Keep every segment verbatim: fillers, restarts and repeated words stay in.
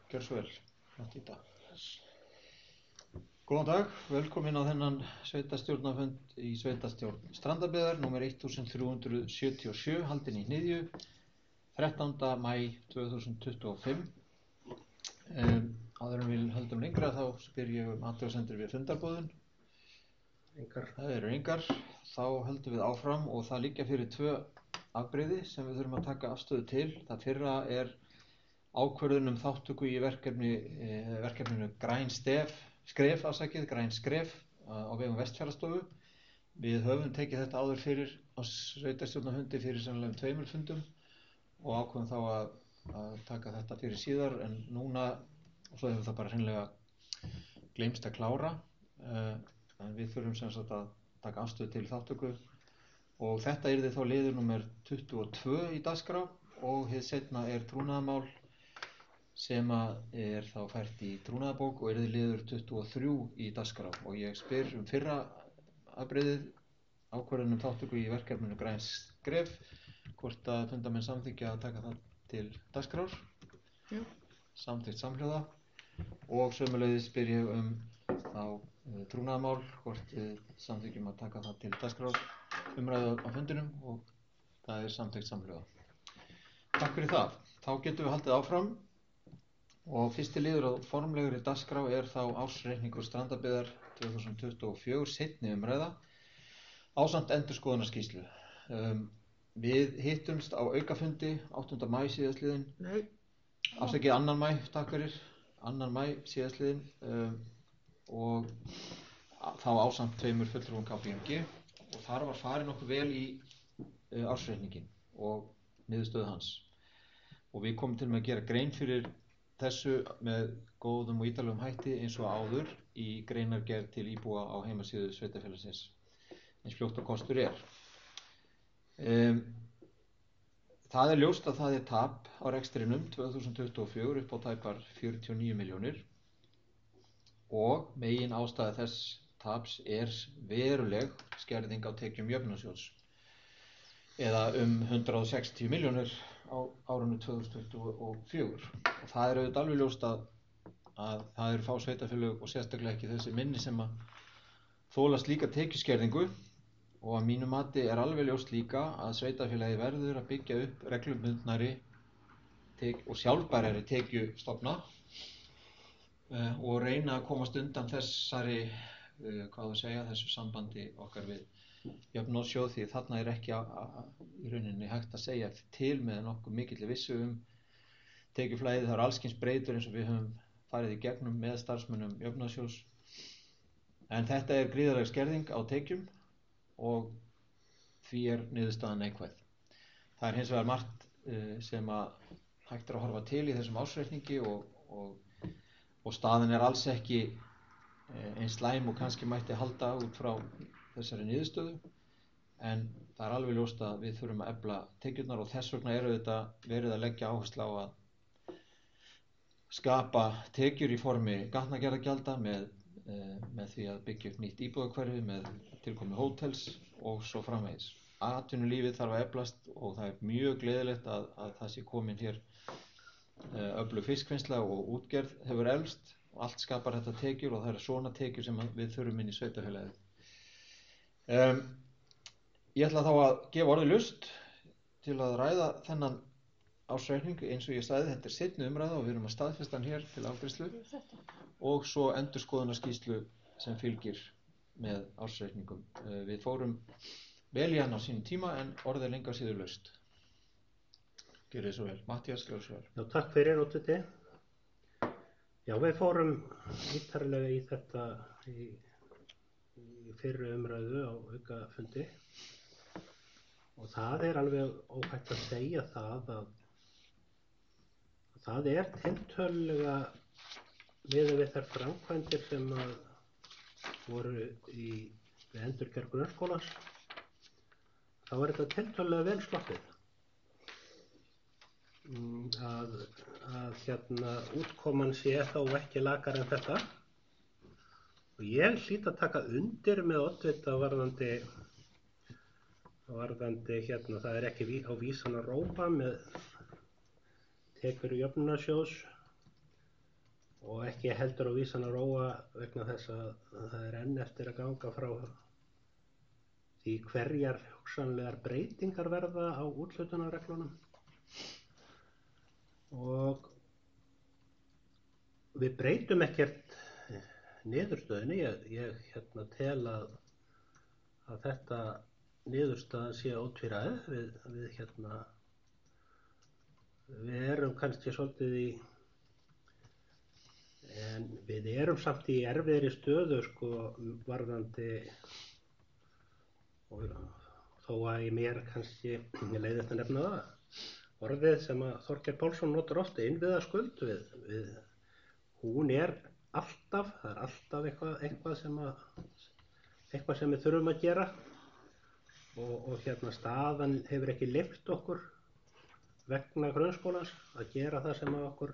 Gjör svo vel, Mattíta. Góðan dag, velkomin á þennan sveitastjórnarfund í sveitastjórn Strandabyggðar, númer þrettán hundruð sjötíu og sjö, haldinn í Hnyðju, þrettánda maí tvö þúsund tuttugu og fimm. Um, áður en við höldum lengra þá spyr ég um athugasemdir við fundarboðun. Engar. Það eru engar. Þá höldum við áfram og það liggja fyrir tvö afbrigði sem við þurfum að taka afstöðu til. Það fyrra er ákvörðun um þátttöku í verkefni, eh, verkefninu Græn stef, skref, afsakið, Græn skref á vegum Vestfjarðastofu. Við höfum tekið þetta áður fyrir á sveitarstjórnarfundi fyrir sennilega um tveimur fundum og ákveðum þá að, að taka þetta fyrir síðar, en núna, og svo hefur það bara hreinlega gleymst að klára, uh, en við þurfum sem sagt að taka afstöðu til þátttöku og þetta yrði þá liður númer tuttugu og tvö í dagskrá og hið seinna er trúnaðarmál sem er þá fært í trúnaðarbók og yrði liður tuttugu og þrjú í dagskrá og ég spyr um fyrra afbrigðið, ákvörðun um þátttöku í verkefninu Græn skref, hvort að fundamenn samþykkja að taka það til dagskrár. Já. Samþykkt samhljóða og sömuleiðis spyr ég um þá uh, trúnaðarmál, hvort við samþykkjum að taka það til dagskrár umræðu á fundinum og það er samþykkt samhljóða. Takk fyrir það. Þá getum við haldið áfram og fyrsti liður á formlegri dagskrá er þá ársreikningur Strandabyggðar tvö þúsund tuttugu og fjögur, seinni umræða ásamt endurskoðunarskýrslu. Um, við hittumst á aukafundi áttunda maí síðastliðinn. Nei. Afsakið annan maí, takk fyrir, annan maí síðastliðinn um, og þá ásamt tveimur fulltrúum K P M G og þar var farið nokkuð vel í uh, ársreikningin og niðurstöðu hans. Og við komum til með að gera grein fyrir þessu með góðum og ítarlegum hætti eins og áður í greinargerð til íbúa á heimasíðu sveitarfélagsins eins fljótt og kostur er. Um, það er ljóst að það er tap á rekstrinum tvö þúsund tuttugu og fjögur upp á tæpar fjörutíu og níu milljónir og megin ástæða þess taps er veruleg skerðing á tekjum jöfnunarsjóðs eða um hundrað og sextíu milljónir á árinu tvö þúsund tuttugu og fjögur og það er auðvitað alveg ljóst að, að það eru fá sveitarfélög og sérstaklega ekki þessi minni sem að þola slíka tekjuskerðingu og að mínu mati er alveg ljóst líka að sveitarfélagi verður að byggja upp reglubundnari tek- og sjálfbærari tekjustofna uh, og reyna að komast undan þessari, uh, hvað þú segja, þessu sambandi okkar við jöfnunarsjóð því þarna er ekki að, að, í rauninni hægt að segja til með nokkuð mikilli vissu um tekjuflæðið. Það eru alls kyns breytur eins og við höfum farið í gegnum með starfsmönnum jöfnunarsjóðs en þetta er gríðarleg skerðing á tekjum og því er niðurstaðan neikvæð. Það er hins vegar margt uh, sem að hægt er að horfa til í þessum ársreikningi og, og, og staðan er alls ekki uh, eins slæm og kannski mætti halda út frá þessari niðurstöðu en það er alveg ljóst að við þurfum að efla tekjurnar og þess vegna eru þetta verið að leggja áherslu á að skapa tekjur í formi gatnagerðargjalda með, uh, með því að byggja upp nýtt íbúðahverfi með tilkomi hótels og svo framvegis. Atvinnulífið þarf að eflast og það er mjög gleðilegt að, að það sé komin hér uh, öflug fiskvinnsla og útgerð hefur eflst og allt skapar þetta tekjur og það eru svona tekjur sem við þurfum inn í sveitarfélagið. Um, ég ætla þá að gefa orðið lust til að ræða þennan ársreikning eins og ég sagði, þetta er seinni umræða og við erum að staðfesta hann hér til afgreiðslu og svo endurskoðunarskýrslu sem fylgir með ársreikningum. Uh, við fórum vel í hann á sínum tíma en orðið er lengra síður laust. Gjörið svo vel. Mattías, gjörið svo vel. Já, takk fyrir óttuði. Já, við fórum ítarlega í þetta í, í fyrri umræðu á aukafundi og það er alveg óhætt að segja það að það er tiltölulega miðað við þær framkvæmdir sem að voru í við endurgerð grunnskólans þá er þetta tiltölulega vel sloppið. Að, að hérna útkoman sé þó ekki lakar en þetta og ég hlýt að taka undir með oddvita varðandi varðandi hérna það er ekki á vísan að rópa með tekjur jöfnunarsjóðs og ekki heldur á vísan að róa vegna þess að það er enn eftir að ganga frá því hverjar hugsanlegar breytingar verða á úthlutunarreglunum. Og við breytum ekkert niðurstöðunni. Ég, ég hérna, tel að, að þetta niðurstaðan sé ótvíræð. Við, við, hérna, við erum kannski svolítið í, en við erum samt í erfiðri stöðu sko, varðandi, og þó að ég mér kannski, ég leiðist að nefna það, orðið sem að Þorgeir Pálsson notar ofta, innviðaskuld, við, við, hún er alltaf, það er alltaf eitthvað, eitthvað, sem, að, eitthvað sem við þurfum að gera og, og hérna staðan hefur ekki leyft okkur vegna grunnskólans að gera það sem að okkur,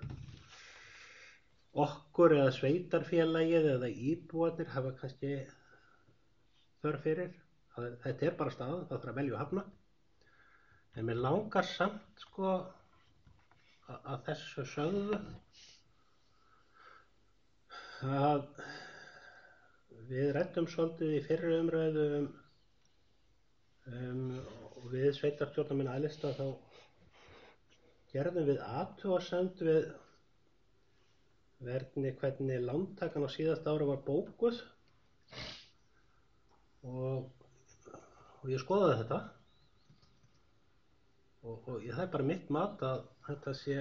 okkur eða sveitarfélagið eða íbúarnir hafa kannski þörf fyrir. Það, þetta er bara staðan, það þarf að velja og hafna. En mér langar samt sko að, að þessu sögðu að við ræddum svolítið í fyrri umræðu um, um og við sveitarstjórnarmenn Æðlista þá gerðum við athugasemd við hvernig, hvernig lántakan á síðasta ári var bókuð og, og ég skoðaði þetta. Og, og ég, það er bara mitt mat að þetta sé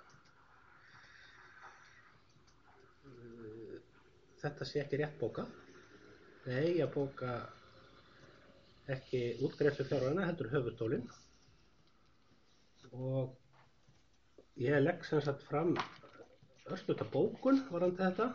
uh, þetta sé ekki rétt bókað. Það eigi að bóka ekki útgreiðslu fjárhæðina heldur höfuðstólinn og ég legg sem sagt fram örstutta bókun varðandi þetta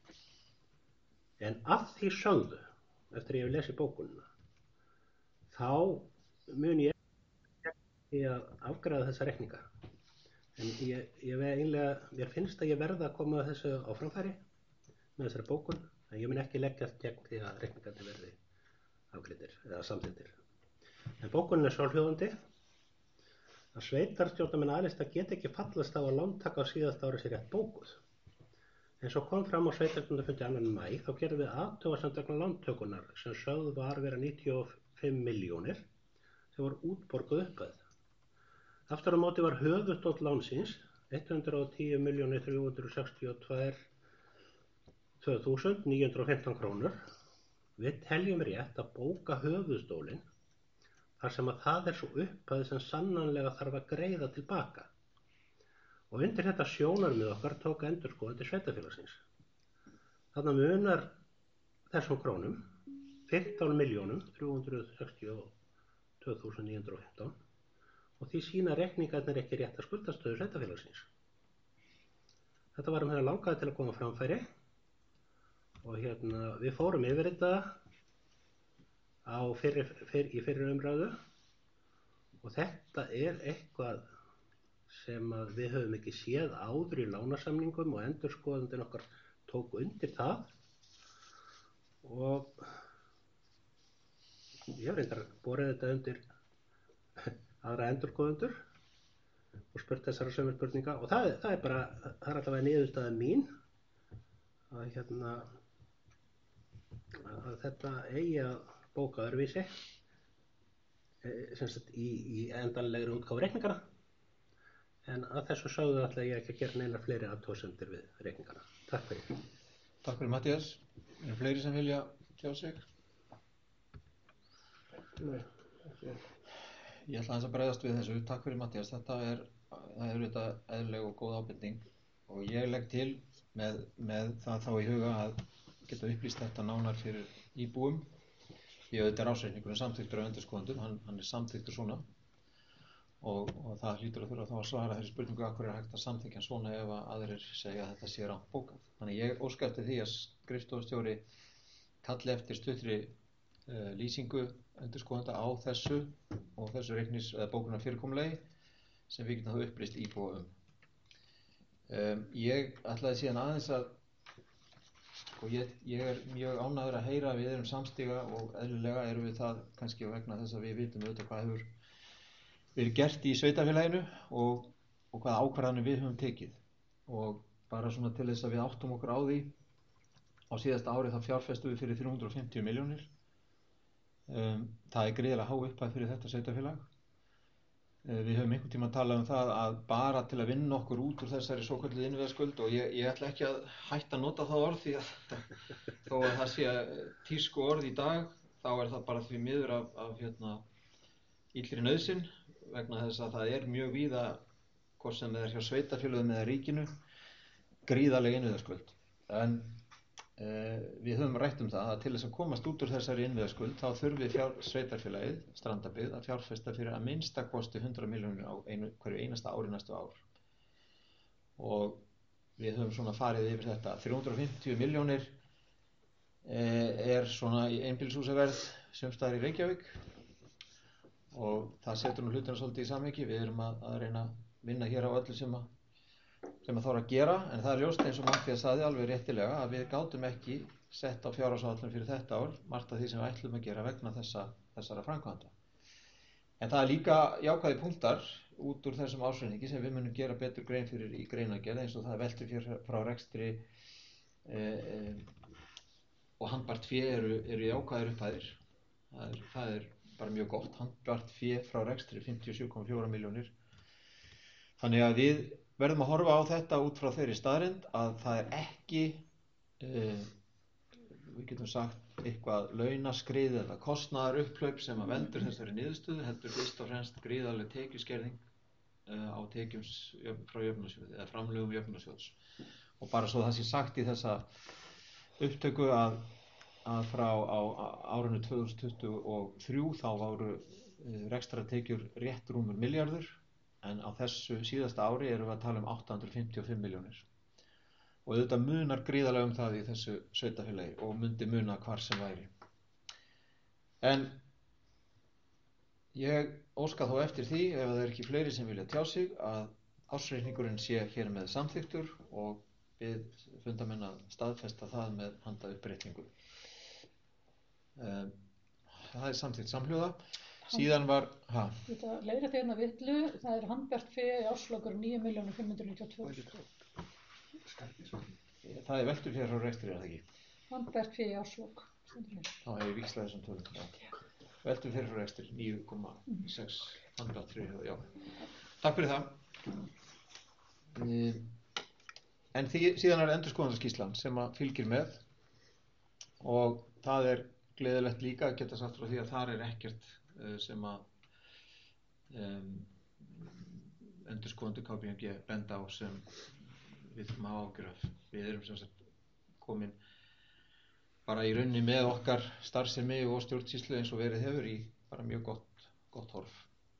en að því sögðu eftir ég hef lesið bókunina þá mun ég í að afgræða þessa reikninga. En ég, ég einlega, mér finnst að ég verða að koma þessu á framfæri með þessari bókun, en ég mun ekki leggjast gegn því að reikningarnir verði afgreiddir eða samþykktir. En bókunin er svohljóðandi að sveitarstjórnarmenn Æðlista geta ekki fallast á að lántaka á síðasta ári sé rétt bókuð. Eins og kom fram á sveitarstjórnarfundi annan maí þá gerðum við athugasemd vegna lántökunnar sem sögð var vera níutíu og fimm milljónir sem voru útborguð upphæð. Aftur á móti var höfuðstóll lánsins hundrað og tíu milljónir þrjú hundruð sextíu og tvö þúsund níu hundruð og fimmtán krónur. Við teljum rétt að bóka höfuðstólinn þar sem að það er svo upphæð sem sannanlega þarf að greiða tilbaka. Og undir þetta sjónarmið okkar tók endurskoðandi sveitarfélagsins. Þarna munar þessum krónum fimmtán milljónir þrjú hundruð sextíu og tvö þúsund níu hundruð og fimmtán og því sína reikningarnir ekki rétt að skuldastöðu sveitarfélagsins. Þetta var um hérna langaði til að koma framfæri og hérna við fórum yfir þetta á fyrri, fyrr, í fyrri umræðu og þetta er eitthvað sem að við höfum ekki séð áður í lánasamningum og endurskoðandinn okkar tók undir það og ég hef reyndar borið þetta undir aðra endurskoðendur og spurt þessara sömu spurninga og það, það er bara, það er allavega niðurstaða mín að hérna að þetta eigi að bóka öðruvísi sem sagt í, í endanlegri útgáfu reikningana en að þessu sögðu ætla ég ekki að gera neinar fleiri athugasemdir við reikningana. Takk fyrir. Takk fyrir Matthías. Er fleiri sem vilja tjá sig? Nei, ekki. Ég ætla aðeins að bregðast við þessu. Takk fyrir Matthías. Þetta er, það er þetta eðlileg og góð ábending og ég legg til með, með það þá í huga að geta upplýst þetta nánar fyrir íbúum. Ég auðvitað er ásreikningurinn samþykktur af endurskoðendum, hann, hann er samþykktur svona og, og það hlýtur að þurfa þá að svara þeirri spurningu af hverju er hægt að samþykkja svona ef að aðrir segja að þetta sé rangt bókað. Þannig ég óska eftir því að skrifstofustjóri kalli eftir stuttri uh, lýsingu endurskoðenda á þessu og þessu reiknis eða bókunar fyrirkomulagi sem við getum þá upplýst íbúa um. um. Ég ætlaði síðan aðeins að sko ég, ég er mjög ánægður að heyra að við erum samstiga og eðlilega erum við það kannski vegna þess að við vitum auðvitað hvað hefur verið gert í sveitarfélaginu og, og hvaða ákvarðanir við höfum tekið og bara svona til þess að við áttum okkur á því, á síðasta ári þá fjárfestum við fyrir þrjú hundruð og fimmtíu milljónir. Um, það er gríðarlega há upphæð fyrir þetta sveitarfélag. Uh, við höfum einhvern tímann talað um það að bara til að vinna okkur út úr þessari svokölluðu innviðaskuld, og ég, ég ætla ekki að hætta að nota það orð því að þó að það sé tísku orð í dag, þá er það bara því miður af, af hérna, illri nauðsyn, vegna þess að það er mjög víða, hvort sem það er hjá sveitarfélögum eða ríkinu, gríðarleg innviðaskuld. En uh, við höfum rætt um það að til þess að komast út úr þessari innviðaskuld þá þurfi fjár, sveitarfélagið, Strandabyggð, að fjárfesta fyrir að minnsta kosti hundrað milljónir á einu, hverju einasta ári næstu ár. Og við höfum svona farið yfir þetta. þrjú hundruð og fimmtíu milljónir uh, er svona í einbýlishúsaverð sums staðar í Reykjavík, og það setur nú hlutina svolítið í samhengi. Við erum að, að reyna að vinna hér á öllu sem að sem að þarf að gera, en það er ljóst eins og Matthías sagði alveg réttilega að við gátum ekki sett á fjárhagsáætlun fyrir þetta ár margt af því sem við ætlum að gera vegna þessa, þessara framkvæmda. En það er líka jákvæði punktar út úr þessum ársreikningi sem við munum gera betur grein fyrir í greinargerð, eins og það er veltu fyrir frá rekstri eh, eh, og handbært fé eru, eru jákvæðir upphæðir. Það er, það er bara mjög gott. Handbært fé frá rekstri fimmtíu og sjö komma fjórar milljónir. Þannig að við verðum að horfa á þetta út frá þeirri staðreynd að það er ekki, uh, við getum sagt, eitthvað launaskrið eða kostnaðar upphlaup sem að veldur þessari niðurstöðu, heldur fyrst og fremst gríðarleg tekjuskerðing uh, á tekjum frá jöfnunarsjóði eða framlögum jöfnunarsjóðs. Og bara svo það sé sagt í þessa upptöku að, að frá á, á árinu tvö þúsund tuttugu og þrjú þá voru uh, rekstrartekjur rétt rúmur milljarður. En á þessu síðasta ári erum við að tala um átta hundruð fimmtíu og fimm milljónir. Og auðvitað munar gríðarlega um það í þessu sveitarfélagi og mundi muna hvar sem væri. En ég óska þó eftir því, ef það er ekki fleiri sem vilja tjá sig, að ársreikningurinn sé hér með samþykktur og við fundamenn að staðfesta það með handa uppbreytingu. Um, það er samþykkt samhljóða. Síðan var, ha? Þetta leiðir þetta hérna villu, það er handbært fé í árslokkur níu milljónir fimm hundruð níutíu og tvö þúsund. Það er veltu fyrir frá rekstri, er það ekki? Handbært fé í árslokk. Þá hef ég víxlað þessum tölum. Veltu fyrir frá rekstri, níu komma sex handbært fyrir, já. Takk fyrir það. En því, síðan er endurskoðunarskýrslan sem að fylgir með, og það er gleðilegt líka að geta sagt frá því að þar er ekkert sem að um, endurskoðendur K P M G benda á sem við þurfum að hafa áhyggjur af. Við erum sem sagt komin bara í rauninni með okkar starfsemi og stjórnsýslu eins og verið hefur í bara mjög gott, gott horf.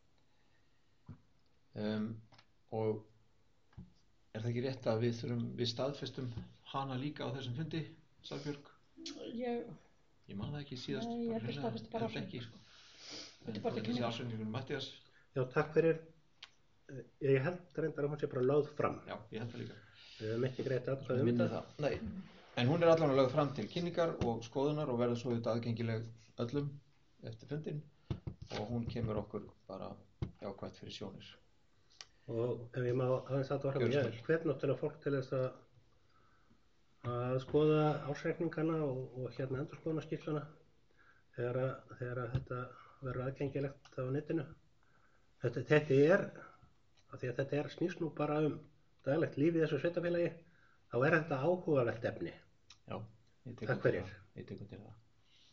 Um, og er það ekki rétt að við þurfum, við staðfestum hana líka á þessum fundi, Salbjörg? Ég, ég man það ekki síðast. Nei, ég held að staðfesti bara ársreikning. Sko. Þetta er bara til kynningar. Ársreikningur Matthías. Já, takk fyrir. Ég held reyndar að hún sé bara lögð fram. Já, ég held það líka. Við höfum ekki greitt atkvæði um það. Nei, en hún er allavega lögð fram til kynningar og skoðunar og verður svo auðvitað aðgengileg öllum eftir fundin, og hún kemur okkur bara jákvætt fyrir sjónir. Og ef ég má aðeins aðvara, ég hvet náttúrulega fólk til þess að að skoða ársreikningana og, og hérna endurskoðunarskýrsluna þegar, að, þegar að þetta verður aðgengilegt á netinu. Þetta, þetta er, af því að þetta er snýst nú bara um daglegt líf í þessu sveitarfélagi, þá er þetta áhugavert efni. Já, ég tek Takk fyrir. Ég tek undir það.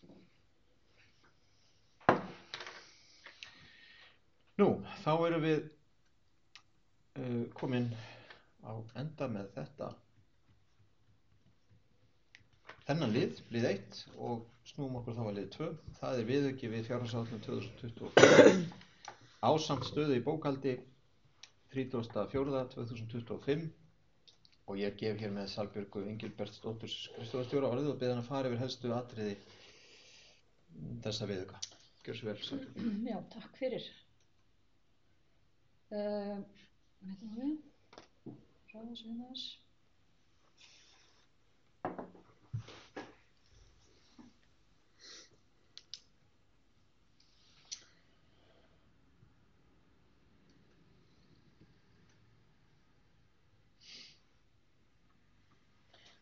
Nú, þá erum við uh, komin á enda með þetta þennan lið, lið eitt, og snúum okkur þá að lið tvö. Það er viðauki við fjárhagsáætlun tvö þúsund tuttugu og fimm ásamt stöðu í bókhaldi þrítugasta og fjórða tvö þúsund tuttugu og fimm, og ég gef hér með Salbjörgu Engilbertsdóttur skrifstofustjóra orðið og bið hann að fara yfir helstu atriði þessa viðauka. Gjör svo vel, Salbjörgu. Já, takk fyrir. Uh, Veitum við, ræðas við þess.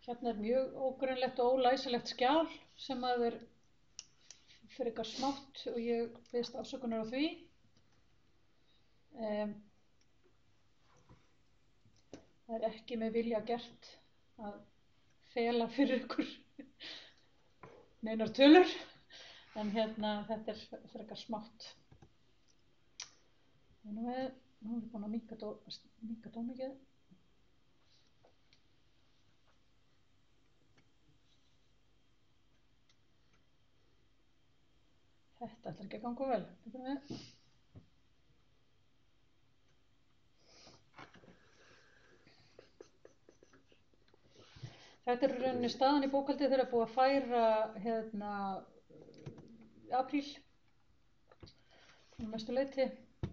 Hérna er mjög ógreinlegt og ólæsilegt skjal sem að er frekar smátt og ég biðst afsökunar á því. Um, það er ekki með vilja gert að fela fyrir ykkur neinar tölur, en hérna þetta er frekar smátt. Nú er nú er ég búin að minnka dó, minnka dómikið. Þetta ætlar ekki að ganga vel. Þetta er í rauninni staðan í bókhaldið þegar búið að færa hérna apríl að mestu leyti.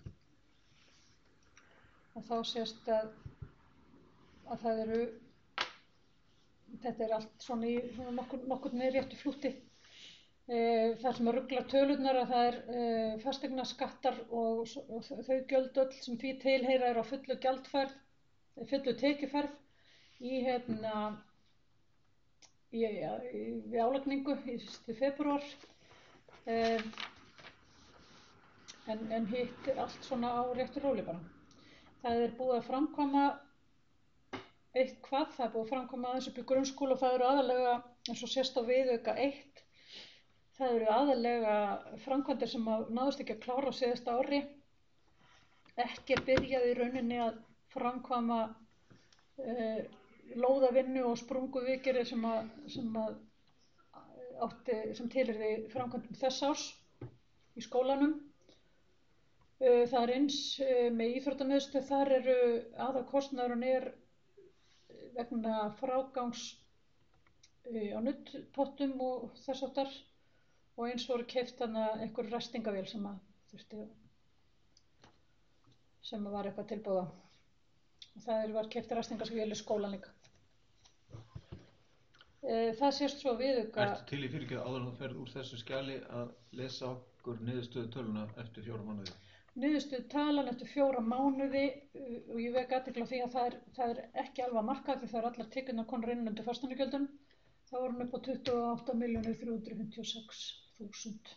Og þá sést að, að það eru, þetta er allt svona í nokkur, nokkur með réttu flútti. E, það sem að ruglar tölurnar að það er e, fasteignaskattar og, og þau gjöld öll sem því tilheyra eru á fullu gjaldfærð, fullu tekjuferð í hérna, í, ja, í, í álagningu í, í febrúar. E, en, en hitt er allt svona á réttu róli bara. Það er búið að framkvæma eitthvað, það er búið að framkvæma aðeins upp í grunnskóla og það eru aðalega, eins og sést á viðauka eitt, það eru aðalega framkvæmdir sem að náðust ekki að klára á síðasta ári. Ekki er byrjað í rauninni að framkvæma uh, lóðavinnu og sprunguvikiri sem að, sem að átti, sem tilheyrði framkvæmdum þess árs í skólanum. Það er eins með íþróttamiðstöð, þar eru aðalkostnaðurinn er vegna frágangs á nuddpottum og þess háttar og eins voru keypt þarna einhver ræstingavél sem að þurfti sem að var eitthvað tilbúða. Það er, var keypt ræstingavél í skólan líka. Það sést svo viðauka. Ertu til í fyrirgefðu áður en þú ferð úr þessu skjali að lesa okkur niðurstöðu töluna eftir fjóra mánuði? Niðurstöðu talan eftir fjóra mánuði og ég vek athygli á því að það er, það er ekki alveg að marka því það er allar tekjurnar komnar inn undir fasteignagjöldum. Það voru upp á tuttugu og átta milljónir þrjú hundruð fimmtíu og sex þúsund.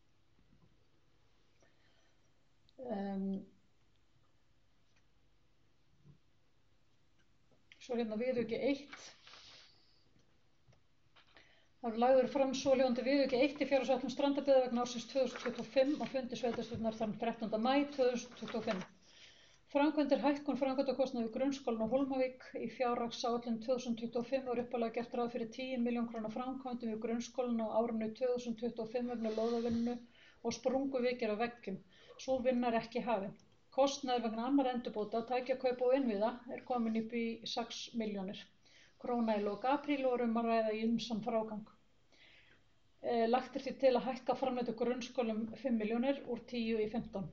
Um, svo hérna viðauki eitt. Það eru lagður fram svohljóðandi viðauki eitt í fjárhagsáætlun Strandabyggðar vegna ársins tvö þúsund tuttugu og fimm á fundi sveitarstjórnar þann þrettánda maí tvö þúsund tuttugu og fimm. Framkvæmdir hækkun framkvæmdakostnaðar við Grunnskólann á Hólmavík í fjárhagsáætlun tvö þúsund tuttugu og fimm var upphaflega gert ráð fyrir tíu milljón króna framkvæmdum við Grunnskólann á árinu tvö þúsund tuttugu og fimm vegna lóðavinnu og sprunguvikir á veggjum. Sú vinna er ekki hafin. Kostnaður vegna annarra endurbóta, tækjakaupa og innviða er komin upp í sex milljónir króna í lok apríl og um að ræða í ýmsan frágang. E, lagt er því til að hækka framleiðslu grunnskólum fimm milljónir úr tíu í fimmtán.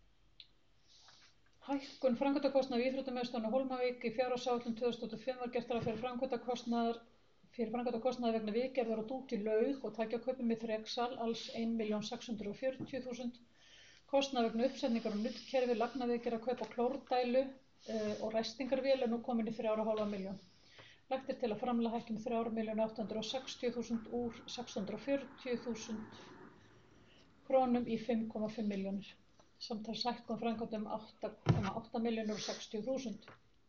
Hækkun framkvæmdakostnaðar við íþróttamiðstöðina á Hólmavík í fjárhagsáætlun tvö þúsund tuttugu og fimm var gert ráð fyrir framkvæmdakostnaðar fyrir framkvæmdakostnaðar vegna viðgerðar og dúk í laug og tækjakaupum í þreksal alls ein milljón sex hundruð og fjörutíu þúsund. Kostnaður vegna uppsetningar og nuddkerfi, lagnaviðgerðar, kaup á klórdælu e, og ræstingarvél er nú komin í þrjár og hálfa milljón. Lagt er til að framlag hækki um þrjár miljónir átta hundruð og sextíu þúsund úr sex hundruð og fjörutíu þúsund krónum í fimm komma fimm milljónir. Samtals hækkun framkvæmdum átta komma átta milljónir og sextíu þúsund.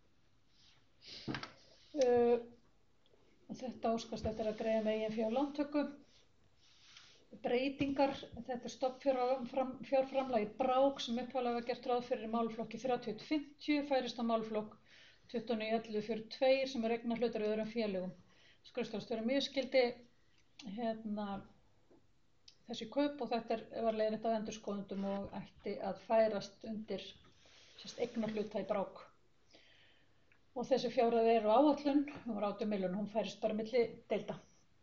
Uh, þetta óskast eftir að greiða með eigin fjár lántöku. Breytingar, þetta er stofnfjárframlag í Brák sem upphaflega var gert ráð fyrir málaflokki þrjátíu til fimmtíu færist á málaflokk tuttugu og níu ellefu fjörutíu og tvö sem er eignarhlutar í öðrum félögum. Skrifstofustjóri misskildi hérna, þessi kaup og þetta er, var leiðrétt af endurskoðendum og ætti að færast undir sérst, eignarhluta í Brák. Og þessi fjárhæð er á áætlun, hún var átján milljónir, hún færist bara milli deilda.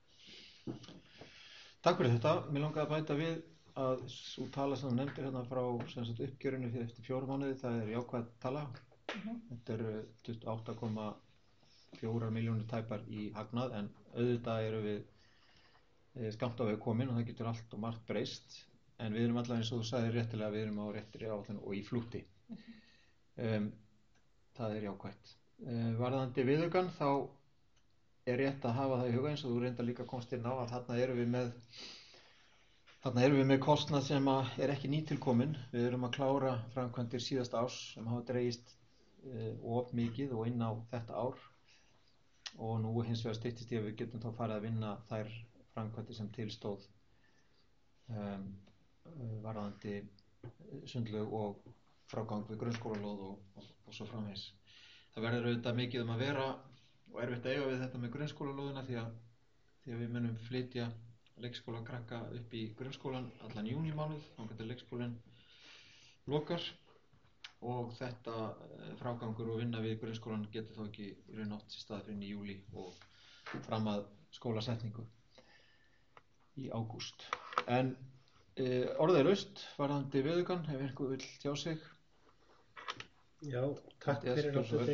Takk fyrir þetta. Mér langaði að bæta við að sú tala sem þú nefndir hérna frá sem sagt, uppgjörinu fyrir eftir fjóra mánuði, það er jákvæð tala. Uh-huh. Þetta eru tuttugu og átta komma fjórar milljónir tæpar í hagnað en auðvitað eru við e, skammt á veg komin og það getur allt og margt breyst en við erum allavega eins og þú sagðir réttilega við erum á réttri áætlun og í flútti. Uh-huh. um, það er jákvætt. Uh, varðandi viðaukann þá er rétt að hafa það í huga eins og þú reyndar líka komst inn á að þarna erum við með þarna erum við með kostnað sem er ekki nýtilkominn. Við erum að klára framkvæmdir síðasta árs sem hafa dregist uh, of mikið og inn á þetta ár og nú hins vegar styttist í að við getum þá farið að vinna þær framkvæmdir sem tilstóð um, varðandi sundlaug og frágang við grunnskólalóð og, og, og svo framvegis. Það verður auðvitað mikið um að vera og erfitt að eiga við þetta með grunnskólalóðina því að, því að við munum flytja leikskóla krakka upp í grunnskólan allan júnímánuð, þangað til leikskólinn lokar og þetta frágangur og vinna við grunnskólan getur þó ekki í raun átt sér stað fyrir í júlí og fram að skólasetningu í ágúst. En e, orðið er laust varðandi viðaukann, ef einhver vill tjá sig. Já, takk fyrir þetta.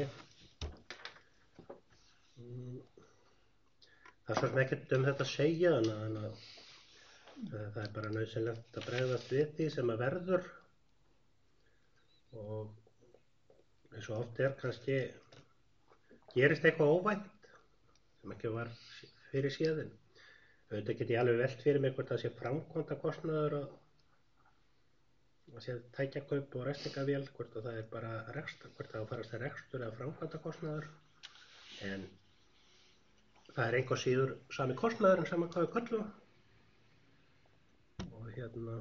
Mm. Það er svo sem ekkert um þetta að segja, en að það er bara nauðsynlegt að bregðast við því sem að verður og eins og oft er kannski gerist eitthvað óvænt sem ekki var fyrir séðin. Auðvitað get ég alveg velt fyrir mig hvort það sé framkvæmdakostnaður og að sé tækjakaup og ræstingavél, hvort það er bara rekstur, hvort það farast að rekstur eða framkvæmdakostnaður. En það er engu síður sami kostnaður en saman hvað við köllum. Og hérna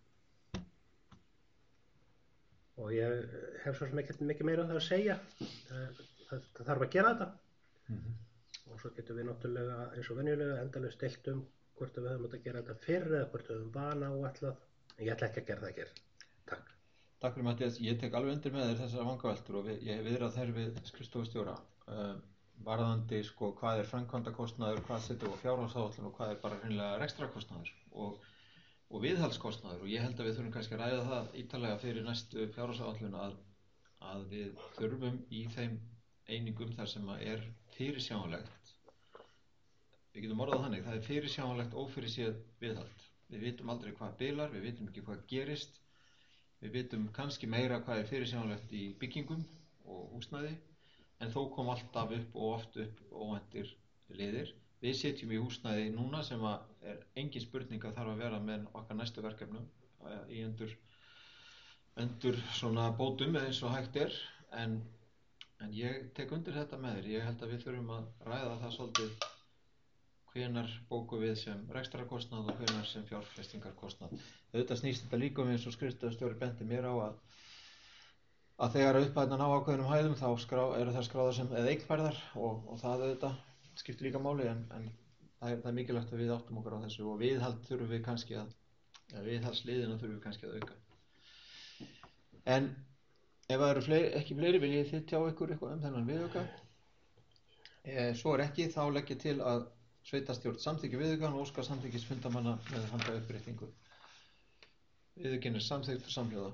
og ég hef svo sem ekkert mikið meira um það að segja. Það, það, það þarf að gera þetta. Mm-hmm. Og svo getum við náttúrulega eins og venjulega endalaust deilt um hvort við höfum átt að gera þetta fyrr eða hvort við höfum vanáætlað. En ég ætla ekki að gera það hér. Takk. Takk fyrir Matthías. Ég tek alveg undir með þér þessar vangaveltur og við, ég hef viðrað þær við skrifstofustjóra uh, varðandi sko hvað er framkvæmdakostnaður, hvað setur á fjárhagsáætlun og hvað er bara hreinlega rekstrakostnaður og, og viðhaldskostnaður og ég held að við þurfum kannski að ræða það ítarlega fyrir næstu fjárhagsáætlun að, að við þurfum í þeim einingum þar sem að er fyrirsjáanlegt. Við getum orðað þannig, það er fyrirsjáanlegt ófyrirséð viðhald. Við vitum aldrei hvað bilar, við vitum ekki hvað gerist. Við vitum kannski meira hvað er fyrirsjáanlegt í byggingum og húsnæði, en þó kom alltaf upp og oft upp óvæntir liðir. Við sitjum í húsnæði núna sem að er engin spurning að þarf að vera með okkar næstu verkefnum í endur, endur svona bótum eins og hægt er, en, en ég tek undir þetta með þér. Ég held að við þurfum að ræða það svolítið hvenar bókum við sem rekstrakostnað og hvenar sem fjárfestingarkostnað. Auðvitað snýst þetta líka um eins og skrifstofustjóri benti mér á að, að þegar upphæðan á ákveðnum hæðum þá skrá, eru það skráðar sem eða eignfærðar og, og það auðvitað skiptir líka máli en, en það, er, það er mikilvægt að við áttum okkur á þessu og viðhald þurfum við kannski að, að viðhaldsliðina þurfum við kannski að auka. En ef það eru fleiri, ekki fleiri vil ég þið tjá ykkur eitthvað um þennan viðauka. E, svo er ekki, þá legg ég til að sveitarstjórn samþykki viðaukann og óskar samþykkis fundarmanna með handa uppréttingu. Viðaukinn er samþykkt samhljóða.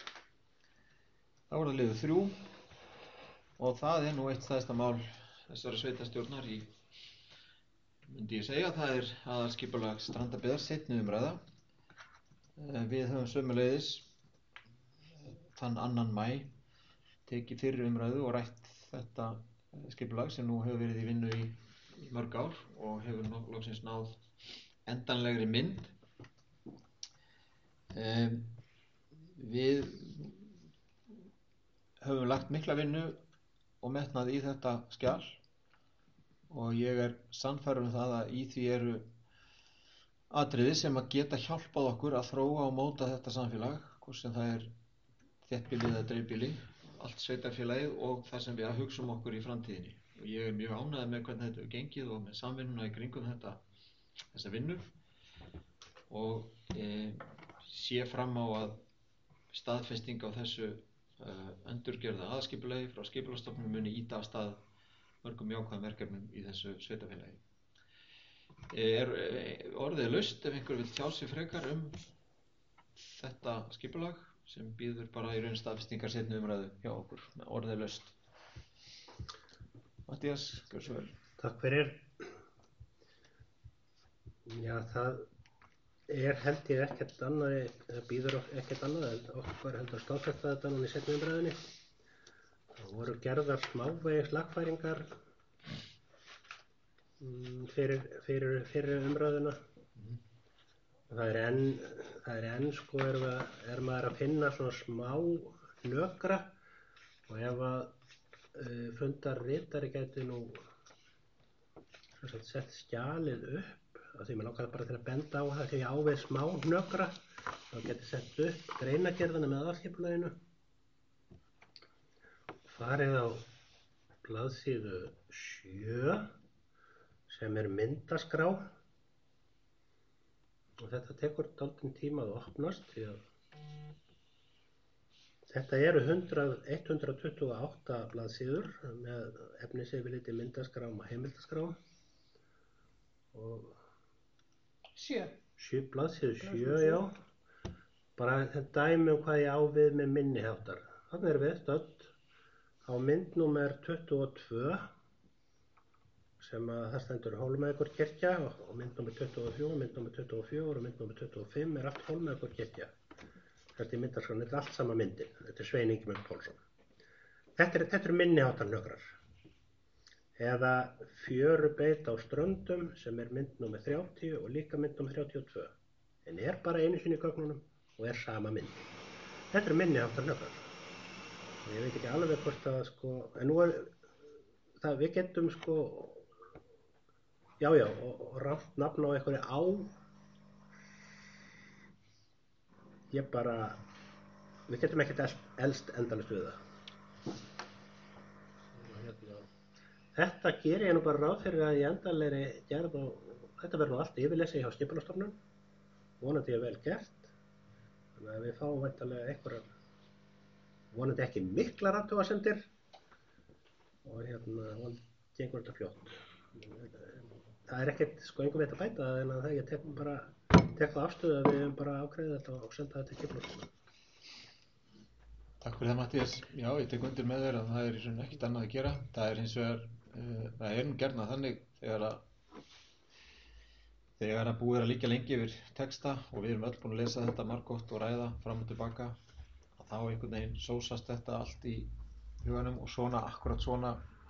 Þá er það liður þrjú og það er nú eitt stærsta mál þessara sveitarstjórnar í, myndi ég segja, það er aðalskipulag Strandabyggðar seinni umræða. Við höfum sömuleiðis þann annan maí tekið fyrri umræðu og rætt þetta skipulag sem nú hefur verið í vinnu í í mörg ár og hefur loksins náð endanlegri mynd. Um, við höfum lagt mikla vinnu og metnað í þetta skjal og ég er sannfærður um það að í því eru atriði sem að geta hjálpað okkur að þróa og móta þetta samfélag, hvort sem það er þéttbýli eða dreifbýli, allt sveitarfélagið og það sem við að hugsa um okkur í framtíðinni. Og ég er mjög ánægður með hvernig þetta er gengið og með samvinnuna í kringum þetta, þessa vinnu og e, sé fram á að staðfesting á þessu uh, endurgerða aðskipulagi frá skipulagsstofnun muni ýta af stað mörgum jákvæðum verkefnum í þessu sveitarfélagi. E, er e, orðið laust ef einhver vil tjá sig frekar um þetta skipulag sem býður bara í raun staðfestingar seinni umræðu hjá okkur. Orðið laust. Matthías, gjör svo vel. Takk fyrir. Já, það er held ég ekkert annað, það býður ekkert annað en okkur heldur að staðfesta þetta núna í seinni umræðunni. Það voru gerðar smávegis lagfæringar mm, fyrir, fyrir, fyrir umræðuna. Mhm. Það er enn, það er enn sko er, að, er maður að finna svona smá hnökra og ef að uh, fundarritari gæti nú sem sagt, sett skjalið upp, af því maður langar bara til að benda á það þegar ég á við smá hnökra, þá geti sett upp greinagerðina með aðalskipulaginu, farið á blaðsíðu sjö sem er myndaskrá. Og þetta tekur dálítinn tíma að opnast því að þetta eru hundrað tuttugu og átta blaðsíður með efnisyfirliti, myndaskrám og heimildaskrám og Sjö. sjö blaðsíður sjö, já. Bara þetta dæmi um hvað ég á við með minniháttar. Þannig erum við stödd á mynd númer tuttugu og tvö sem að það stendur Hólmavíkurkirkja og mynd númer tuttugu og þrjú, mynd númer tuttugu og fjögur og mynd númer tuttugu og fimm er allt Hólmavíkurkirkja. Þetta er myndaskránni, þetta er allt sama myndin. Þetta er Svein Ingimund Pálsson. Þetta er, þetta er minniháttar hnökrar. Eða Fjörubeit á Ströndum sem er mynd númer þrjátíu og líka mynd númer þrjátíu og tvö. En er bara einu sinni í gögnunum og er sama mynd. Þetta er minniháttar hnökrar. Og ég veit ekki alveg hvort að sko, en nú er það við getum sko Já, já, og, og rangt nafn á einhverju á. Ég bara, við getum ekkert elst, elst endalaust við það. Hérna. Þetta gerir ég nú bara ráð fyrir að í endanlegri gerð og þetta verður nú allt yfirlesið hjá Skipulagsstofnun. Vonandi er vel gert. Þannig að við fáum væntanlega einhverjar, vonandi ekki miklar athugasemdir og hérna, vonandi gengur þetta fljótt. Það er ekkert sko einhver veit að bæta en að það ég tek bara tek það afstöðu að við höfum bara ákveðið þetta og senda þetta til Skipulagsstofnunar. Takk fyrir það, Matthías. Já, ég tek undir með þér að það er í raun ekkert annað að gera. Það er hins vegar, uh, það er nú gjarnan þannig þegar að þegar að búið er að liggja lengi yfir texta og við erum öll búin að lesa þetta margoft og ræða fram og tilbaka, að þá einhvern veginn sósast þetta allt í huganum og svona, akkurat svona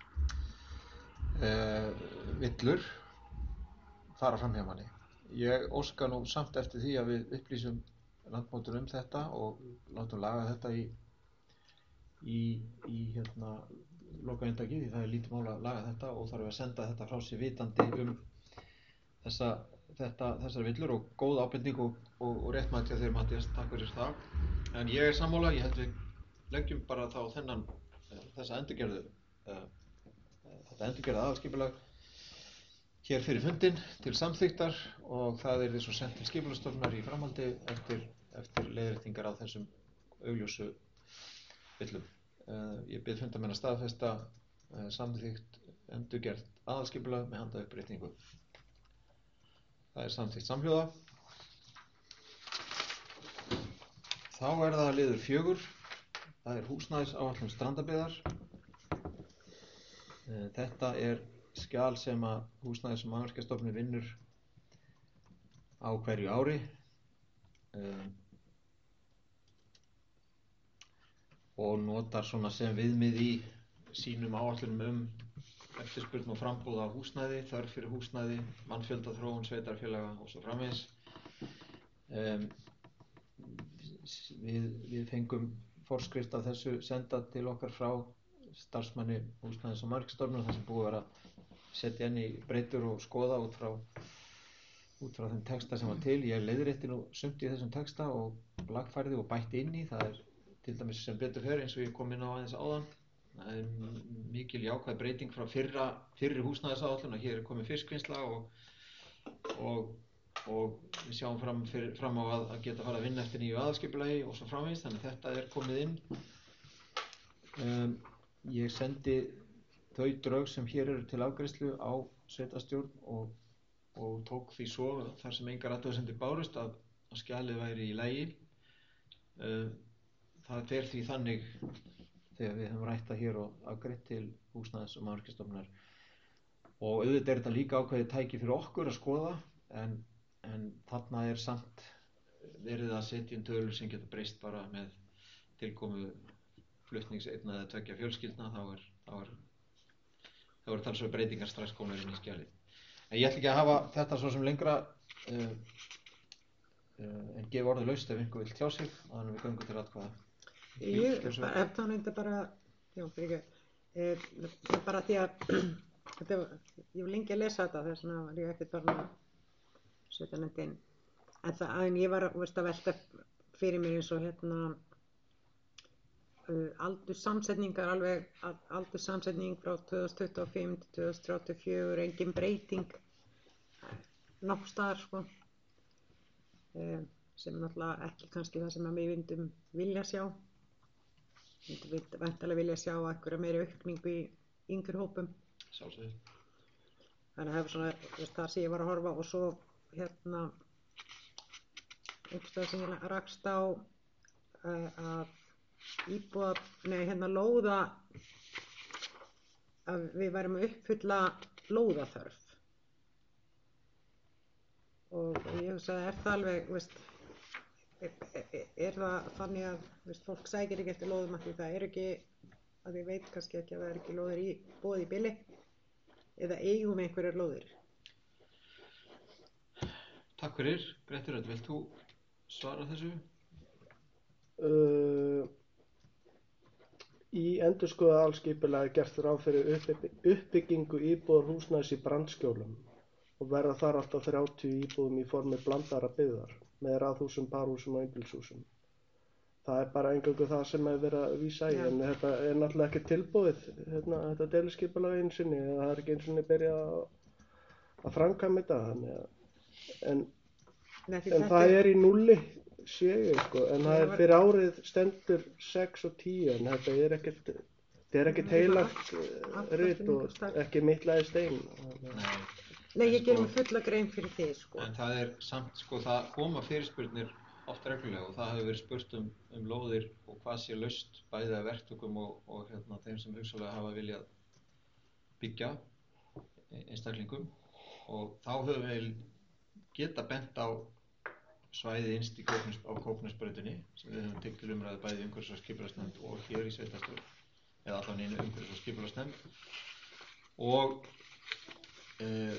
uh, villur fara fram hjá manni. Ég óska nú samt eftir því að við upplýsum Landmótur um þetta og látum laga þetta í, í, í hérna, lokaeintakið, því það er lítið mál að laga þetta og þarf að senda þetta frá sér vitandi um þessa, þetta, þessar villur og góð ábending og, og, og réttmætt hjá þeir, Matthías, takk fyrir það. En ég er sammála, ég held við leggjum bara þá þennan, þessa endurgerðu, uh, þetta endurgerða aðalskipulag hér fyrir fundinn til samþykktar og það er því svo sent til Skipulagsstofnunar í framhaldi eftir, eftir leiðréttingar á þessum augljósu villum. Uh, ég bið fundarmenn að staðfesta uh, samþykkt endurgerð aðalskipulag með handauppréttingu. Það er samþykkt samhljóða. Þá er það liður fjögur. Það er húsnæðisáætlun Strandabyggðar. Uh, þetta er skjal sem að Húsnæðis- og mannvirkjastofnun vinnur á hverju ári um, og notar svona sem viðmið í sínum áætlunum um eftirspurn og framboð af húsnæði, þörf fyrir húsnæði, mannfjöldaþróun sveitarfélaga og svo framvegis. Um, við, við fengum forskrift af þessu senda til okkar frá starfsmanni Húsnæðis- og mannvirkjastofnunar þar sem búið að vera setja inn í breytur og skoða út frá, út frá þeim texta sem var til. Ég leiðrétti nú sumt í þessum texta og lagfærði og bætti inn í. Það er til dæmis sem betur fer eins og ég kom inn á aðeins áðan. Það er mikil jákvæð breyting frá fyrra, fyrri húsnæðisáætlun að hér er komið fiskvinnsla og, og, og við sjáum fram, fyrir, fram á að, að geta fara að vinna eftir nýju aðalskipulagi og svo framvegis. Þannig að þetta er komið inn. Um, ég sendi þau drög sem hér eru til afgreiðslu á sveitarstjórn og, og tók því svo þar sem engar athugasemdir bárust að, að skjalið væri í lagi. Það fer því þannig þegar við höfum rætt það hér og afgreitt til Húsnæðis- og mannvirkjastofnunar. Og auðvitað er þetta líka ákveðið tæki fyrir okkur að skoða en, en þarna er samt verið að setja inn tölur sem getur breyst bara með tilkomu flutnings einna eða tveggja fjölskyldna, þá er, þá er Það voru talsverðar breytingar strax komnar inn í skjalið. En ég ætla ekki að hafa þetta svo sem lengra uh, uh, en gefa orðið laust ef einhver vill tjá sig og þannig við göngum til atkvæða. Ég hef þá reynda bara, já, fyrir ekki, eh, það er bara því að þetta, ég vil lengi að lesa þetta, þess vegna var ég ekkert bara að setja nefnt inn. En það, en ég var veist, að velta fyrir mér eins og hérna uh, aldurssamsetningar, alveg aldurssamsetning frá tvö þúsund tuttugu og fimm til tvö þúsund þrjátíu og fjögur, engin breyting nokkuð staðar, sko. Uh, sem náttúrulega ekki kannski það sem að við vindum vilja sjá. Við vindum væntanlega vilja sjá einhverja meiri aukningu í yngri hópum. Sjálfsögðu. Þannig að það er svona, veist, það sem ég var að horfa og svo hérna einhvers staðar sem ég rakst á uh, að íbúa, nei hérna lóða, að við værum að uppfylla lóðaþörf. Og ég hugsaði, er það alveg, veist, er, er, er það þannig að veist, fólk sækir ekki eftir lóðum af því það er ekki, að ég veit kannski ekki að það er ekki lóðir í boði í bili, eða eigum einhverjar lóðir? Takk fyrir. Grettir, vilt þú svara þessu? Uh, í endurskoðað alskipulag er gert ráð fyrir uppbyggingu íbúðarhúsnæðis í brandskjólum og verða þar alltaf þrjátíu íbúðum í formi blandaðra byggðar með raðhúsum, parhúsum og einbýlishúsum. Það er bara eingöngu það sem er verið að vísa í, ja. En þetta er náttúrulega ekki tilbúið, hérna, þetta deiliskipulag einu sinni, það er ekki einu sinni byrjað að, að framkvæma þetta, þannig að, en, Nei, en það er í núlli, sé ég, sko, en það er fyrir árið stendur sex og tíu, en þetta er ekkert, þetta er ekkert heilagt rit og ekki mittlaði stein. Nei. Nei, ég ger mig fulla grein fyrir því, sko. En það er samt, sko, það koma fyrirspurnir oft reglulega og það hefur verið spurt um, um lóðir og hvað sé laust bæði af verktökum og, og hérna, þeim sem hugsanlega hafa viljað byggja einstaklingum og þá höfum við geta bent á svæði innst í Kópnes, á Kópnesbrautinni sem við höfum tekið til umræðu bæði umhverfis- og skipulagsnefnd og hér í sveitarstjórn eða allan einu umhverfis- og skipulagsnefnd og Uh,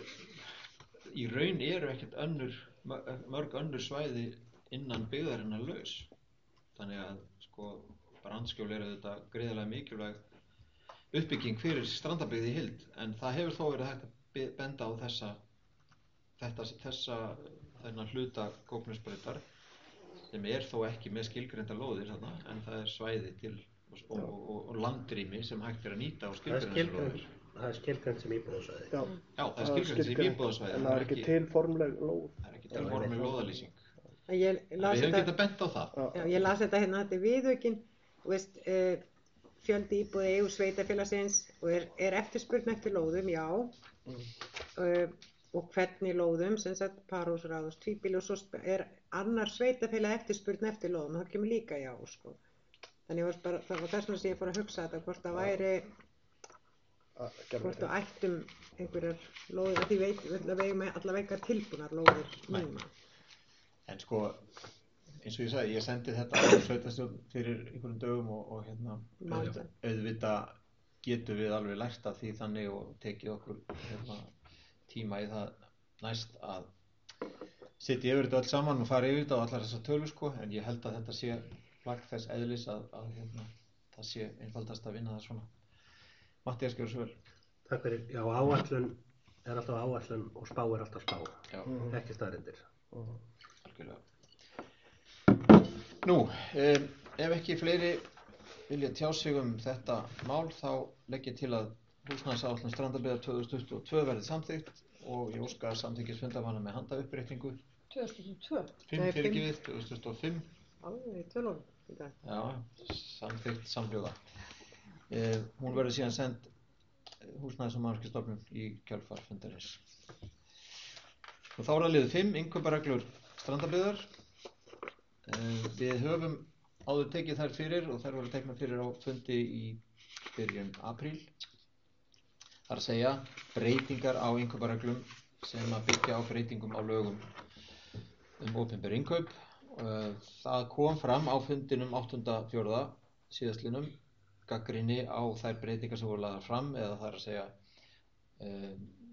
í raun eru ekkert önnur, mörg önnur svæði innan byggðarinnar laus. Þannig að sko, brandskjól eru þetta gríðarlega mikilvæg uppbygging fyrir strandabyggð í heild, en það hefur þó verið hægt að benda á þessa, þetta, þessa þennan hluta Kópnesbrautar sem er þó ekki með skilgreinda lóðir þarna, en það er svæði til og, og, og, og landrými sem hægt er að nýta og skilgreinda lóðir. Það er skilgrænt sem íbúðasvæði. Já, Já, það er skilgrænt sem íbúðasvæði. En það er ekki til formleg lóð. Það er ekki til formleg lóðalýsing. Ég Við höfum getað bent á það. Já, ég las þetta hérna, þetta er viðaukinn, veist, uh, fjöldi íbúða í eigu sveitarfélagsins og er, er eftirspurn eftir lóðum, já. Mm. Uh, og hvernig lóðum, sem sagt parhús, ráðhús, tvíbýli og svo er annar sveitarfélag eftirspurn eftir lóðum, það kemur líka já, sko. Þannig var bara, það var þess vegna sem ég fór að hugsa þetta, hvort það væri hvort þú ættum einhverjar lóðir, því veit, við eigum allavega einhver tilbúnar lóðir núna. En sko, eins og ég sagði, ég sendi þetta á sveitarstjórn fyrir einhverjum dögum og, og hérna, auðvitað getum við alveg lært af því þannig og tekið okkur hérna, tíma í það næst að setja yfir þetta öll saman og fara yfir þetta og allar þessar tölur, sko, en ég held að þetta sé plagg þess eðlis að, að hérna, það sé einfaldast að vinna það svona. Matthías, gjörðu svo vel. Takk fyrir. Já, áætlun er alltaf áætlun og spá er alltaf spá. Já. Ekki staðreyndir. Algjörlega. Nú, um, ef ekki fleiri vilja tjá sig um þetta mál, þá legg ég til að húsnæðisáætlun Strandabyggðar tvö þúsund tuttugu og tvö verði samþykkt og ég óska samþykkis fundarmanna með handauppréttingu. tvö þúsund og tvö. fimm fyrirgefið, tvö þúsund og fimm. Alveg, tölum í dag. Já, samþykkt samhljóða. Eh, hún verður síðan send húsnæðis- og mannvirkjastofnun í kjölfar fundarins. Og þá er það liður fimm, innkaupareglur Strandabyggðar. Eh, við höfum áður tekið þær fyrir og þær voru teknar fyrir á fundi í byrjun apríl. Það er að segja breytingar á innkaupareglum sem að byggja á breytingum á lögum um opinber innkaup. Eh, það kom fram á fundinum áttunda fjórða síðastliðnum gagnrýni á þær breytingar sem voru lagðar fram eða það er að segja um,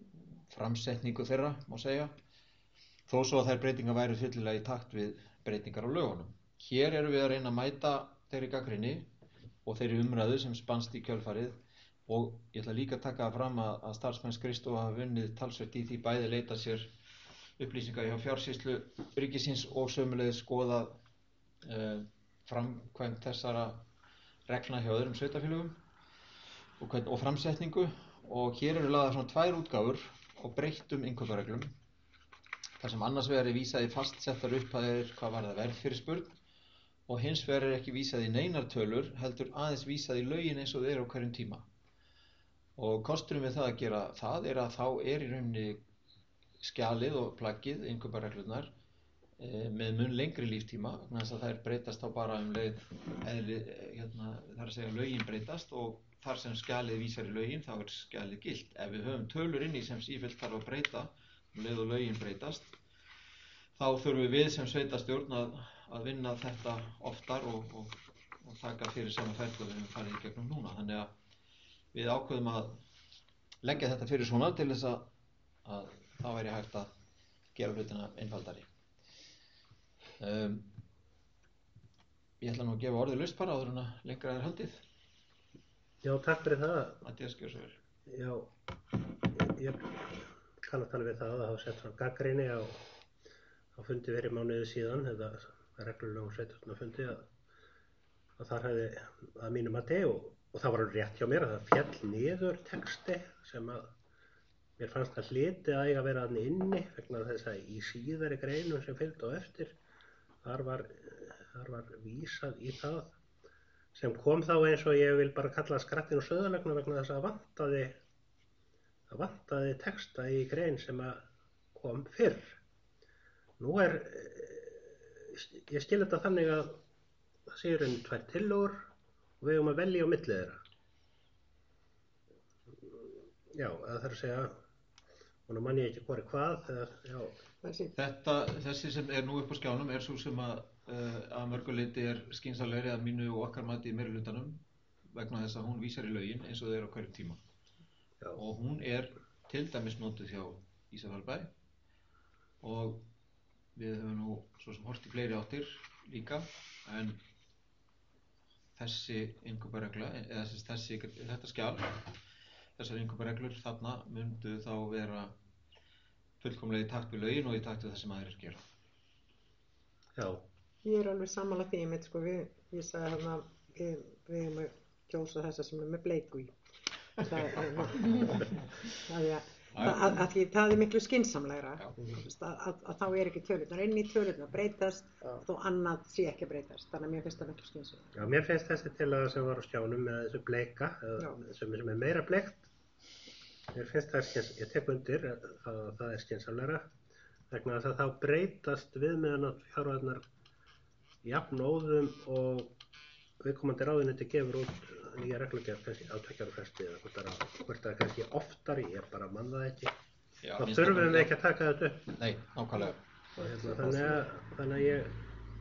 framsetningu þeirra, má segja, þó svo að þær breytingar væru fyllilega í takt við breytingar á lögunum. Hér erum við að reyna að mæta þeirri gagnrýni og þeirri umræðu sem spannst í kjölfarið og ég ætla líka að taka það fram að, að starfsmenn skrifstofa hafa vunnið talsvert í því bæði leita sér upplýsingar hjá fjársýslu ríkisins og sömuleiðis skoðað uh, framkvæmd þessara reglna hjá öðrum sveitarfélögum og, hvern, og framsetningu og hér eru lagðar svona tvær útgáfur og breyttum innkaupareglum þar sem annars vegar er vísað í fastsettar upphæðir hvað varðar verðfyrirspurn og hins vegar er ekki vísað í neinar tölur heldur aðeins vísað í lögin eins og þeir eru á hverjum tíma. Og kosturum við það að gera það er að þá er í rauninni skjalið og plaggið, innkaupareglurnar, e, með mun lengri líftíma, þannig að þær breytast þá bara um leið, eðli, hérna, þar að segja lögin breytast og þar sem skjalið vísar í lögin þá er skjalið gilt. Ef við höfum tölur inni sem sífellt þarf að breyta, um leið og lögin breytast, þá þurfum við sem sveitastjórn að, að vinna þetta oftar og, og, og taka fyrir sama ferli við höfum farið í gegnum núna. Þannig að við ákveðum að leggja þetta fyrir svona til þess að, að það væri hægt að gera hlutina einfaldari. Um, ég ætla nú að gefa orðið laust bara áður en að lengra er haldið. Já, takk fyrir það. Matthías, gjörðu svo vel. Já, ég kann að tala við það að hafa sett fram gagnrýni á, á fundi fyrir mánuði síðan, eða reglulegum sveitarstjórnarfundi að, að þar hefði að mínu mati og Og það var rétt hjá mér að það féll niður texti sem að mér fannst að hlyti að eiga að vera þarna inni vegna þess að í síðari greinum sem fylgdi á eftir þar var, þar var vísað í það sem kom þá eins og ég vil bara kalla skrattinn og söðalegna vegna þess að vantaði, það vantaði texta í grein sem að kom fyrr. Nú er, ég skil þetta þannig að það séu raunin tvær tillögur og við höfum að velja á milli þeirra. Já, það þarf að segja, og nú man ég ekki hvori hvað, þegar, já. Þetta, þessi sem er nú upp á skjánum er svo sem að, uh, að mörguleiti er skynsamlegri að mínu og okkar mati í meirihlutanum vegna þess að hún vísar í lögin eins og þeir á hverjum tíma. Já. Og hún er til dæmis notuð hjá Ísafjarðarbæ og við höfum nú svo sem horft í fleiri áttir líka, en þessi innkauparegla, eða þessi, þetta skjal, þessar innkaupareglur þarna myndu þá vera fullkomlega í takt við lögin og í takt við það sem aðrir gera. Já. Ég er alveg sammála því, mitt, sko, við, ég sagði hérna, við, við erum að kjósa þessa sem er með bleiku í. Það er, það er, að, að, að því það er miklu skynsamlegra, að, að, að þá er ekki tölurnar inn í tölurnar breytast þó annað sé ekki að breytast, þannig að mér finnst það miklu skynsamlegra. Já, mér finnst þessi tillaga sem var á skjánum með þessu bleika, sem, sem er meira bleikt, mér finnst það skynsamlegra, ég tek undir að, að það er skynsamlegra, vegna þess að þá breytast viðmiðunar fjárhæðnar jafnóðum og viðkomandi ráðuneyti gefur út nýja reglugerð kannski á tveggja ára fresti eða hvort það er, hvort það er kannski oftari, ég bara man það ekki. Já, þá þurfum við ekki að taka þetta upp. Nei, nákvæmlega. Hérna, þannig að, þannig að ég,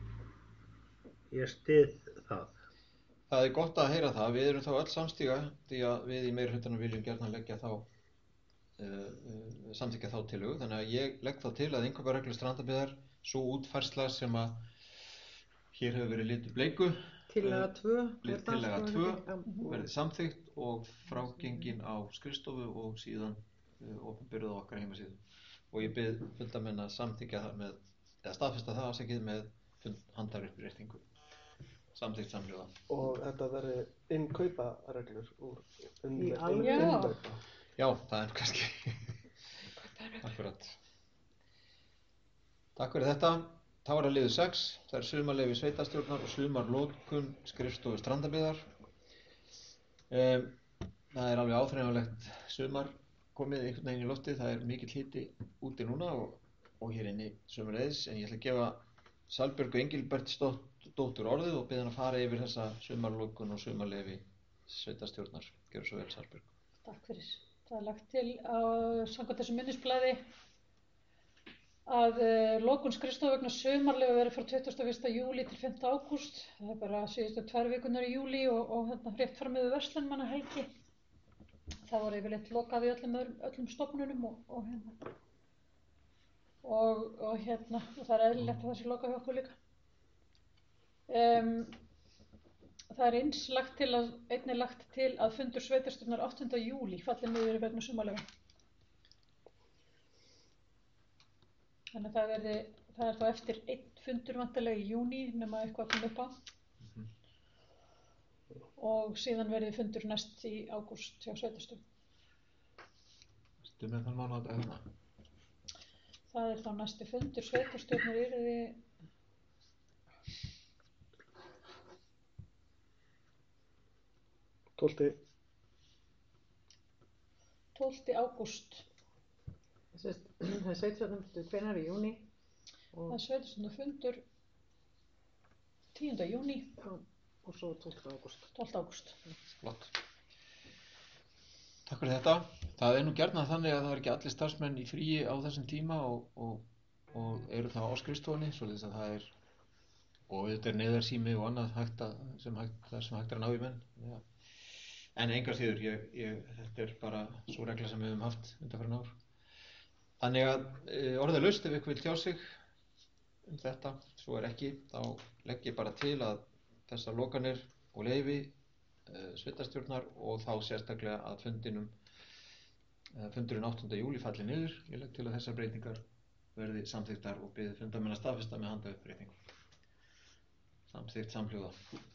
ég styð það. Það er gott að heyra það. Við erum þá öll samstíga því að við í meirihlutanum viljum gjarnan leggja þá, uh, uh, samþykkja þá tillögu. Þannig að ég legg þá til að innkaupareglu strandabyggðar, sú útfærsla sem að hér hefur verið litur bleiku, Tillaga tvö, tillaga tvö verði samþykkt og frágengin á skrifstofu og síðan uh, opinberuð á okkar heimasíðu. Og ég bið fundamenn að samþykkja það með, eða staðfesta það afsakið með handhafauppreikningu. Samþykkt samhljóða. Og þetta verði innkaupareglur úr Í alveg? Já, það er kannski akkurat. Takk fyrir þetta. Þá er það liður sex, það er sumarleyfi sveitarstjórnar og sumarlótkun skrifstofu strandabyggðar. Um, það er alveg áþreifanlegt sumar komið einhvern veginn í loftið, það er mikill hiti úti núna og, og hér inni sömuleiðis, en ég ætla að gefa Salbjörgu Engilbertsdóttur orðið og biðja hana að fara yfir þessa sumarlótkun og sumarleyfi sveitarstjórnar. Gjörðu svo vel, Salbjörg. Takk fyrir. Það er lagt til á samkvæmt þessu minnisblaði að uh, lokun skrifstofu vegna sumarleyfa verið frá tuttugasta og fyrsta júlí til fimmta ágúst. Það er bara síðustu tvær vikunar í júlí og, og hérna rétt fram yfir verslunmannahelgi. það voru yfirleitt lokað í öllum, öðrum- öllum stofnunum og, og hérna og, og hérna og það er eðlilegt að það sé lokað hjá okkur líka. Um, það er eins lagt til að, einnig lagt til að fundur sveitarstjórnar áttunda júlí falli niður vegna sumarleyfa. Þannig að það verði, það er þá eftir einn fundur vantarlega í júní nema eitthvað kom upp á. Og síðan verði fundur næst í ágúst hjá sveitarstjórn. Ertu með þann mánuð að hérna? Það er þá næsti fundur sveitarstjórnar yrði tólfti tólfti ágúst. Það er sveitarstjórnarfundur hvenær í júní? Það er sveitarstjórnar fundur tíunda júní, Og svo tólfta ágúst. tólfta ágúst. Flott. Takk fyrir þetta. Það er nú gjarnan þannig að það er ekki allir starfsmenn í fríi á þessum tíma og, og, og eru þá á skrifstofunni, svoleiðis að það er, og þetta er neyðarsími og annað hægt að, sem hægt, það sem hægt er að ná í menn. Ja. En engar síður, ég, ég, þetta er bara svo regla sem við höfum haft undanfarin ár. Þannig að e, orðið laust ef ykkur vil tjá sig um þetta, svo er ekki, þá legg ég bara til að þessar lokanir og leyfi e, sveitarstjórnar og þá sérstaklega að fundinum, e, fundurinn áttunda júlí falli niður. Ég legg til að þessar breytingar verði samþykktar og biði fundamenn að staðfesta með handauppbreytingu. Samþykkt samhljóða.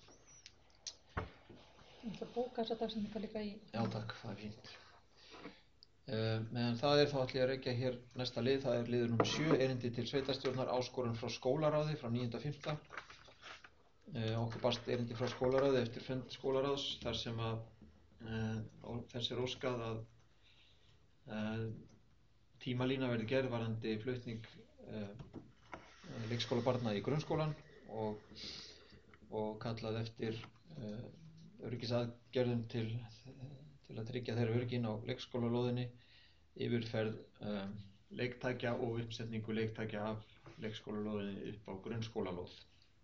Ég ætla að bóka þessa dagsetninga líka í. Já takk, það er fínt. Uh, meðan það er þá ætla ég að rekja hér næsta lið, það er liður númer sjö, erindi til sveitarstjórnar, áskorun frá skólaráði frá níunda fimmta. Uh, okkur barst erindi frá skólaráði eftir fund skólaráðs þar sem að uh, þess er óskað að uh, tímalína verði gerð varðandi flutning uh, leikskólabarna í grunnskólan og, og kallað eftir uh, öryggisaðgerðum til til að tryggja þeirra öryggi inn á leikskólalóðinni, yfirferð um, leiktækja og uppsetningu leiktækja af leikskólalóðinni upp á grunnskólalóð.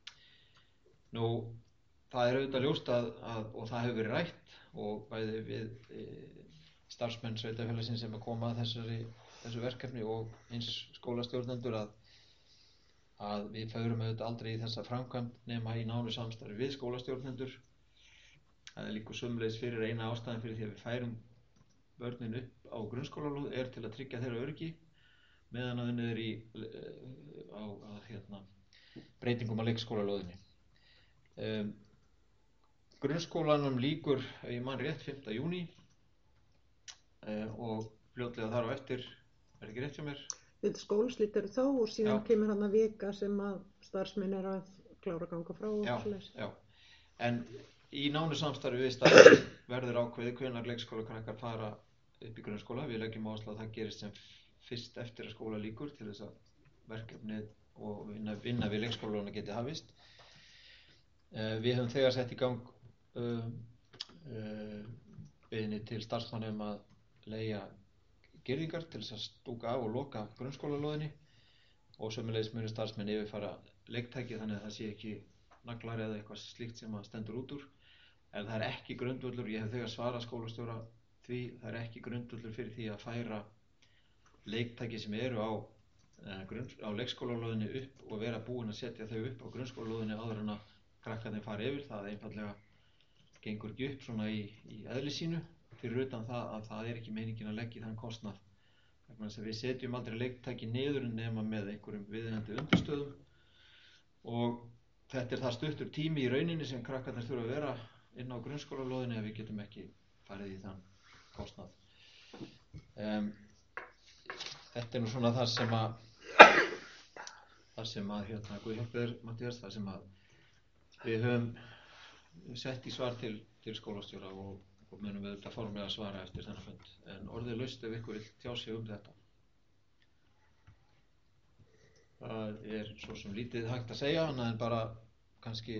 Nú, það er auðvitað ljóst að, að og það hefur verið rætt og bæði við e, starfsmenn sveitarfélagsins sem að koma að þessari, þessu verkefni og eins skólastjórnendur að, að við förum auðvitað aldrei í þessa framkvæmd nema í nánu samstarfi við skólastjórnendur. Það er líka sömuleiðis fyrir eina ástæðan fyrir því að við færum börnin upp á grunnskólalóð er til að tryggja þeirra öryggi meðan að unnið er í á að, hérna, breytingum á leikskólalóðinni. Um, grunnskólanum lýkur, ég man rétt, fimmta júní uh, og fljótlega þar á eftir, er ekki rétt hjá mér? Þetta skólaslít eru þá og síðan Já. kemur hann að vika sem að starfsmenn er að klára að ganga frá og Já, svoleiðis. já. En í nánu samstarfi við starfsmenn verður ákveðið hvenær leikskólakrakkar fara upp í grunnskóla. Við leggjum áherslu að það gerist sem fyrst eftir að skóla lýkur til þess að verkefnið og vinna, vinna við leikskólalóðina geti hafist. Uh, við höfum þegar sett í gang uh, uh, beiðni til starfsmanna um að leigja girðingar til þess að stúka af og loka grunnskólalóðinni og sömuleiðis munu starfsmenn yfirfara leiktæki þannig að það sé ekki naglar eða eitthvað slíkt sem að stendur út úr. En það er ekki grundvöllur, ég hef þegar svarað skólastjóra því, það er ekki grundvöllur fyrir því að færa leiktæki sem eru á, uh, grunn, á leikskólalóðinni upp og vera búin að setja þau upp á grunnskólalóðinni áður en að krakkarnir fara yfir. Það einfaldlega gengur ekki upp svona í, í eðli sínu, fyrir utan það að það er ekki meiningin að leggja í þann kostnað. Vegna þess að við setjum aldrei leiktæki niður nema með einhverjum viðeigandi undirstöðum og þetta er það stuttur tími í rauninni sem krakkarnir þurfa að vera inn á grunnskólalóðinni ef við getum ekki farið í þann kostnað. Um, þetta er nú svona það sem að það sem að hérna Guð hjálpi þér, Matthías, það sem að við höfum sett í svar til, til skólastjóra og, og munum við þetta formlega að svara eftir þennan fund. En orðið laust ef ykkur vill tjá sig um þetta. Það er svo sem lítið hægt að segja, annað en bara kannski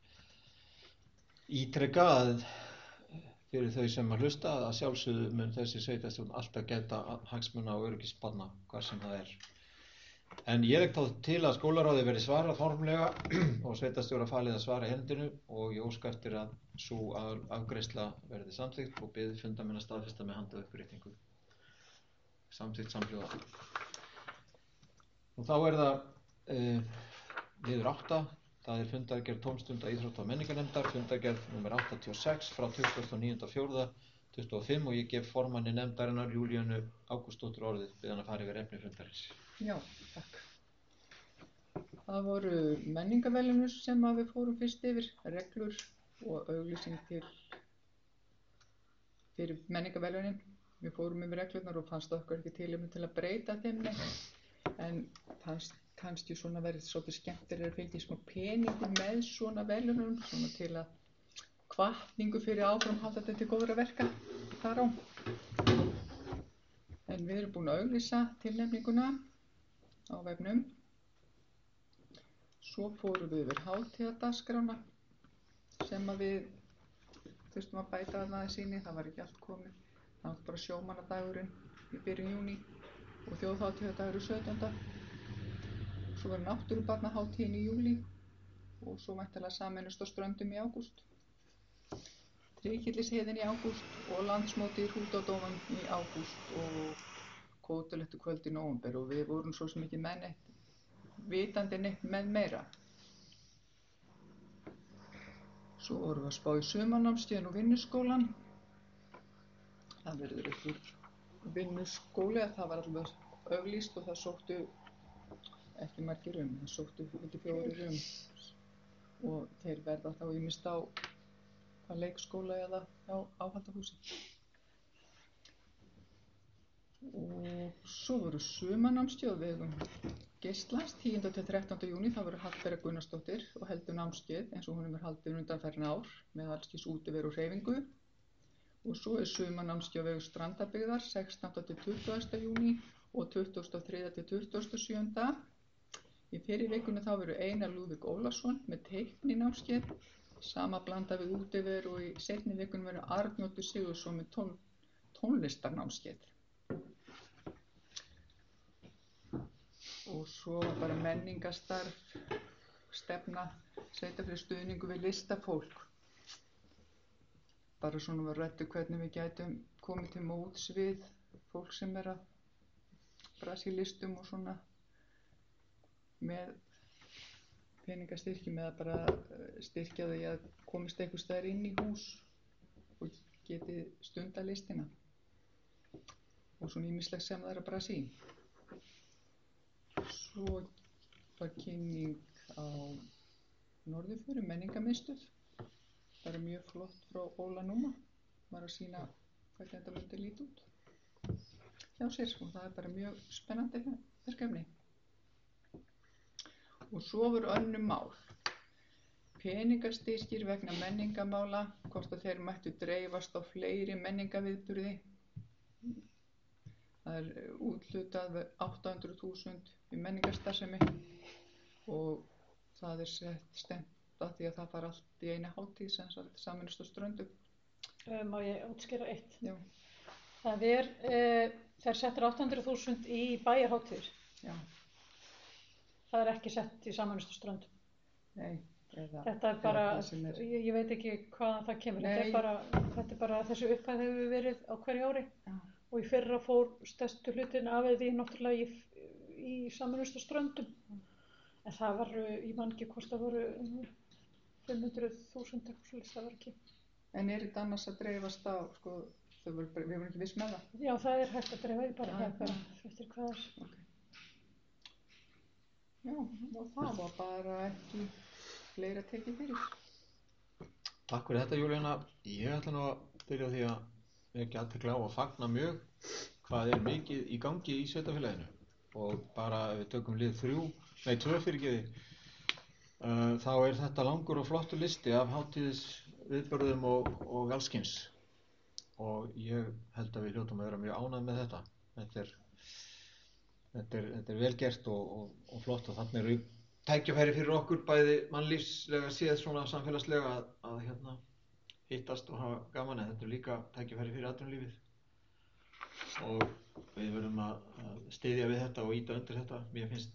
ítreka að fyrir þau sem að hlusta að sjálfsögðu mun þessi sveitarstjórn alltaf gæta hagsmuna og öryggis barna hvar sem það er. En ég legg þá til að skólaráði verði svarað formlega og sveitarstjóra falið að svara erindinu og ég óska eftir að sú afgreiðsla verði samþykkt og bið fundamenn að staðfesta með handauppréttingu. Samþykkt samhljóða. Og þá er það uh, liður átta, það er fundargerð tómstunda íþrótta og menningarnefndar, fundargerð númer áttatíu og sex frá tuttugasta og níunda apríl tuttugu og fimm og ég gef formanni nefndarinnar Júlíönu Ágústsdóttur orðið, bið hann að fara yfir efni fundarins. Já, takk. Það voru menningarverðlaunir sem að við fórum fyrst yfir, reglur og auglýsing til fyrir menningarverðlaunin. Við fórum yfir reglurnar og fannst okkur ekki tilefni til að breyta þeim neitt, en fannst kannski svona verið svolítið skemmtilega að fylgja smá peningur með svona verðlaunum, svona til að hvatningu fyrir áframhaldandi til góðra verka þar á. En við erum búin að auglýsa tilnefninguna á vefnum. Svo fórum við yfir hátíðardagskránna sem að við þurftum að bæta aðeins inn í, það var ekki allt komið. Það var bara sjómannadagurinn í byrjun júní og þjóðhátíðardagurinn sautjánda. Svo var náttúrubarnahátíðin í júlí og svo væntanlega sameinast á Ströndum í ágúst. Tryggilisheiðin í ágúst og landsmóti í Hrútadómum í ágúst og kótilettu kvöld í nóvember og við vorum svo sem ekki með neitt, vitandi neitt með meira. Svo vorum við að spá í sumarnámskeiðin og vinnuskólan. Það verður einhver vinnuskóli að það var alveg auglýst og það sóttu ekki margir um, það sóttu fjórir um og þeir verða þá ýmist á að leikskóla eða á áhaldahúsi. Og svo voru sumarnámskeið á vegum Geislands tíunda til þrettánda júní, það voru Hallbera Gunnarsdóttir og heldur námskeið eins og hún er haldið undanfarin ár með alls kyns útiveru og hreyfingu. Og svo er sumarnámskeið á vegum Strandabyggðar sextánda til tuttugasta júní og tuttugasta og þriðja til tuttugasta og sjöunda. Í fyrri vikunni þá verður Einar Lúðvík Ólafsson með teikninámskeið, sama blanda við útiveru og í seinni vikunni verður Arnljótur Sigurðsson með tón, tónlistarnámskeið. Og svo bara menningarstarf, stefna, sveitarfélags stuðningu við listafólk. Bara svona var ræddu hvernig við gætum komið til móts við fólk sem er að brasa í listum og svona með peningastyrkjum eða bara styrkja því að komist einhvers staðar inn í hús og geti stunda listina og svona ýmislegt sem það er að brasa í. Svo var kynning á Norðurfjöru menningarmiðstöð, bara mjög flott frá Óla Núma, var að sýna hvernig þetta myndi líta út hjá sér og það er bara mjög spennandi verkefni. Og svo voru önnur mál, peningastyrkir vegna menningarmála, hvort að þeir mættu dreifast á fleiri menningarviðburði. Það er úthlutað átta hundruð þúsund í menningarstarfsemi og það er sett stefnt að því að það fara allt í eina hátíð sem sagt sameinast á Ströndum. Má ég útskýra eitt? Já. Það er, uh, þeir settir átta hundruð þúsund í bæjarhátíðir. Já. Það er ekki sett í sameinustu Ströndum. Nei, eða, þetta er bara, er... ég, ég veit ekki hvaðan það kemur. Þetta er, bara, þetta er bara þessu upphæð hefur verið á hverju ári. Já. Og í fyrra fór stærstu hlutin af því náttúrulega í, í sameinustu Ströndum. Já. En það var, ég man ekki hvort það voru fimm hundruð þúsund eitthvað svolítið, það var ekki. En er þetta annars að dreifast á, sko, þau voru, við vorum ekki viss með það? Já, það er hægt að dreifa því bara, það er bara eftir hvað er. Okay. Já, og það var bara ekki fleira tekið fyrir. Takk fyrir þetta, Júlíana. Ég ætla nú að byrja á því að vekja athygli á og fagna mjög hvað er mikið í gangi í sveitarfélaginu. Og bara ef við tökum lið þrjú, nei tvö fyrirgeði, uh, þá er þetta langur og flottur listi af hátíðisviðburðum og, og alls kyns. Og ég held að við hljótum að vera mjög ánægð með þetta. Þetta er Þetta er, þetta er vel gert og, og, og flott og þannig eru tækifæri fyrir okkur bæði mannlífslega séð svona samfélagslega að, að hérna, hittast og hafa gaman en þetta er líka tækifæri fyrir atvinnulífið og við verðum að, að styðja við þetta og ýta undir þetta. Mér finnst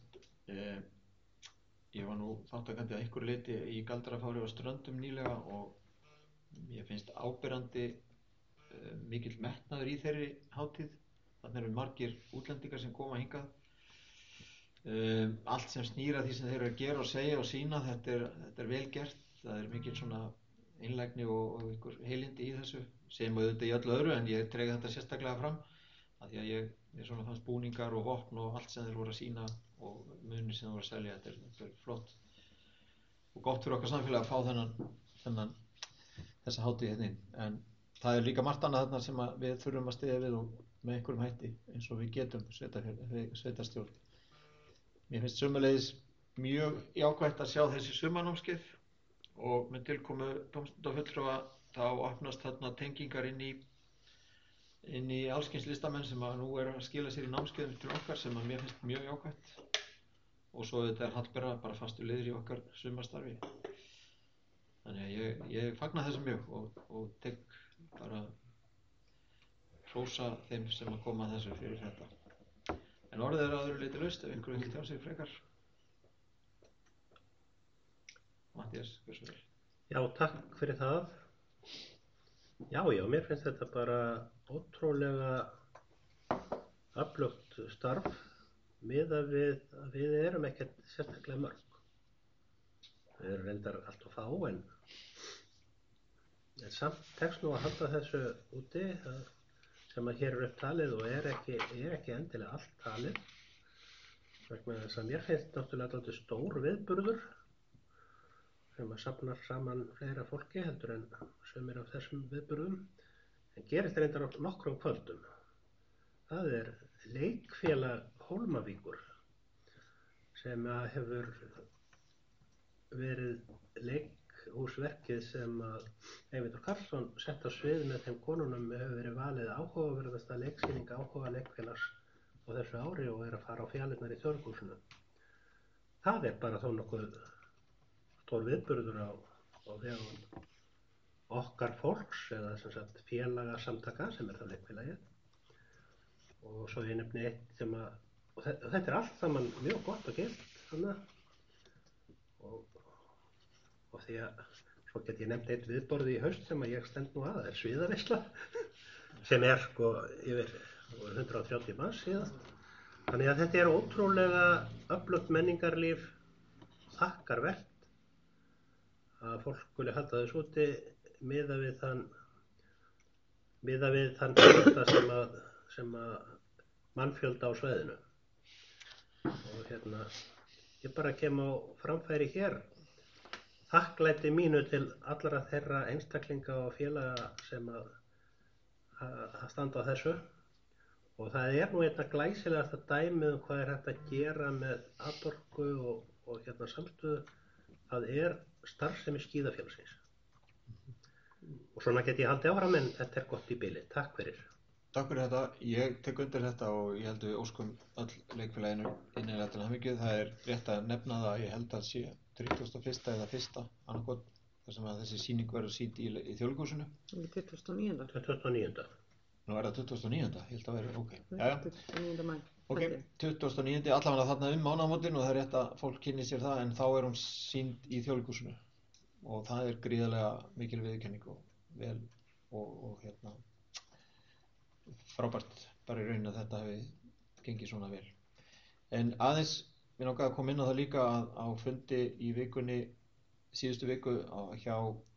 Eh, ég var nú þáttakandi að einhverju leyti í Galdrafári á Ströndum nýlega og mér finnst áberandi eh, mikill metnaður í þeirri hátíð. Þannig eru margir útlendingar sem koma hingað. Eh, allt sem snýr að því sem þeir eru að gera og segja og sína, þetta er, þetta er vel gert. Það er mikill svona einlægni og, og einhver heilindi í þessu sem auðvitað í öllu öðru, en ég treygi þetta sérstaklega fram af því að ég, ég svona fannst búningar og vopn og allt sem þeir voru að sína og munir sem þeir voru að selja, þetta er, þetta er flott og gott fyrir okkar samfélag að fá þennan, þennan þessa hátíð hérna inn. En það er líka margt annað þarna sem að við þurfum að styðja við og með einhverjum hætti eins og við getum sveitarstjórn. Mér finnst sömuleiðis mjög jákvætt að sjá þessi sumarnámskeið og með tilkomu tómstundafulltrúa þá opnast þarna tengingar inn í inn í allskyns listamenn sem að nú er að skila sér í námskeiðum til okkar sem að mér finnst mjög jákvætt og svo þetta er Hallbera bara fastur liður í okkar sumarstarfi. Þannig að ég, ég fagna þessu mjög og, og tek bara hrósa þeim sem að koma að þessu fyrir þetta. En orðið er að öðru leyti laust ef einhverju vil tjá sig frekar. Matthías, hversu vel? Já, takk fyrir það. Já, já, mér finnst þetta bara ótrúlega öflugt starf miðað við að við erum ekkert sérstaklega mörg. Við erum reyndar allt of fá en, en samt tekst nú að halda þessu úti sem að hér er upp talið og er ekki, er ekki endilega allt talið. Vegna þess að mér finnst náttúrulega alltaf stór viðburður sem að safnar saman fleira fólki heldur en sumir af þessum viðburðum en gerist reyndar á nokkrum kvöldum. Það er leikfélag Hólmavíkur sem að hefur verið leikhúsverkið sem að Eyvindur Karlsson sett á svið með þeim konunum hefur verið valið áhugaverðasta leiksýning áhuga leikfélags á þessu ári og er að fara á fjalirnar í Þjóðleikhúsinu. Það er bara þó nokkuð stór viðburður á, á vegum okkar fólks eða sem sagt félagasamtaka sem er það leikfélagið og svo ég nefni eitt sem að og þetta er allt saman mjög gott og gilt þannig og, og því að svo get ég nefnt eitt viðborð í haust sem að ég stend nú að, það er sviðaveisla sem er sko yfir hundrað þrjátíu manns síðast þannig að þetta er ótrúlega öflugt menningarlíf þakkarvert að fólk skuli halda þess úti miða við þann miða við þann fjölda sem að, sem að mannfjölda á svæðinu og hérna ég bara kem á framfæri hér þakklæti mínu til allra þeirra einstaklinga og félaga sem að, að standa á þessu og það er nú einna glæsilegasta dæmið um hvað er hægt að gera með atorku og, og hérna samstöðu það er starfsemi skíðafélagsins. Og svona get ég haldið áfram en þetta er gott í bili. Takk fyrir. Takk fyrir þetta. Ég tek undir þetta og ég held að við óskum öll leikfélaginu innilega til hamingju. Það er rétt að nefna það að ég held að sé þrítugasta og fyrsta eða fyrsta annarkot þar sem að þessi sýning verður sýnd í, í Þjóðleikhúsinu. tuttugasta og níunda. tuttugasta og níunda. Nú er það tuttugasta og níunda. Ég held að vera, ok. Jæja. tuttugasta og níunda maí. Ok, tuttugasta og níunda allavega þarna um mánaðamótin og það er rétt að fólk kynni sér það en þá er hún sýnd í Þjóðleikhúsinu og það er gríðarlega mikil viðurkenning og vel og, og hérna frábært bara í raunin að þetta hefði gengið svona vel. En aðeins, mér langaði að koma inn á það líka að á fundi í vikunni, síðustu viku á, hjá,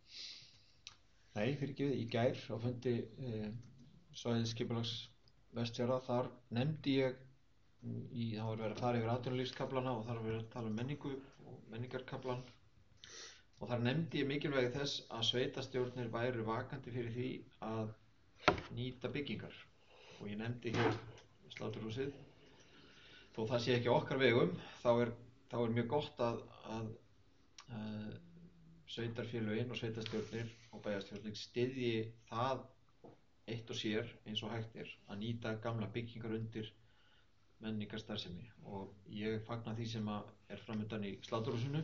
nei fyrir ekki við, í gær á fundi e, svæðisskipulags Vestfjarða, þar nefndi ég í, þá var verið að fara yfir atvinnulífskaplana og þar var verið að tala um menningu og menningarkaplan og þar nefndi ég mikilvægi þess að sveitastjórnir væru vakandi fyrir því að nýta byggingar og ég nefndi hér Sláturhúsið þó það sé ekki okkar vegum þá er, þá er mjög gott að, að, að sveitarfélögin og sveitastjórnir og bæjarstjórnir styðji það eitt og sér eins og hægt er að nýta gamla byggingar undir menningarstarfsemi og ég fagna því sem að er framundan í Sláturhúsinu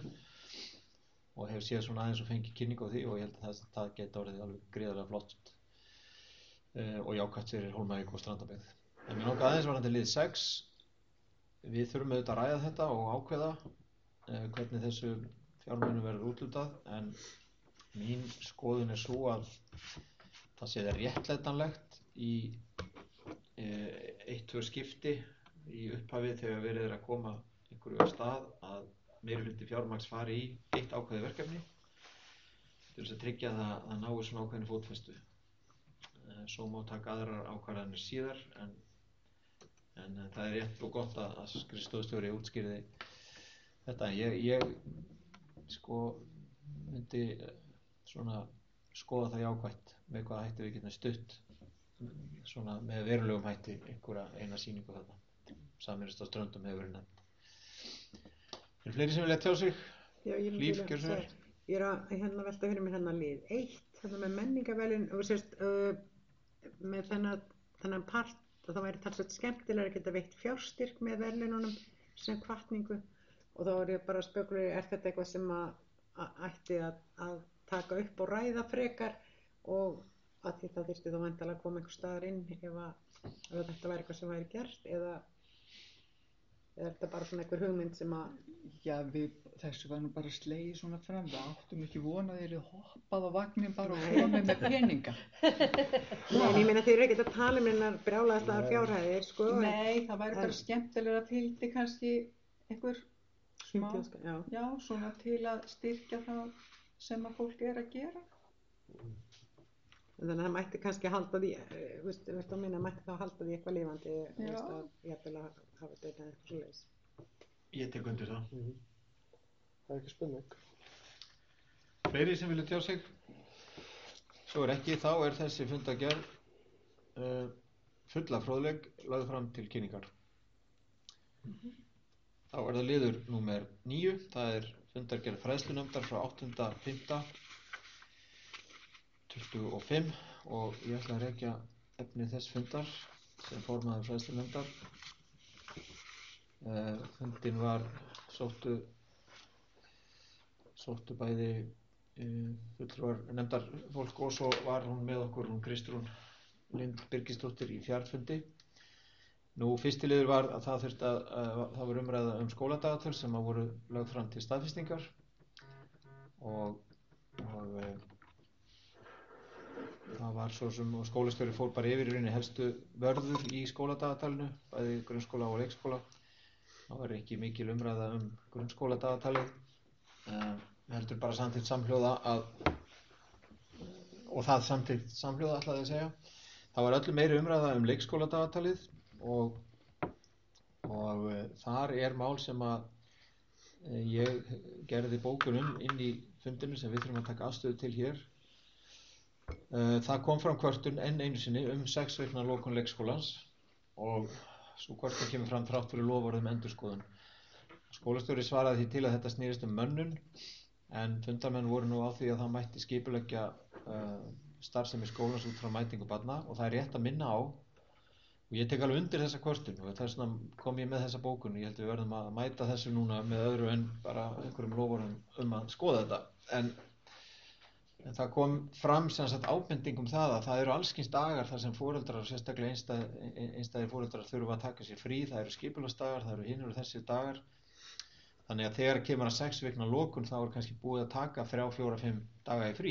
og hef séð svona aðeins og fengið kynningu á því og ég held að það, það geta orðið alveg gríðarlega flott uh, og jákvætt fyrir Hólmavík og Strandabyggð. En mér langar aðeins varðandi lið sex við þurfum auðvitað að ræða þetta og ákveða uh, hvernig þessu fjármunum verður útlutað, en mín skoðun er svo að það sé það réttlætanlegt í uh, eitt, tvö skipti í upphafi þegar verið er að koma einhverju af stað að meirihluti fjármagns fari í eitt ákveðið verkefni til þess að tryggja það að það nái svona ákveðinni fótfestu. Svo má taka aðrar ákvarðanir síðar, en, en það er rétt og gott að, að skrifstofustjóri útskýrði þetta. Ég, ég sko myndi svona skoða það jákvætt með hvað hætti við getum stutt svona með verulegum hætti einhverja eina sýningu þarna. Sameinast á Ströndum hefur verið nefnt. Er fleiri sem vilja tjá sig? Já, ég er Líf, til að gjörðu svo vel. segja. Ég er að hérna velta fyrir mér hérna lið eitt, hérna með menningarvelin og sérst uh, með þennan, þennan part og það væri talsveit skemmtilega að geta veitt fjárstyrk með verðlaununum sem hvatningu og þá er ég bara að spekulega, er þetta eitthvað sem að, að ætti að, að taka upp og ræða frekar og að því það þyrfti þá væntanlega að koma einhver staðar inn ef, að, ef þetta væri eitthvað sem væri gert eða er þetta bara svona einhver hugmynd sem að Já, við, þessu var nú bara slegið svona fram, við áttum ekki vona að þeir eru hoppað á vagnin bara og komið með peninga. Nei, ég meina þeir eru ekkert að tala um hennar brjálæðislegar fjárhæðir, sko. Nei, það væri en- bara skemmtilega að fylgdi kannski einhver smá, Þjóðska- já. já, svona til að styrkja það sem að fólk er að gera. Þannig að það mætti kannski halda því, eh, veist, veist að minna, mætti þá halda því eitthvað lifandi, Já. veist að jafnvel að hafa þetta eitthvað svo leiðis. Ég tek undir það. Mhm. Það er ekki spurning. Fleiri sem vilja tjá sig? Svo er ekki, þá er þessi fundargerð uh, full af fróðleik lögð fram til kynningar. Þá er það liður númer níu, það er fundargerð fræðslunefndar frá áttunda fimmta tuttugu og fimm og ég ætla að rekja efni þess fundar sem formaður fræðslunefndar. Uh, fundin var sóttu sóttu bæði uh, fulltrúar nefndar fólk og svo var hún með okkur, hún Kristrún Lind Birgisdóttir í fjarfundi. Nú fyrsti liður var að það þurfti að, að það var umræða um skóladagatöl sem að voru lögð fram til staðfestingar og, og uh, það var svo sem skólastjóri fór bara yfir í rauninni helstu vörður í skóladagatalinu, bæði grunnskóla og leikskóla. Það var ekki mikil umræða um grunnskóladagatalið, uh, heldur bara samþykkt samhljóða að, og það samþykkt samhljóða ætlaði að segja. Það var öllu meiri umræða um leikskóladagatalið og, og uh, þar er mál sem að uh, ég gerði bókunum inn í fundinu sem við þurfum að taka afstöðu til hér. Uh, það kom fram kvörtun enn einu sinni um sex vikna lokun leikskólans og svo kvörtun kemur fram þrátt fyrir loforðum endurskoðun. Skólastjóri svaraði því til að þetta snýrist um mönnun en fundarmenn voru nú á því að það mætti skipuleggja uh, starfsemi skólans út frá mætingu barna og það er rétt að minna á og ég tek alveg undir þessa kvörtun og þess vegna kom ég með þessa bókun. Ég held við verðum að mæta þessu núna með öðru en bara einhverjum loforðum um að skoða þetta. En En það kom fram sem sagt ábending um það að það eru allskyns dagar þar sem foreldrar og sérstaklega einstæð, einstæðir foreldrar þurfa að taka sér frí, það eru skipulagsdagar, það eru hinir og þessir dagar. Þannig að þegar kemur að sex vikna lokun þá er kannski búið að taka þrjá, fjóra, fimm daga í frí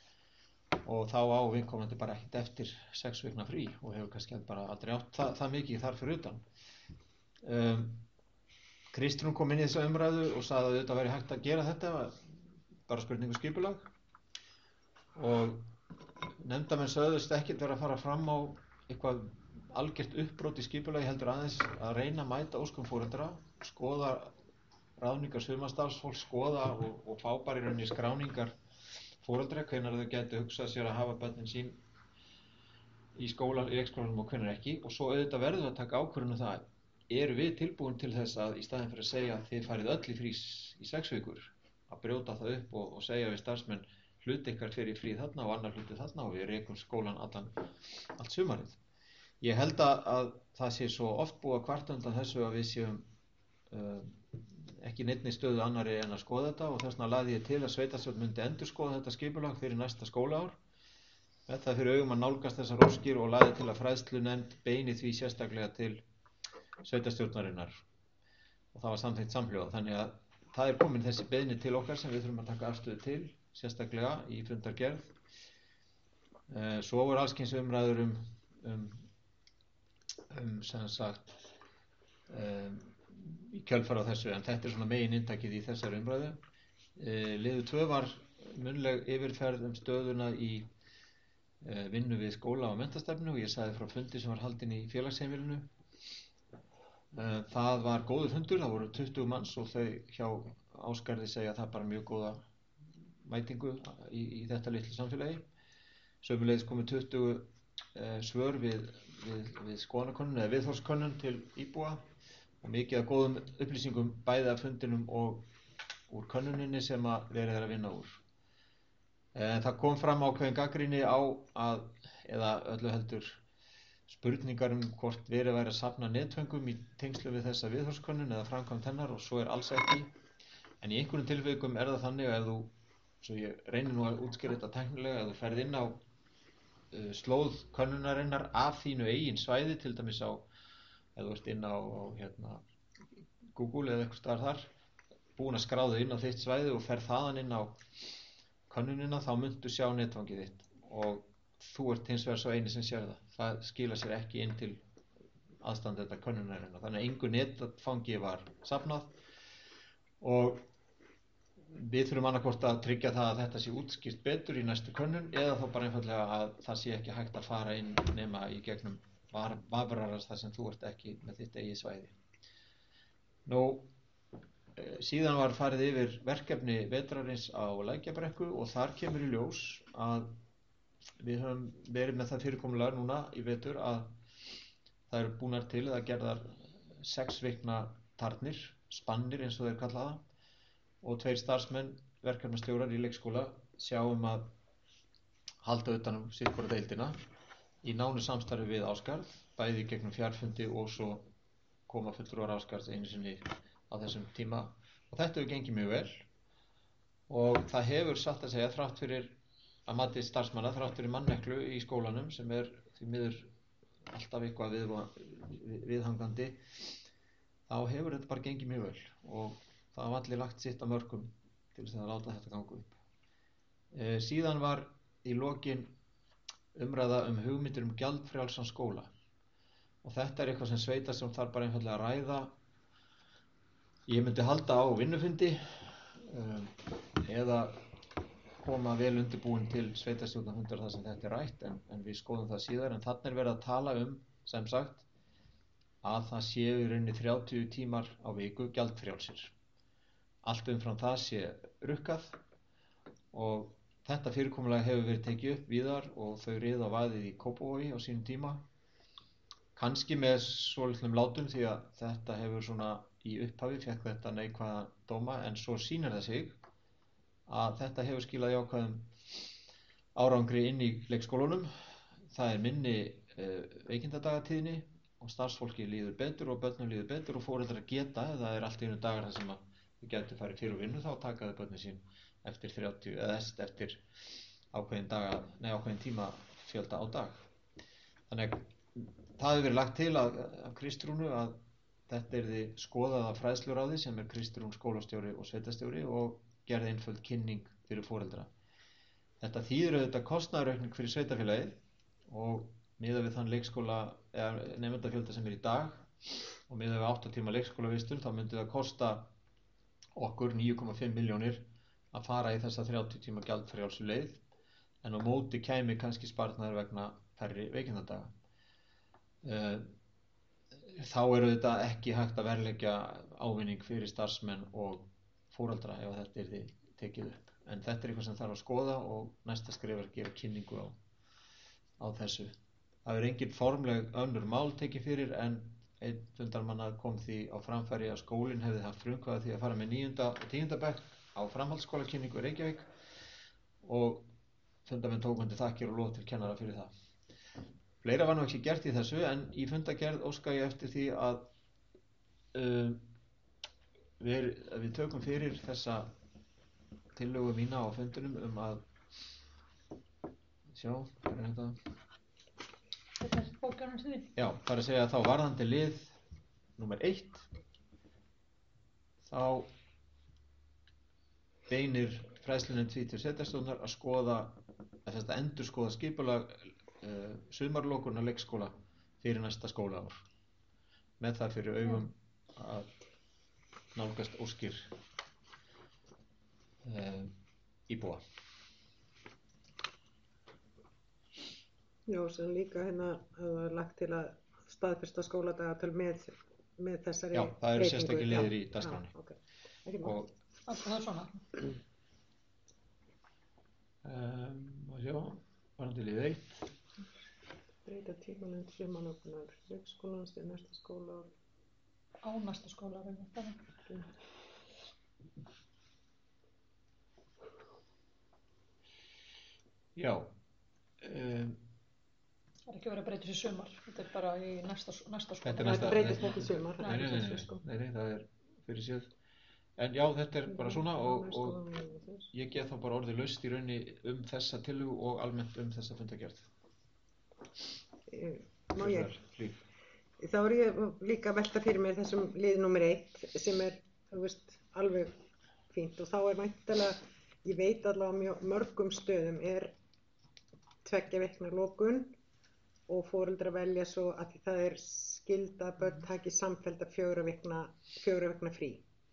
og þá á viðkomandi bara ekkert eftir sex vikna frí og hefur kannski bara aldrei átt það, það mikið þar fyrir utan. Um, Kristrún kom inn í þessa umræðu og sagði að þetta væri hægt að gera þetta, bara spurningu skipulag. Og nefndamenn sögðust ekkert vera að fara fram á eitthvað algjört uppbrot í skipulagi heldur aðeins að reyna að mæta óskum foreldra, skoða ráðningar sumarstarfsfólks, skoða og, og fá bara í rauninni skráningar foreldra, hvenær þau gætu hugsað sér að hafa börnin sín í skóla, í leikskólanum og hvenær ekki og svo auðvitað verður að taka ákvörðun um það, eru við tilbúin til þess að í staðinn fyrir að segja að þið farið öll í frís í sex vikur, að brjóta það upp og, og segja við starfsmenn hluti ykkar fyrir frí þarna og annar hluti þarna og við rekum skólan allan, allt sumarið. Ég held að, að það sé svo oft búið að kvarta undan þessu að við séum uh, ekki neinni stöðu annari en að skoða þetta og þess vegna lagði ég til að sveitarstjórn myndi endurskoða þetta skipulag fyrir næsta skólaár. Þetta fyrir augum að nálgast þessar óskir og lagði til að fræðslunefnd beini því sérstaklega til sveitarstjórnarinnar. og það var samþykkt samhljóða. Þannig að það er komin þessi beiðni til okkar sem við þurfum að taka afstöðu til, sérstaklega í fundargerð. Eh, svo voru alls kyns umræður um, um, um sem sagt, um, í kjölfar á þessu, en þetta er svona megin inntakið í þessari umræðu. Eh, liður tvö var munnleg yfirferð um stöðuna í eh, vinnu við skóla og menntastefnu og ég sagði frá fundi sem var haldinn í félagsheimilinu. Það var góður fundur, það voru tuttugu manns og þau hjá Ásgarði segja það bara mjög góða mætingu í, í þetta litlu samfélagi. Sömuleiðis komu tuttugu eh, svör við, við, við skoðanakönnun eða viðhorfskönnun til íbúa og mikið af góðum upplýsingum bæði af fundinum og úr könnuninni sem að verið er að vinna úr. Eh, það kom fram ákveðin gagnrýni á að, eða öllu heldur, spurningar um hvort verið væri að safna netföngum í tengslu við þessa viðhorfskönnun eða framkvæmd hennar og svo er alls ekki. En í einhverjum tilvikum er það þannig að ef þú, svo ég reynir nú að útskýra þetta tæknilega, ef þú ferð inn á uh, slóð könnunarinnar af þínu eigin svæði, til dæmis á, ef þú ert inn á, á hérna, Google eða eitthvað staðar þar, búin að skráðu inn á þitt svæði og ferð þaðan inn á könnunina, þá myndu sjá netfangið þitt og þú ert hins vegar svo eini sem sér það. Það skila sér ekki inn til aðstandenda könnunarinnar. Þannig að engu netfangi var safnað og við þurfum annarkvort að tryggja það að þetta sé útskýrt betur í næstu könnun eða þá bara einfallega að það sé ekki hægt að fara inn nema í gegnum vafrarast þar sem þú ert ekki með þitt eigið svæði. Nú, síðan var farið yfir verkefni vetrarins á Lækjarbrekku og þar kemur í ljós að við höfum verið með það fyrirkomulag núna í vetur að það eru búnar til eða gerðar sex vikna tarnir, spannir eins og þeir kalla það, og tveir starfsmenn, verkefnastjórar í leikskóla sjá um að halda utan um sitt hvora deildina í nánu samstarfi við Ásgarð, bæði gegnum fjarfundi og svo koma fulltrúar Ásgarðs einu sinni á þessum tíma. Og þetta hefur gengið mjög vel og það hefur satt að segja þrátt fyrir að mati starfsmanna, þrátt fyrir manneklu í skólanum sem er því miður alltaf eitthvað við, við, viðhangandi, þá hefur þetta bara gengið mjög vel og það hafa allir lagt sitt að mörkum til þess að láta þetta ganga upp. E, síðan var í lokin umræða um hugmyndir um gjaldfrjálsan skóla og þetta er eitthvað sem sveitarstjórn þarf bara einfaldlega að ræða. Ég myndi halda á vinnufundi um, eða koma vel undirbúin til sveitarstjórnarfundar þar sem þetta er rætt en, en við skoðum það síðar, en þarna er verið að tala um sem sagt að það séu í rauninni þrjátíu tímar á viku gjaldfrjálsir. Allt umfram það sé rukkað og þetta fyrirkomulag hefur verið tekið upp víðar og þau riðu á vaðið í Kópavogi á sínum tíma, kannski með svolitlum látum því að þetta hefur svona í upphafi fekk þetta neikvæða dóma en svo sýnir það sig að þetta hefur skilað jákvæðum árangri inn í leikskólunum. Það er minni uh, veikindadagatíðni og starfsfólki líður betur og börnum líður betur og foreldrar geta, ef það er allt í einu dagar þar sem að þau getur farið fyrir vinnu, þá taka þau börnin sín eftir þrjátíu eða eftir ákveðin daga, nei ákveðin tíma fjölda á dag. Þannig það hefur verið lagt til að, af Kristrúnu að þetta yrði skoðað af fræðsluráði sem er Kristrún skólastjóri og sveitarstjóri og gerði einföld kynning fyrir foreldra. Þetta þýðir auðvitað kostnaðaraukning fyrir sveitarfélagið og miðað við þann leikskóla eða nemendafjölda sem er í dag og miðað við átta tíma leikskólavistun þá myndi það kosta okkur níu komma fimm milljónir að fara í þessa þrjátíu tíma gjaldfrjálsu leið en á móti kæmi kannski sparnaður vegna færri veikindadaga. Þá er auðvitað ekki hægt að verðleggja ávinning fyrir starfsmenn og foreldra ef þetta yrði tekið upp. En þetta er eitthvað sem þarf að skoða og næsta skref er að gera kynningu á, á þessu. Það er engin formleg önnur mál tekið fyrir en einn fundarmanna kom því á framfæri að skólinn hefði haft frumkvæði því að fara með níunda og tíunda bekk á framhaldsskólakynningu í Reykjavík og fundarmenn tók undir þakkir og lof til kennara fyrir það. Fleira var nú ekki gert í þessu en í fundagerð óska ég eftir því að uh, við, við tökum fyrir þessa tillögu mína á fundunum um að sjá, hvað er þetta? Þetta er bókarnars því? Já, það er að segja að þá varðandi lið númer eitt þá beinir fræðslunefnd því til sveitarstjórnar að skoða, að þetta endur skoða skipulag uh, sumarlokunar leikskóla fyrir næsta skólaár. Með það fyrir augum að nálgast óskir uh, íbúa. Já, sem líka hérna hafa lagt til að staðfesta skóladagatöl með, með þessari Já, það eru breytingu. sérstakir liðir í Já, dagskránni. já, ok. Ekki mál. Og Það er svona. um, og sjá, varandi lið eitt. Breyta tímanum sumarlokunar leikskólans til næsta skólaár. Á næsta skóla reyna það. Já. Um, Það er ekki verið að breyta þessu sumar. Þetta er bara í næsta, næsta skóla. Þetta er næsta- Það breytist ekki í sumar. nei, nei, nei, nei, nei, nei, það er fyrir séð. En já, þetta er bara svona og, og ég gef þá bara orðið laust í raunni um þessa tillögu og almennt um þessa fundagerð. Má ég? Hlíf. Þá er ég líka að velta fyrir mér þessum lið númer eitt sem er, þú veist, alveg fínt og þá er væntanlega, ég veit allavega á mjög mörgum stöðum er tveggja vikna lokun og foreldrar velja svo að því það er skylda að börn taki samfellda fjögurra vikna, fjögurra vikna frí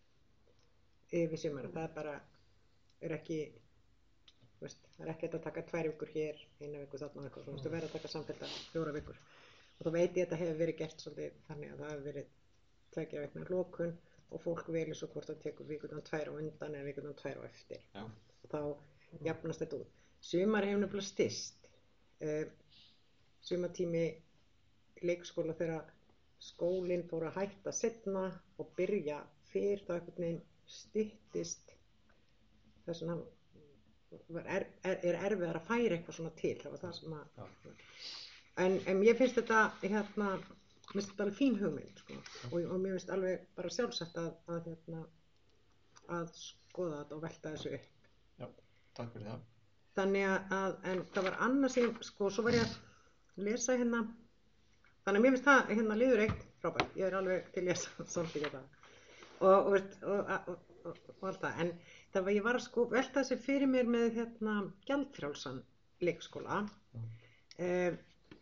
yfir sumar. Það er bara, er ekki, þú veist, það er ekki hægt að taka tvær vikur hér, eina viku þarna og eitthvað, þú veist, þú verður að taka samfellda fjóra vikur. Og þá veit ég að þetta hefur verið gert svolítið þannig að það hefur verið tveggja vikna lokun og fólk velur svo hvort það tekur vikurnar tvær á undan eða vikurnar tvær á eftir. Já. Og þá jafnast þetta út. Sumar hefur nefnilega styst. Uh, sumartími leikskóla þegar skólinn fór að hætta seinna og byrja fyrr þá einhvern veginn styttist þess vegna var er, er, er erfiðar að færa eitthvað svona til. Það var það sem að En, en mér finnst þetta, hérna, mér finnst þetta alveg fín hugmynd, sko, og, og mér finnst alveg bara sjálfsagt að, að, hérna, að skoða þetta og velta þessu upp. Já, takk fyrir það. Þannig að, en það var annars, ég, sko, svo var ég að lesa hérna, þannig að mér finnst það, hérna, liður eitt frábært, ég er alveg til ég að samþykkja það, og, og, veist, og, og, og, og allt það, en það var, ég var að sko velta þessu fyrir mér með, hérna, gjaldfrjálsan leikskóla, eh,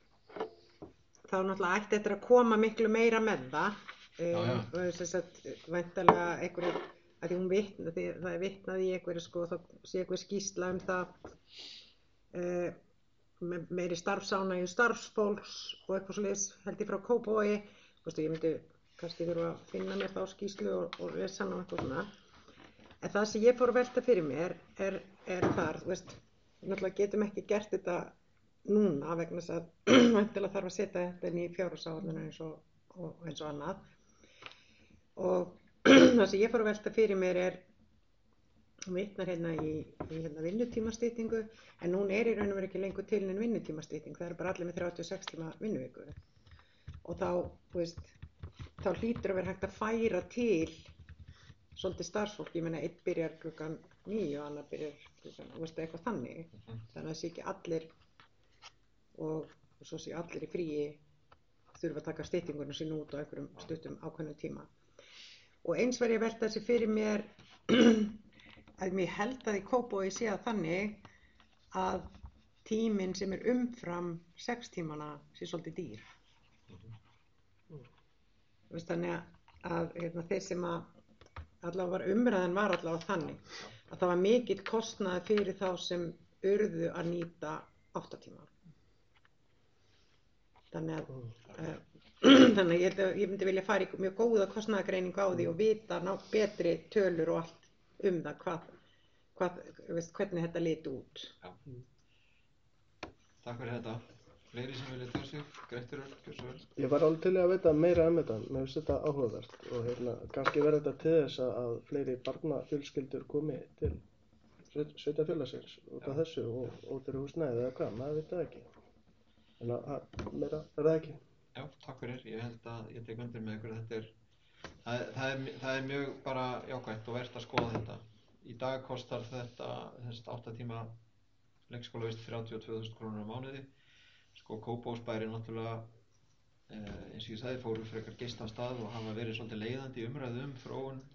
þá náttúrulega ætti þetta að koma miklu meira með það Já, já. um, og þess að væntanlega einhverju, að því hún vitna, því það er vitnað í einhverju sko, þá sé einhver skýrsla um það uh, me meiri starfsánægju starfsfólks og eitthvað svoleiðis held ég frá Kópavogi, þú veist, ég myndi kannski þurfa að finna mér þá skýrslu og, og lesa hana og eitthvað svona, en það sem ég fór að velta fyrir mér er, er þar, þú veist, náttúrulega getum ekki gert þetta núna vegna þess að væntanlega þarf að setja þetta inn í fjárhagsáætlun eins og, og eins og annað og það sem ég fór að velta fyrir mér er vitnar hérna í, í hérna vinnutímastyttingu en hún er í raun og veru ekki lengur til en vinnutímastytting, það er bara allir með þrjátíu og sex tíma vinnuviku og þá, þú veist, þá hlýtur að vera hægt að færa til svolítið starfsfólk, ég meina einn byrjar klukkan níu og annar byrjar klukkan, þú veist, eitthvað þannig þannig að það sé ekki allir og svo sé allir í fríi þurfa að taka styttinguna sín út á einhverjum stuttum ákveðnum tíma. Og eins var ég að velta þessi fyrir mér að mér held að í Kópavogi sé að þannig að tíminn sem er umfram sex tímana sé svolítið dýr. Þú veist þannig að hérna, þeir sem að allavega var umræðan var allavega þannig að það var mikill kostnaður fyrir þá sem urðu að nýta átta tíma. Þannig að, uh, þannig að ég, held að ég myndi vilja fara í mjög góða kostnaðargreiningu á því og vita ná betri tölur og allt um það hvað, hvað, veist, hvernig þetta liti út. Já. Takk fyrir þetta. Fleiri sem vilja tjá sig, Grettir Örn, gjörðu svo vel. Ég var alveg til í að vita meira um þetta, mér finnst þetta áhugavert og hérna, kannski verður þetta til þess að fleiri barnafjölskyldur komi til sveitarfélagsins út af þessu og út í húsnæði eða hvað, maður veit það ekki. En að meira er það ekki. Já, takk fyrir. Ég held að ég tek undir með ykkur að þetta er, það, það er, það er mjög bara jákvætt og vert að skoða þetta. Í dag kostar þetta, þessi átta tíma leikskólavist þrjátíu og tvö þúsund krónur á mánuði. Sko Kópavogsbær er náttúrulega, eh, eins og ég sagði, fóru frekar geist af stað og hafa verið svolítið leiðandi í umræðu um þróun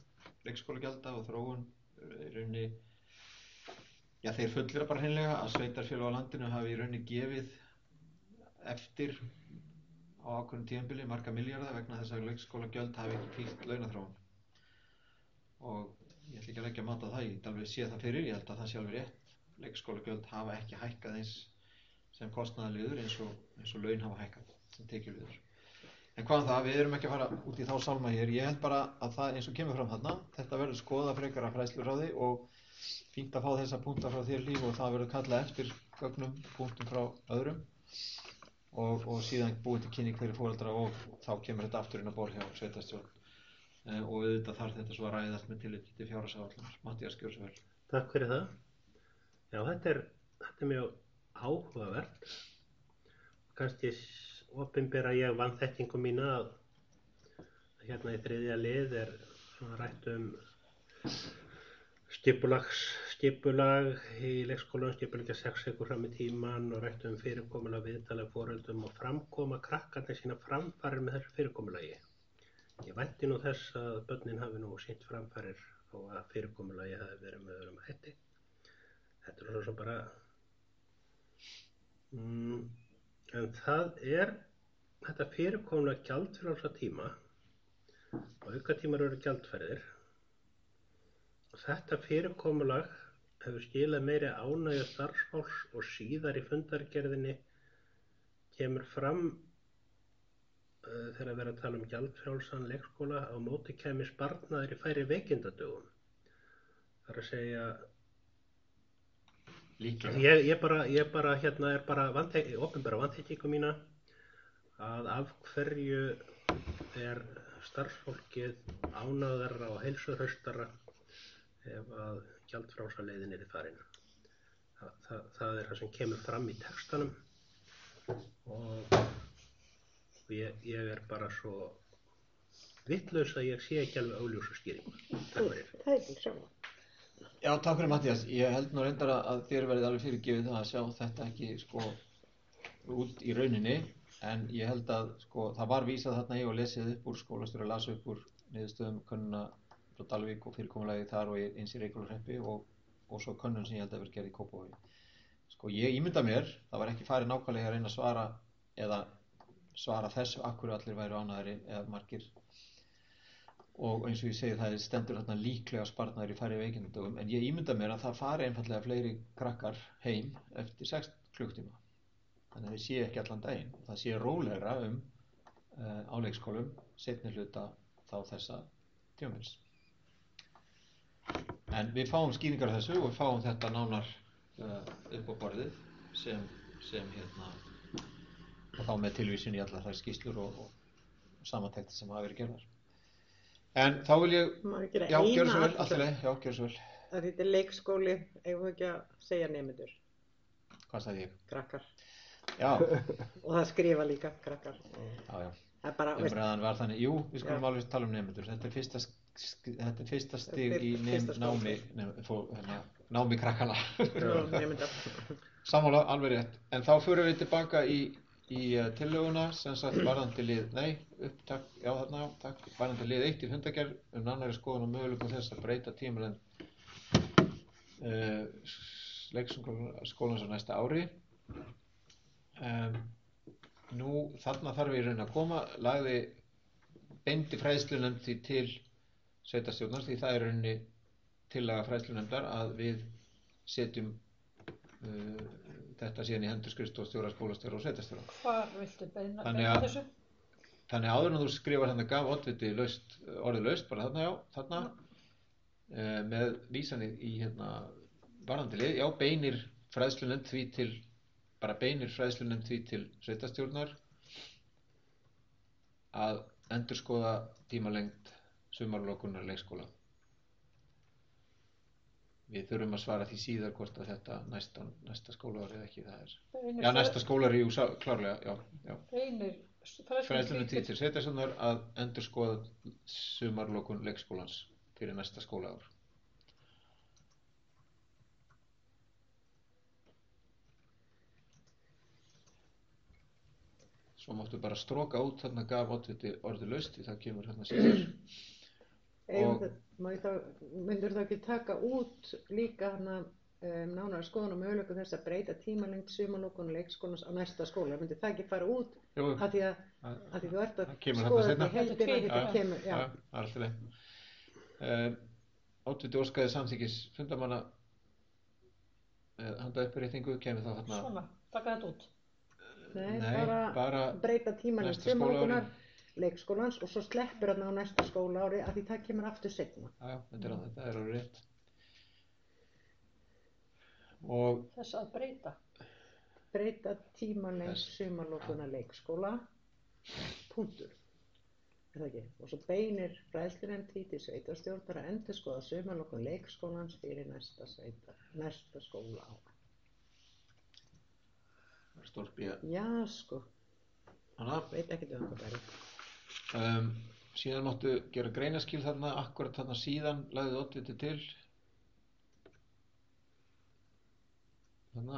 leikskólagjalda og þróun í rauninni, já þeir fullira bara hreinlega að sveitarfélög á landinu hafi í rauninni gefið eftir á ákveðnum tímabili marga milljarða vegna þess að leikskólagjöld hafi ekki fylgt launaþróun. Og ég ætla ekki að leggja mat á það, ég get alveg sé það fyrir, ég held að það sé alveg rétt. Leikskólagjöld hafa ekki hækkað eins sem kostnaðarliður eins og, eins og laun hafa hækkað sem tekjuliður. En hvað um það, við erum ekki að fara út í þá sálma hér, ég held bara að það eins og kemur fram þarna, þetta verður skoða frekar að fræðsluráði og fínt að fá þessa punkta frá þér Líf og það verður kallað eftir gögnum, punktum frá öðrum og, og síðan búið til kynning fyrir foreldra og þá kemur þetta aftur inn á borð hjá sveitarstjórn eh, og auðvitað þarf þetta svo að ræðast með tilliti til fjárhagsáætlunar. Matthías, gjörðu svo vel. Takk fyrir það. Já, þetta er, þetta er mjög áhugavert. Kannski opinbera ég vanþekkingu mína að hérna í þriðja lið er svona rætt um skipulags, skipulag í leikskólanum, skipulegja sex vikur fram í tíman og rætt um fyrirkomulag viðtala foreldrum og framkoma krakkarnir sína framfarir með þessu fyrirkomulagi. Ég vænti nú þess að börnin hafi nú sýnt framfarir og að fyrirkomulagi hafi verið með öðrum hætti. Þetta er svo bara mm, en það er þetta fyrirkomulag gjaldfrjálsa tíma og aukatímar eru gjaldfærðir. Þetta fyrirkomulag hefur skilað meiri ánægju starfsfólks og síðar í fundargerðinni kemur fram uh, þegar verið að tala um gjaldfrjálsan leikskóla á móti kæmi sparnaður í færri veikindadögum. Það er að segja Líklega. Ég, ég bara, ég bara hérna er bara vantek, opinbera vanþekkingu mína að af hverju er starfsfólkið ánægðara og heilsuhraustara ef að gjaldfrjálsa leiðin er í farin. Þa, það, það er það sem kemur fram í textanum og, og ég, ég er bara svo vitlaus að ég sé ekki alveg augljósa skýringu. Takk fyrir. Það er ekki sama. Já, takk fyrir Matthías. Ég held nú reyndar að þér verið alveg fyrirgefið það að sjá þetta ekki sko út í rauninni en ég held að sko það var vísað þarna í og lesið upp úr skólastjóri las upp úr niðurstöðum könnuna frá Dalvík og fyrirkomulagið þar og eins í Reykhólahreppi og, og svo könnun sem ég held að verið gerð í Kópavogi. Sko ég ímynda mér, það var ekki farið nákvæmlega að reyna að svara eða svara þessu af hverju allir væru ánægðari eða margir og eins og ég segi það stendur þarna líklega sparnaður í færri veikindadögum en ég ímynda mér að það fari einfallega fleiri krakkar heim eftir sex klukktíma. Þannig að þið sé ekki allan daginn og það sé rólegra um uh, á leikskólum seinni hluta þá þessa tímabils. En við fáum skýringar af þessu og við fáum þetta nánar uh, upp á borðið sem, sem hérna og þá með tilvísun í allar þær skýrslur og, og, og samantektir sem hafa verið gerðar. En þá vil ég, já, gjör svo vel, alltaf leið, já, gjör svo vel. Það þetta er leikskóli, eigum við ekki að segja nemendur. Hvað sagði ég? Krakkar. Já. Og það skrifa líka, krakkar. Já, já. Það er bara, Umræðan var þannig, jú, við skulum Já. alveg tala um nemendur. Þetta er fyrsta, þetta er fyrsta stig Þetta er í nem, fyrsta námi, nem, fó, hérna, námi krakkana. veist, nemendar. Sammála, alveg rétt. En þá förum við tilbaka í, í uh, tillöguna, sem sagt varðandi lið, nei, upptak, já þarna, takk, varðandi lið eitt í fundargerð um nánari skoðun og möguleikum þess að breyta tímalengd uh, leikskólans á næsta ári. Um, nú, þarna þarf ég raun að koma, lagði beindi fræðslunefnd því til sveitarstjórnar, því það er rauninni tillaga fræðslunefndar að við setjum uh, þetta síðan í hendur skrifstofustjóra, skólastjóra og sveitarstjóra. Hvar viltu beina, Þannig beina að- þessu? Þannig áður en þú skrifar hérna gaf oddviti laust, orðið laust, bara þarna já, þarna uh, með vísan í, í hérna varðandi lið, já, beinir fræðslunefnd því til, bara beinir fræðslunefnd því til sveitarstjórnar að endurskoða tímalengd sumarlokunar leikskóla. Við þurfum að svara því síðar hvort að þetta næsta, næsta skólaári eða ekki það er. Beinir Já, næsta skólaári, jú, sá- klárlega, já, já. Beinir Fræðslunum því til sveitarstjórnar að endurskoða sumarlokun leikskólans fyrir næsta skólaár. Svo máttu bara stroka út þarna gaf oddviti orðið laust því það kemur hérna síðar. Eigum Og- það, má ég þá, myndur það ekki taka út líka hana um, nánara skoðun og möguleikum þess að breyta tímalengd sumarlokun leikskólans á næsta skóla? Myndi það ekki fara út Jú, af því að, það að því þú ert að það kemur skoða þarna þetta í seinna. Þetta er heildina því tvíþætt, það já. kemur, já. Já, það er alltaf leið. Uh, Oddviti óskaði samþykkis fundarmanna með handa uppréttingu, kemur þá þarna Svona, taka þetta út. Nei, Nei, bara, bara breyta tímalengd næsta sumarlokunar leikskólans og svo sleppur hann á næsta skólaári af því það kemur aftur seinna. Já, já, þetta er, þetta er alveg rétt. Og Þess að breyta. Breyta tímalengd Þess- sumarlokunar leikskóla, punktur. Er það ekki? Og svo beinir fræðslunefnd því til sveitarstjórnar að endurskoða sumarlokun leikskólans fyrir næsta, sveita, næsta skólaár. það er stórt bíða. Já, sko, Hanna, veit ekki um hvað það er. um, síðan máttu gera greinaskil þarna, akkurat þarna síðan lagði oddviti til. Þarna.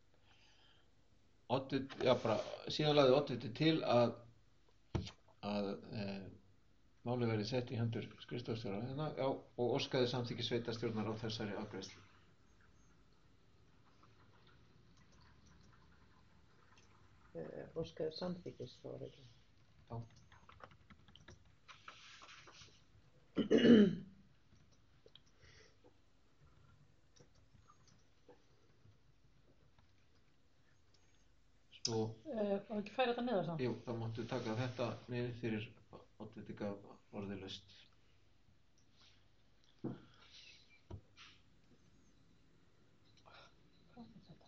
Oddviti, já bara, síðan lagði oddviti til að að e, máli verið sett í hendur skrifstofustjóra hérna, já, og óskaði samþykki sveitarstjórnar á þessari afgreiðslu. Uh, óskaður samþykkis, þá er ekki. Já. Svo, Uh, og ekki færa þetta niður þá. jú, þá máttu taka þetta niður fyrir oddviti gaf orðið laust. Hvað er þetta?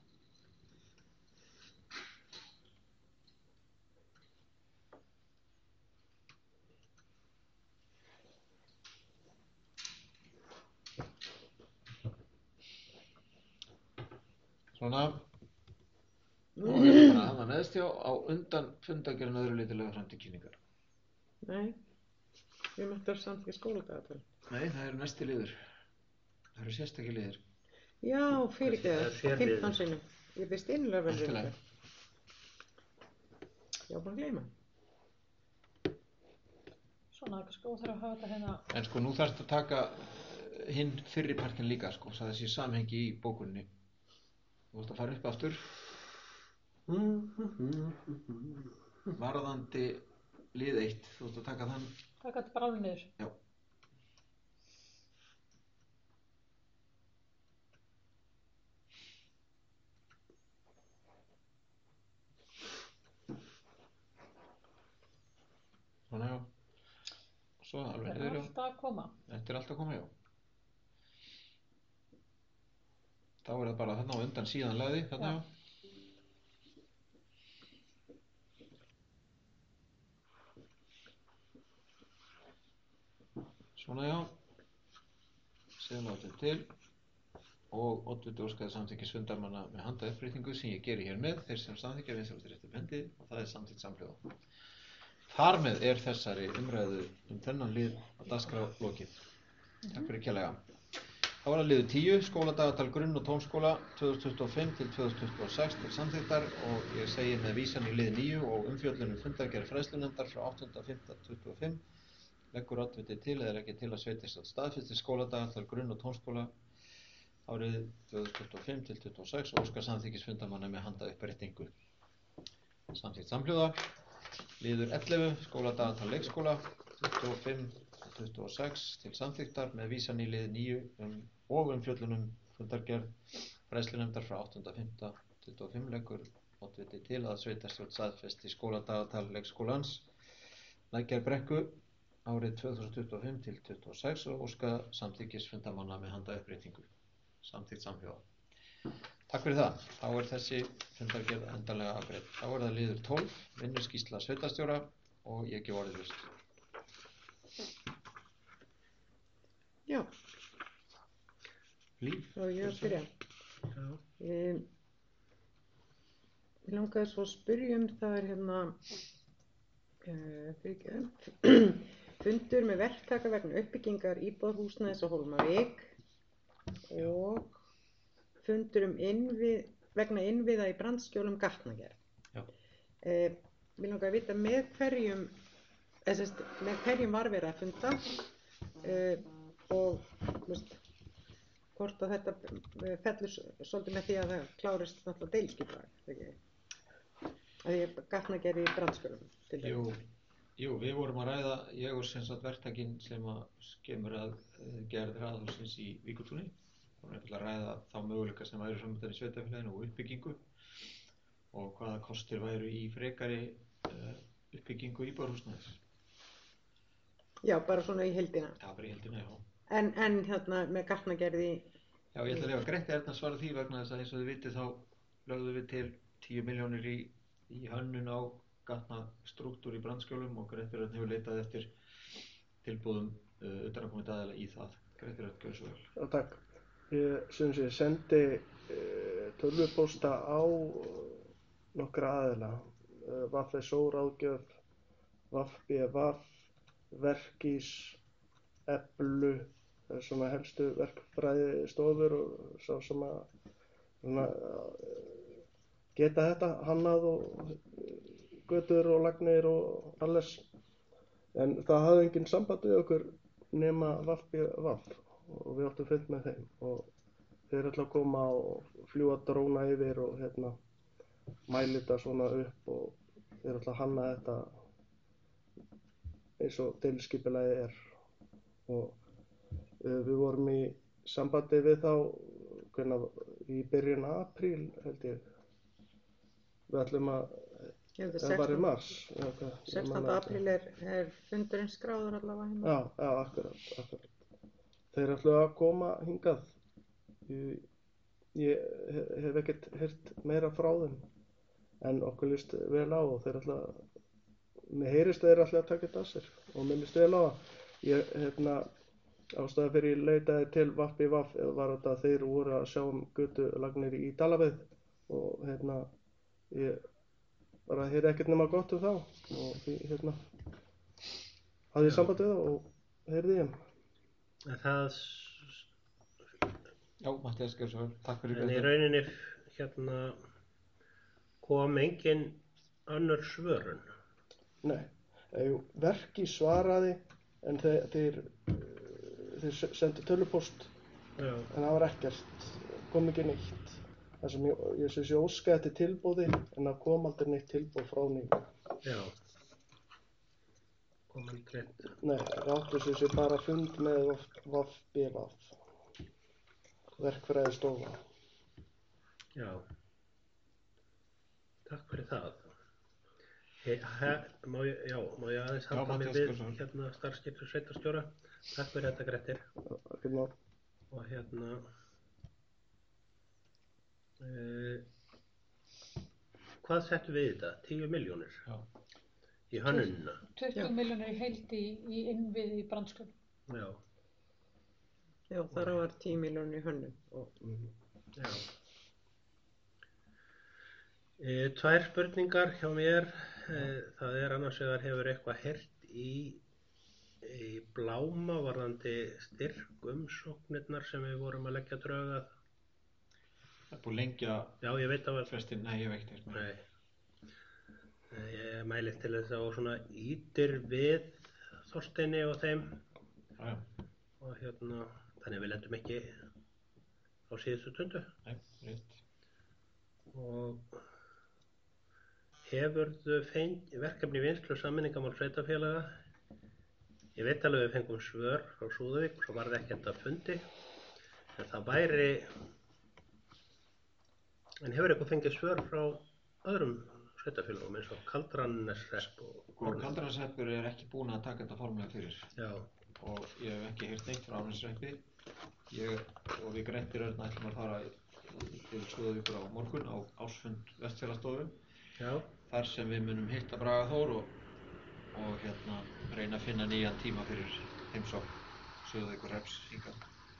Svona, og hérna hann neðst hjá á undan fundagerinn öðru litilega fram til kynningar. Nei, við máttum samþykki skóladagatal. Nei, það eru næsti liður. Það eru sérstakir liður. Já, fyrir Það er ekki, sérliður. fimmtán sinnum. Ég byrst innlega vel Allt í við lagi. þetta. Já, búin að gleyma. Svona, það er kannski óþarf að hafa þetta hérna. En sko, nú þarfst að taka eh, hinn fyrri partin líka, sko, svo það sé samhengi í bókunni. Þú vorst að fara upp aftur. Varðandi lið eitt, þú vorst að taka þann. Taka þetta bara alveg niður. Já. Svona, já. Svo alveg Það niður, er já. alltaf að koma. Þetta er alltaf komið, já. Þá er það bara þarna á undan síðan lagði, þarna, Já. já. Svona, já. Síðan látið til og oddviti óskaði samþykkis fundarmanna með handa uppbreytingu sem ég geri hér með, þeir sem samþykkja vinsælast réttu bendi og það er samþykkt samhljóða. Þar með er þessari umræðu um þennan lið að dagskrá lokið. Takk fyrir kærlega. Þá var það liður tíu, skóladagatal grunn- og tónskóla tvö þúsund tuttugu og fimm til tvö þúsund tuttugu og sex til samþykktar og ég segi með vísan í lið níu og umfjöllunum fundargerð fræðslunefndar frá áttunda fimmta tuttugu og fimm leggur oddviti til eða ekki til að sveitarstjórn staðfesti skóladagatal grunn- og tónskóla árið tvö þúsund tuttugu og fimm til tuttugu og sex og óskar samþykkis fundarmanna með handa uppréttingu. Samþykkt samhljóða. Liður ellefu, skóladagatal leikskóla tuttugu og fimm til tuttugu og sex til samþykktar með vísan í lið níu um, og umfjöllunum fundargerð fræðslunefndar frá áttunda fimmta tuttugu og fimm leggur oddviti til að sveitarstjórn staðfesti skóladagatal leikskólans Lækjarbrekku árið tvö þúsund tuttugu og fimm til tuttugu og sex og óska samþykkis fundarmanna með handa uppréttingu. Samþykkt samhljóða. Takk fyrir það. Þá er þessi fundargerð endanlega afgreidd. Þá er það liður tólf, vinnuskýrsla sveitarstjóra og ég gef orðið laust. Já, Líf. þá er ég að byrja. Já. Um, Ég langaði svo að spyrja um það er hérna uh, fyrir fundur með verktaka vegna uppbyggingar íbúðarhúsnæðis á Hólmavík og fundur um innvið, vegna innviða í brandskjólum gatnagerð. Já. Uh, Mér langaði að vita með hverjum, eða sem sagt, með hverjum var verið að funda uh, og þú veist, hvort að þetta uh, fellur s- svolítið með því að það klárist náttúrulega deiliskipulag, ekki? Að því að gatnagerð í brandskjólum til Jú, dæmis. jú, við vorum að ræða, ég og sem sagt verktakinn sem að kemur að eh, gerð hraðhússins í Víkurtúni. Við vorum einfaldlega að ræða þá möguleika sem væru samöndan í sveitafélaginu og uppbyggingu og hvaða kostir væru í frekari uh, uppbyggingu íbúðarhúsnæðis. Já, bara svona í heildina. Já, bara í heildina, já. En, en hérna með gatnagerð í, Já, ég ætla að lefa Gretti Erna svara því vegna þess að eins og þið vitið þá lögðum við til tíu milljónir í, í hönnun á gatnastrúktúr í brandskjólum og Gretti Erna hefur leitað eftir tilbúðum uh, utanaðkomandi aðila í það. Gretti Erna, gjörðu svo vel. Já, takk. Ég, sem sé, sendi uh, tölvupósta á nokkra aðila. Uh, V F S O ráðgjöf, V F B V, Verkís, Eblu, það er svona helstu verkfræðistofur og sá sem að svona, uh, geta þetta, hannað og götur og lagnir og alles. En það hafði enginn samband við okkur nema V F B V og við áttum fund með þeim og þeir ætla að koma og fljúga dróna yfir og hérna mæla þetta svona upp og þeir ætla að hanna þetta eins og deiliskipulagið er og uh, við vorum í sambandi við þá hvenær, í byrjun apríl held ég. Við ætlum að ég veit að það var í sextánda mars. Já, hvað, ég man sextánda það apríl er, er fundurinn skráður allavega hérna. Já, já, akkurat, akkurat. Þeir ætlu að koma hingað. Ég, ég he- hef ekkert heyrt meira frá þeim en okkur líst vel á og þeir ætla að, mér heyrist að þeir ætla að taka þetta að sér og mér líst vel á það. Ég, hérna, ástæða fyrir ég leitaði til V F B V var þetta að þeir voru að sjá um götulagnir í Dalaveið og hérna, ég bara heyrði ekkert nema gott um þá og því, hérna, hafði ég samband við þá og heyrði ég. En það, s- Já, Matthías, gjörðu svo vel. Takk fyrir en í Gretti. rauninni hérna kom engin önnur svörun. Nei, jú, Verki svaraði en þeir, þeir, uh, þeir se- sendu tölvupóst Já, en það var ekkert, kom ekki neitt. Það sem ég, ég sem sé óskaði eftir tilbúði en það kom aldrei neitt tilbúð frá nýjum. já. Kom aldrei. Nei, það áttu sem sé bara fund með V F B V, verkfræðistofa. Já. Takk fyrir það. He, he, má, ég, já, má ég aðeins Já, halda mig Matthías, við gjörðu svo vel. hérna starfskipti sveitarstjóra. Takk fyrir þetta, Grettir. Ekkert mál. Og hérna uh, hvað settum við í þetta? tíu milljónir Já. í hönnunina. tuttugu milljónir í heild í, í innviði í brandskjólum. Já, Já, þar var tíu milljónir í hönnun og já. E, tvær spurningar hjá mér. E, það er annars vegar hefur eitthvað heyrt í, í Bláma varðandi styrkumsóknirnar sem við vorum að leggja drög að. Það er búið lengja Já, ég veit að frestinn. Nei, ég hef ekkert heyrt meira. Nei. Nei, ég mælist til þess að og svona ítir við Þorsteini og þeim Já, já. og hérna, þannig við lendum ekki á síðustu stundu. Nei, rétt. Og hefurðu fengið verkefni í vinnslu sameiningamál sveitarfélaga? Ég veit alveg við fengum svör frá Súðavík, svo var það ekkert að fundi, en það væri, en hefur eitthvað fengið svör frá öðrum sveitarfélagum eins og Kaldranesrepp og Sko, Kaldranarsreppur er ekki búinn að taka þetta formlega fyrir Já, og ég hef ekki heyrt neitt frá Árneshreppi. Ég og við Grettir Örn ætlum að fara í- til Súðavíkur á morgun á ársfund Vestfjarðastofu já, þar sem við munum hitta Braga Þór og, og hérna reyna að finna nýjan tíma fyrir heimsókn Súðavíkurhrepps hingað.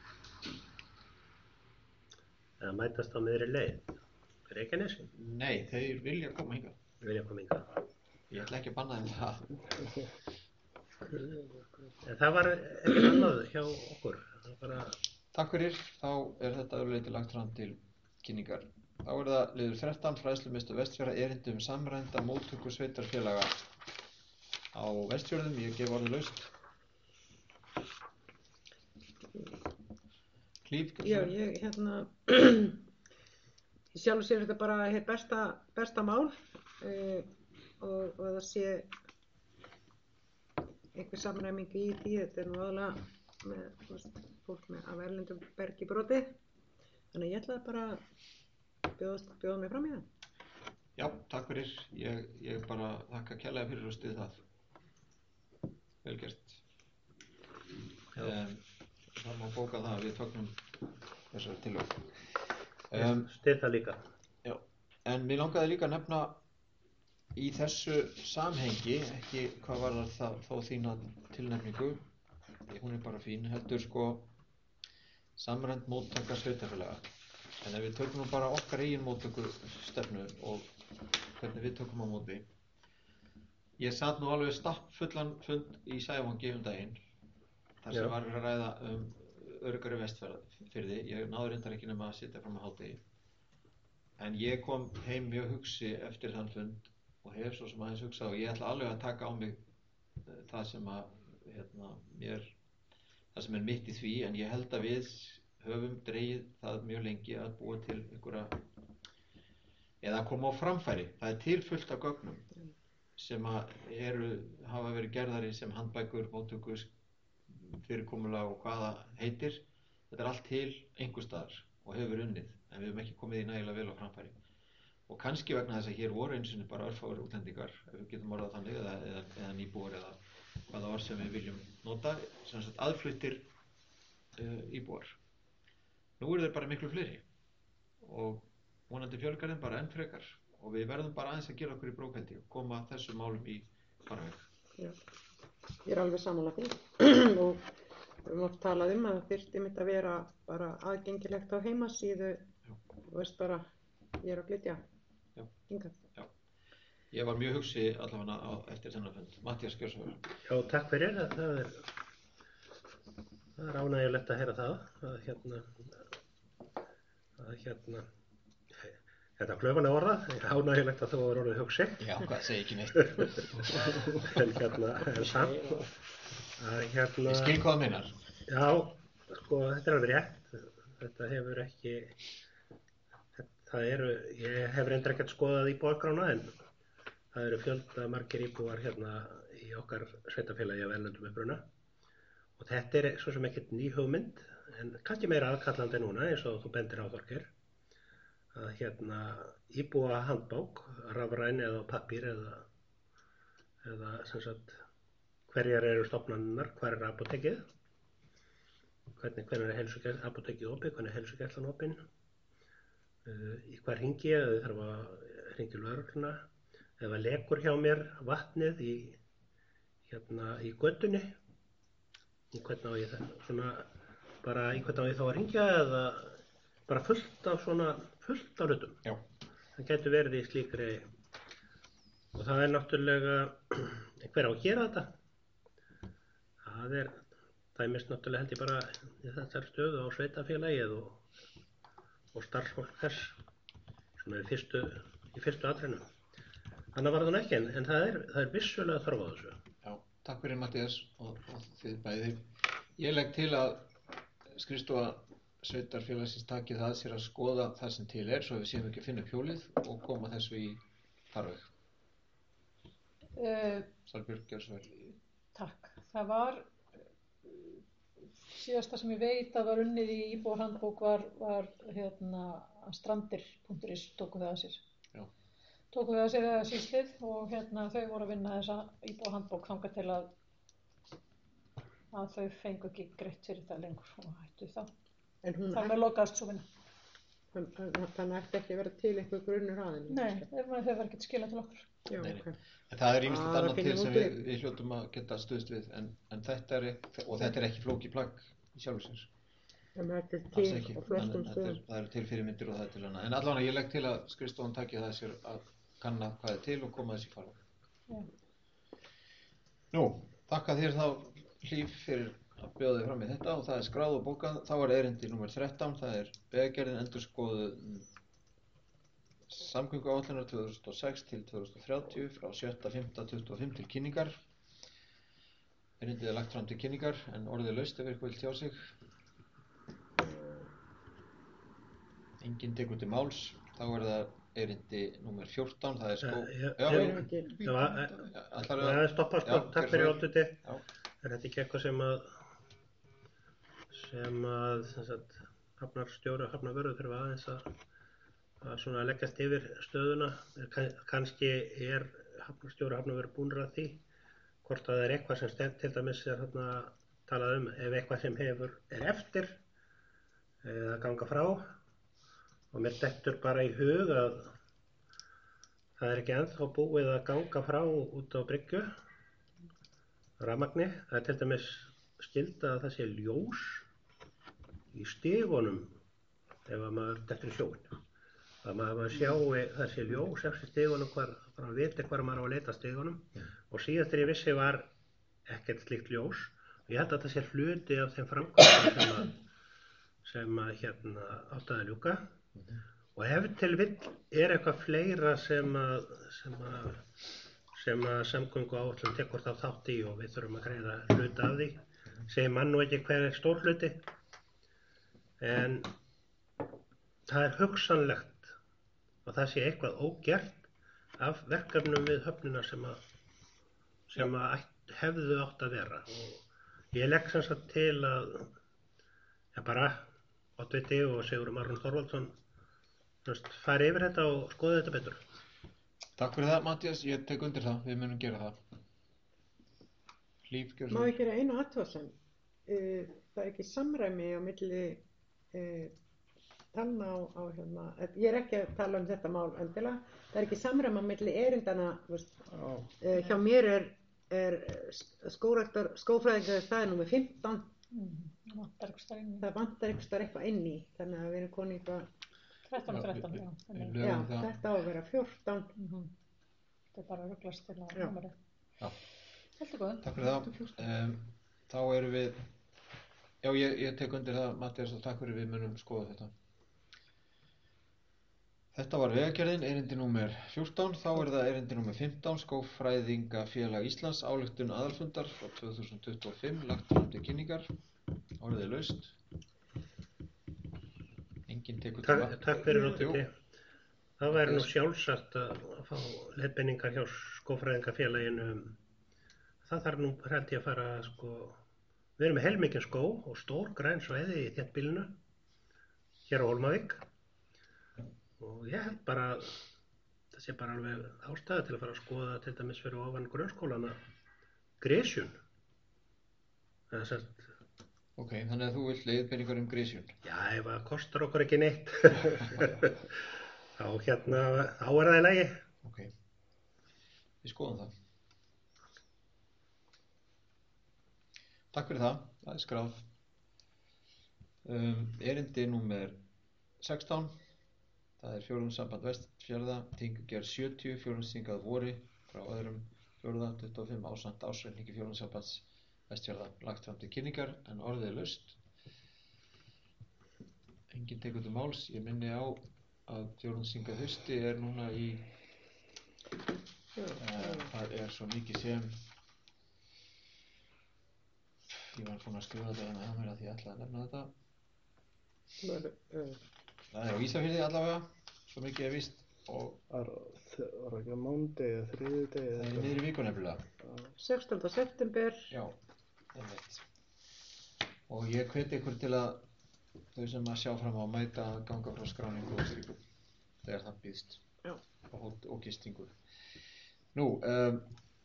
eða mætast á miðri leið. Reykjanesi, Nei, þeir vilja koma hingað. við vilja koma hingað. Ég ætla ekki að banna þeim það. En það var ekkert annað hjá okkur. Það var bara, Takk fyrir, þá er þetta öðruleiti lagt fram til kynningar. Þá er það liður þrettán, fræðslumiðstöð Vestfjarða, erindi um samræmda móttöku sveitarfélaga á Vestfjörðum. Ég gef orðið laust. Hlíf, Já, ég hérna í sjálfu sér er þetta bara hér besta, besta mál uh, og, og það sé einhver samræming í því. Þetta er nú aðalega með þú veist, fólk með af erlendum bergi brotið, þannig að ég ætlaði bara að bjóða, bjóða mig fram í það. Já, takk fyrir. Ég, ég bara þakka kærlega fyrir og styð það. Vel gert. Um, það má bóka það að við fögnum þessari tillögu. Um, Styð það líka. já, en mér langaði líka að nefna í þessu samhengi, ekki hvað var það þó þína tilnefningu, hún er bara fín, heldur sko samræmd móttaka sveitarfélaga. En ef við tökum nú bara okkar eigin móttökustefnu og hvernig við tökum á móti. Ég sat nú alveg stappfullan fund í Sævangi um daginn, þar sem Já. var verið að ræða um öruggari Vestfirði. Ég náði reyndar ekki nema að sitja fram á hádegi. En ég kom heim mjög hugsi eftir þann fund og hef svo sem aðeins hugsað og ég ætla alveg að taka á mig það sem að hérna, mér, það sem er mitt í því, en ég held að við höfum dregið það mjög lengi að búa til einhverja eða að koma á framfæri. Það er til fullt af gögnum sem að eru, hafa verið gerðari sem handbækur, móttöku, fyrirkomulag og hvaða heitir. Þetta er allt til einhvers staðar og hefur verið unnið, en við höfum ekki komið í nægilega vel á framfæri. Og kannski vegna þess að hér voru einu sinni bara örfáir útlendingar, ef við getum orðað þannig, eða, eða, eða nýbúar eða hvaða orð sem við viljum nota, sem sagt aðfluttir uh, íbúar. Nú eru þeir bara miklu fleiri og vonandi fjölgar þeim bara enn frekar og við verðum bara aðeins að gera okkur í brókveldi og koma þessum málum í farveg. Já, ég er alveg sammála því og við höfum oft talað um að það þyrfti mitt að vera bara aðgengilegt á heimasíðu, þú veist bara, ég er að flytja hingað. Já, ég var mjög hugsi allavega á, eftir þennan fund. Matthías, gjörðu svo vel. Já, takk fyrir. Það er, það er ánægjulegt að heyra það. Að hérna, að hérna, þetta klaufan að orða, ánægjulegt að þú var orðið hugsi. Já, hvað segi ekki neitt. En hérna, en samt, að hérna... Ég skil hvað það meinar. Já, sko, þetta er alveg rétt. Þetta hefur ekki, það eru, ég hef reyndar ekkert skoðað íbúarskrána en það eru fjölda margir íbúar hérna í okkar sveitarfélagi af erlendum uppruna. Og þetta er svo sem ekkert ný hugmynd, en kannski meira aðkallandi núna eins og þú bendir á, Þorgeir, að hérna íbúa handbók, rafræn eða á pappír eða, eða sem sagt hverjar eru stofnanirnar, hvar er apótekið, hvernig, hvernig er heilsugæslan, apótekið opið, hvernig er heilsugæslan opin, uh, í hvað hringi ég, eða þarf að hringja í lögregluna, ef það lekur hjá mér vatnið í, hérna, í götunni, í hvernig á ég það, svona, bara í hvernig á ég þá að hringja eða bara fullt af svona, fullt af hlutum. Já. Það getur verið í slíkri, og það er náttúrulega, hver á að gera þetta? Það er, það er mest náttúrulega held ég bara í þessari stöðu á sveitafélagið og, og starfsfólk þess, svona í fyrstu, í fyrstu atrennu. Þannig var það ekki, en, en það er, það er vissulega þörf á þessu. Já, takk fyrir Matthías og, og þið bæði. Ég legg til að skrifstofa sveitarfélagsins taki það að sér að skoða það sem til er, svo við séum ekki að finna upp hjólið og koma þessu í farveg. Uh, Salbjörg, gjörðu svo vel. takk. Það var síðasta sem ég veit að var unnið í íbúahandbók var, var hérna strandir punktur is tóku það að sér. Já. Tóku það að sér eða síslið og hérna þau voru að vinna þessa íbúahandbók þangað til að að þau fengu ekki greitt fyrir það lengur og hættu það. En hún Þar með lokaðist svo vinna. þannig ætti ekki að vera til einhver grunnur aðeins. Nei, ef maður þau var ekki skilað til okkur. Já, Nei, nei. ok. En það er ýmislegt Ah, annað það til finnum sem út við, úr. við hljótum að geta stuðst við en, en þetta er, ekki- og þetta er ekki flókið plagg í sjálfu sér. En þetta er Alls til ekki. á En, flestum en þetta er, stöðum. það eru til fyrirmyndir og það er til hana. En allavega ég legg til að skrifstofan taki það að sér að kanna hvað er til og koma þessi farveg. Já. Nú, þakka þér þá Hlíf fyrir að bjóða þig fram í þetta og það er skráð og bókað. Þá er erindi númer þrettán, það er vegagerðin endurskoðuð samgönguáætlunar tvö þúsund og sex til tvö þúsund og þrjátíu frá sjötta fimmta tuttugu og fimm til kynningar. Erindið er lagt fram til kynningar en orðið er laust ef ykkur vill tjá sig. Enginn tekur til máls. Þá er það erindi númer fjórtán, það er skó... Eh, ég- Já, ég- jú. Erum ekki, Já, e- Já, ætlarðu Það að... er stoppað sko, Já, takk gjörðu fyrir svo vel. óttuti. Já. Er þetta ekki eitthvað sem að, sem að, sem sagt, hafnarstjóri og hafnarvörður þurfa aðeins að, að svona leggjast yfir stöðuna. Kann- Kannski er hafnarstjóri og hafnarvörður búnir að því, hvort að það er eitthvað sem stend til dæmis er þarna talað um, ef eitthvað sem hefur er eftir eða ganga frá. Og mér dettur bara í hug að það er ekki ennþá búið að ganga frá út á bryggju, rafmagni. Það er til dæmis skylda að það sé ljós í stigunum ef að maður dettur í sjóinn. Að maður sjái það sé ljós eftir stigunum, hvar, bara að vita hvar maður á að leita stigunum. Og síðast þegar ég vissi var ekkert slíkt ljós. Og ég held að það sé hluti af þeim framkvæmdum sem að, sem að hérna átti að ljúka. Og ef til vill er eitthvað fleira sem að, sem að, sem að samgöngu áætlun tekur þá þátt í og við þurfum að greiða hluta af því. Segir mann nú ekki hver er stór hluti. En það er hugsanlegt að það sé eitthvað ógert af verkefnum við höfnina sem að, sem að ætt, hefðu átt að vera. Og ég legg sem sagt til að, ja bara, Oddviti og Sigurður Aron Þorvaldsson fari yfir þetta og skoði þetta betur. Takk fyrir það, Matthías. Ég tek undir það. Við munum gera það. Hlíf, gjörðu má svo vel. ég gera einu athugasemd? Uh, það er ekki samræmi á milli uh, talna á, á hérna, eh, ég er ekki að tala um þetta mál endilega, það er ekki samræmi á milli erindana, þú veist, Já. uh, hjá mér er, er skóræktar, skófræðingar staðið númer fimmtán, Það vantar einhvers staðar inn í. það vantar einhvers staðar eitthvað inn í, þannig að við erum konið eitthvað, þrettán og Já, þrettán, við- já. við þannig. lögum já, það. þetta á að vera fjórtán, Mhm. Þetta er bara rugglast til á Já. númerið. Já. Þetta er góð. Takk fyrir það. Um, þá erum við... Já, ég, ég tek undir það, Matthías, og takk fyrir, við munum skoða þetta. Þetta var vegagerðin, erindi númer fjórtán. Þá er það erindi númer fimmtán, Skógfræðingafélag Íslands, ályktun aðalfundar frá tvö þúsund tuttugu og fimm, lagt fram til kynningar. Orðið er laust. Enginn tekur til Takk, takk fyrir Jú. óttuti. Það væri nú sjálfsagt að að fá leiðbeiningar hjá skófræðingafélaginu. Það þarf nú held ég að fara sko, við erum með heilmikinn skó og stór græn svæði í þéttbýlinu hér á Hólmavík. Og ég held bara að það sé bara alveg ástæða til að fara að skoða til dæmis fyrir ofan grunnskólana gresjun. Það er sett, Ok, þannig að þú vilt leiðbeiningar um gresjun. já, ef það kostar okkur ekki neitt, þá hérna, þá er það í lagi. Ok, við skoðum það. Takk fyrir það, það er skráð. Um, erindi númer sextán, það er fjórðungssamband Vestfjarða, Tingugerð sjötíu, fjórðungsþingað vori frá öðrum fjórða tuttugu og fimm ásamt ársreikningi fjórðungssambands Vestfjarða lagt fram til kynningar, en orðið er laust. Enginn tekur til máls. Ég minni á að fjórðungsþingað hausti er núna í Uh, það er svo mikið sem ég var búinn að skrifa þetta hérna að mér að því ég ætlaði að nefna þetta. uh, Það er á Ísafirði allavega, svo mikið er víst, og Það var ekki á mándegi eða þriðjudegi það er í miðri viku nefnilega. sextánda september, Já, einmitt. Og ég hveti ykkur til að þau sem að sjá fram á að mæta að ganga frá skráningu og slíku þegar það býðst Já. og, hót- og gistingu. Nú, um,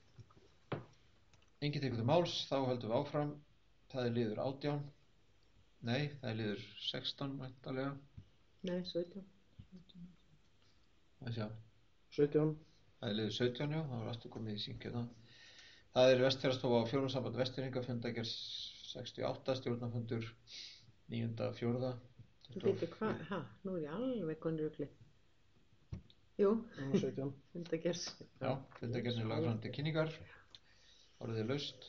enginn tekur til máls, þá höldum við áfram. Það er liður átján. Nei, það er liður sextán væntanlega. nei, sautján, Það sjá. sautján. Það er liður sautján, já, það var aftur komið í synk hérna. Það er Vestfjarðastofa á fjórðungssamband Vestfirðinga, fundagerð sextíu og átta, stjórnarfundur níunda fjórða. þú veitir hvað, ha, nú er ég alveg konur rugli, jú, sautján. þetta gerst, Já, fundagerðin er lagð fram til kynningar. Orðið er laust.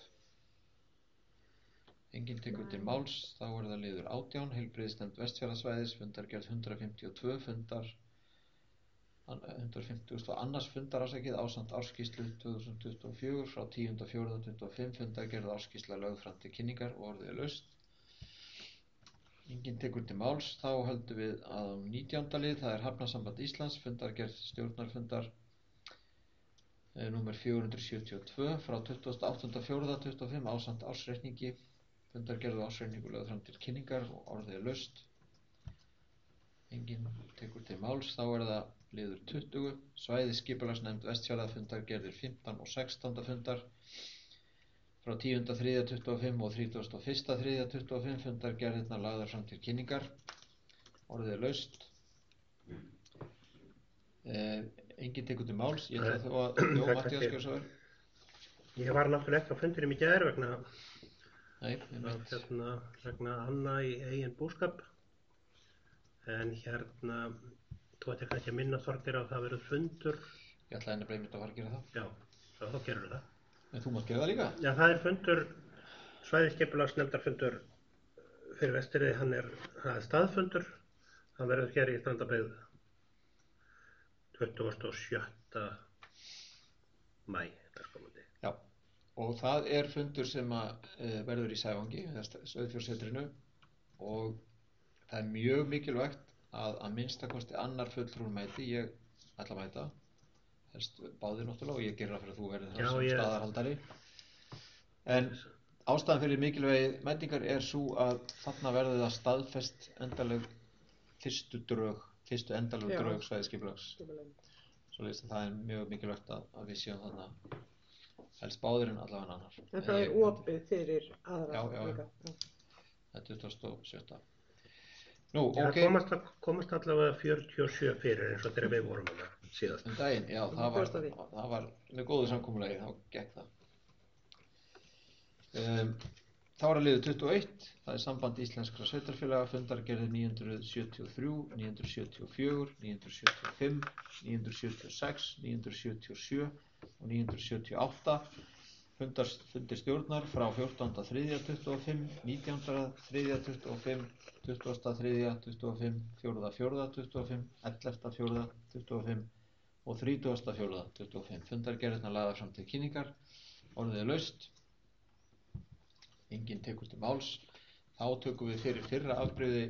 Enginn tekur til máls, þá er það liður átján, heilbrigðisnefnd Vestfjarðasvæðis, fundargerð hundrað fimmtíu og tvö, fundar hundrað fimmtugasta og annars fundar ásækið ásamt ársskýrslu tvö þúsund tuttugu og fjögur frá tíunda fjórða tuttugu og fimm, fundargerð ársskýrsla lögð fram til kynningar og orðið er laust. Enginn tekur til máls, þá höldum við að á nítjánda lið, það er Hafnasamband Íslands, fundargerð stjórnarfundar e, númer fjögur hundruð sjötíu og tvö frá tuttugasta og áttunda fjórða tuttugu og fimm ásamt ársreikningi, fundargerð og ársreikningu lögð fram til kynningar og orðið er laust. Enginn tekur til máls, þá er það liður tuttugu, svæði skipulagsnefnd Vestfjarða, fundargerðir fimmtán og sextánda fundar frá tíunda þriðja tuttugu og fimm og þrítugasta og fyrsta þriðja tuttugu og fimm, fundargerðirnar lagðar fram til kynningar, orðið er laust. Eh, enginn tekur til máls, ég ætla þó að Jó, Matthías gjör svo vel. Ég var náttúrulega ekki á fundinum í gær vegna, Nei, einmitt. hérna, vegna Anna í eigin búskap. En hérna, þú ætti kannski að minna Þorgeir á að það verður fundur. Ég ætlaði henni einmitt að fara að gera það. Já, þá, þá gerur það. En þú mátt gera það líka? Já, það er fundur, svæðisskipulagsnefndarfundur fyrir Vestfirði, hann er, það er staðfundur, hann verður hér í Strandabyggð tuttugasta og sjötta maí, næstkomandi. Já, og það er fundur sem að e, verður í Sævangi, Sauðfjársetrinu, og það er mjög mikilvægt að að minnstakosti annar fulltrúi mæti, ég ætla að mæta, helst báðir náttúrulega og ég gerir það fyrir að þú verður það sem ég... staðarhaldari. En ástæðan fyrir mikilvægi mætingar er svo að þarna verður það staðfest endaleg fyrstu drög, fyrstu endaleg Já. drög svæðisskipulags. Svoleiðis að það er mjög mikilvægt að, að við séum þarna helst báðir en allavega annar. En það er opið fyrir aðra. Já, já, líka. Það er tuttugasta og sjötta. Nú, Já, ok. komast, komast allavega fjörutíu og sjö fyrir eins og þegar við vorum þarna síðast. Um daginn, já, það var, Kostaði. það var með góðu samkomulagi, þá gekk það. Um, þá er að liður tuttugu og eitt, það er samband íslenskra sveitarfélaga, fundargerðir níu hundruð sjötíu og þrjú, níu hundruð sjötíu og fjögur, níu hundruð sjötíu og fimm, níu hundruð sjötíu og sex, níu hundruð sjötíu og sjö og níu hundruð sjötíu og átta. Fundar, fundir stjórnar frá fjórtánda þriðja tuttugu og fimm, nítjánda þriðja tuttugu og fimm, tuttugasta þriðja tuttugu og fimm, fjórða fjórða tuttugu og fimm, ellefta fjórða tuttugu og fimm og þrítugasta fjórða tuttugu og fimm. Fundargerðirnar lagðar fram til kynningar, orðið er laust, enginn tekur til máls. Þá tökum við fyrir fyrra afbrigði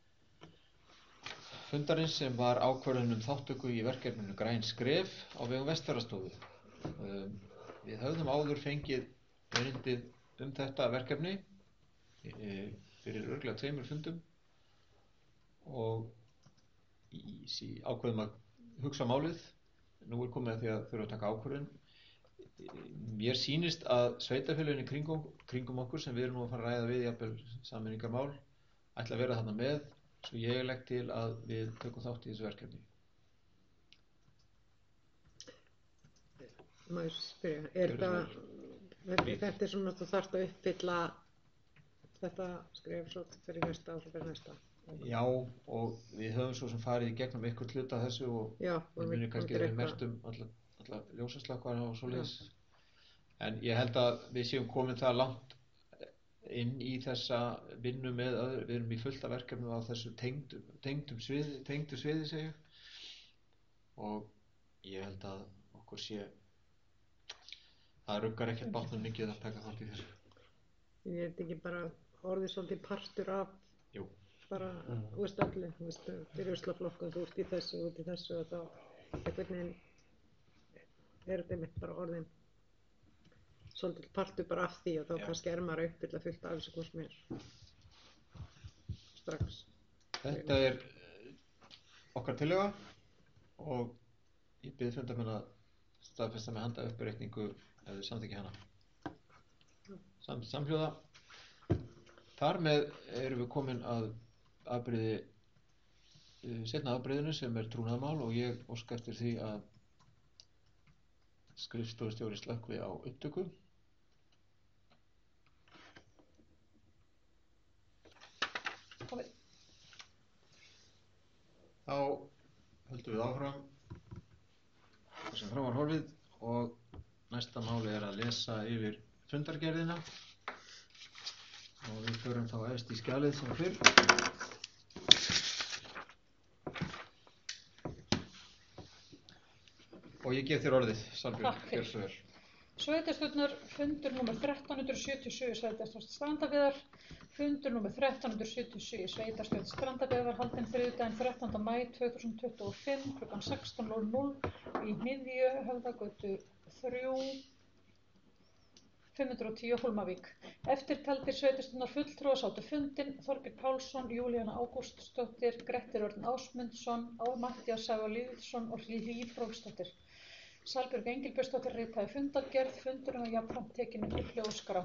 fundarins sem var ákvörðun um þáttöku í verkefninu Græn skref á vegum Vestfjarðastofu. Um, við höfðum áður fengið erindið um þetta verkefni e, fyrir örugglega tveimur fundum og í, í ákveðum að hugsa málið. Nú er komið að því að þurfa að taka ákvörðun. Mér sýnist að sveitarfélögin í kringum, kringum okkur sem við erum nú að fara að ræða við jafnvel sameiningarmál ætla að vera þarna með, svo ég legg til að við tökum þátt í þessu verkefni. Maður spyrja, er það, þetta er svona að þú þarft að uppfylla þetta skref svo fyrir næsta og svo fyrir næsta? Já, og við höfum svo sem farið í gegnum eitthvað hluta þessu og Já, við munum kannski að við mertum alla, alla ljósaslökkvara og svoleiðis. En ég held að við séum komin það langt inn í þessa vinnu með öðru, við erum í fullta verkefni á þessu tengdum, tengdum sviði, tengdu sviði segju. Og ég held að okkur sé, það ruggar ekkert bátnum mikið að taka þátt í þessu. Ég er ekki bara orðið svolítið partur af Jú. bara, þú veist allir, þú veist, fyrir Öslaflokkum, þú ert í þessu, út í þessu og þá einhvern veginn er þetta mitt bara orðin svolítið partur bara af því og þá Já. kannski er maður að uppfylla fullt af þessu hvort sem er strax. Þetta er okkar tillöga og ég bið fundarmenn að staðfesta með handa uppreikningu ef þið samþykkja hana. Sam, samhljóða. Þar með erum við komin að afbrigði, seinna afbrigðinu sem er trúnaðarmál og ég óska eftir því að skrifstofustjóri slökkvi á upptöku. Komið. Þá höldum við áfram það sem fram var horfið og næsta máli er að lesa yfir fundargerðina og við förum þá efst í skjalið sem fyrr. Og ég gef þér orðið, Salbjörn, Takk fyrir. gjörðu svo vel. Sveitarstjórnar fundur númer þrettán hundruð sjötíu og sjö í sveitarstjórn Strandabyggðar. Fundur númer þrettán hundruð sjötíu og sjö í sveitarstjórn Strandabyggðar var haldinn þriðjudaginn þrettánda maí tvö þúsund tuttugu og fimm klukkan sextán núll núll í Hnyðju, Höfðagötu þrjú, fimm hundruð og tíu Hólmavík. Eftirtaldir sveitarstjórnar fulltrúar sátu fundinn: Þorgeir Pálsson, Júlíana Ágústsdóttir, Grettir Örn Ásmundsson, Matthías Sævar Lýðsson og Hlíf Rolfsdóttir. Salbjörg Engilbjörnsdóttir ritaði fundargerð. Fundurinn var jafnframt tekinn upp í hljóðskrá.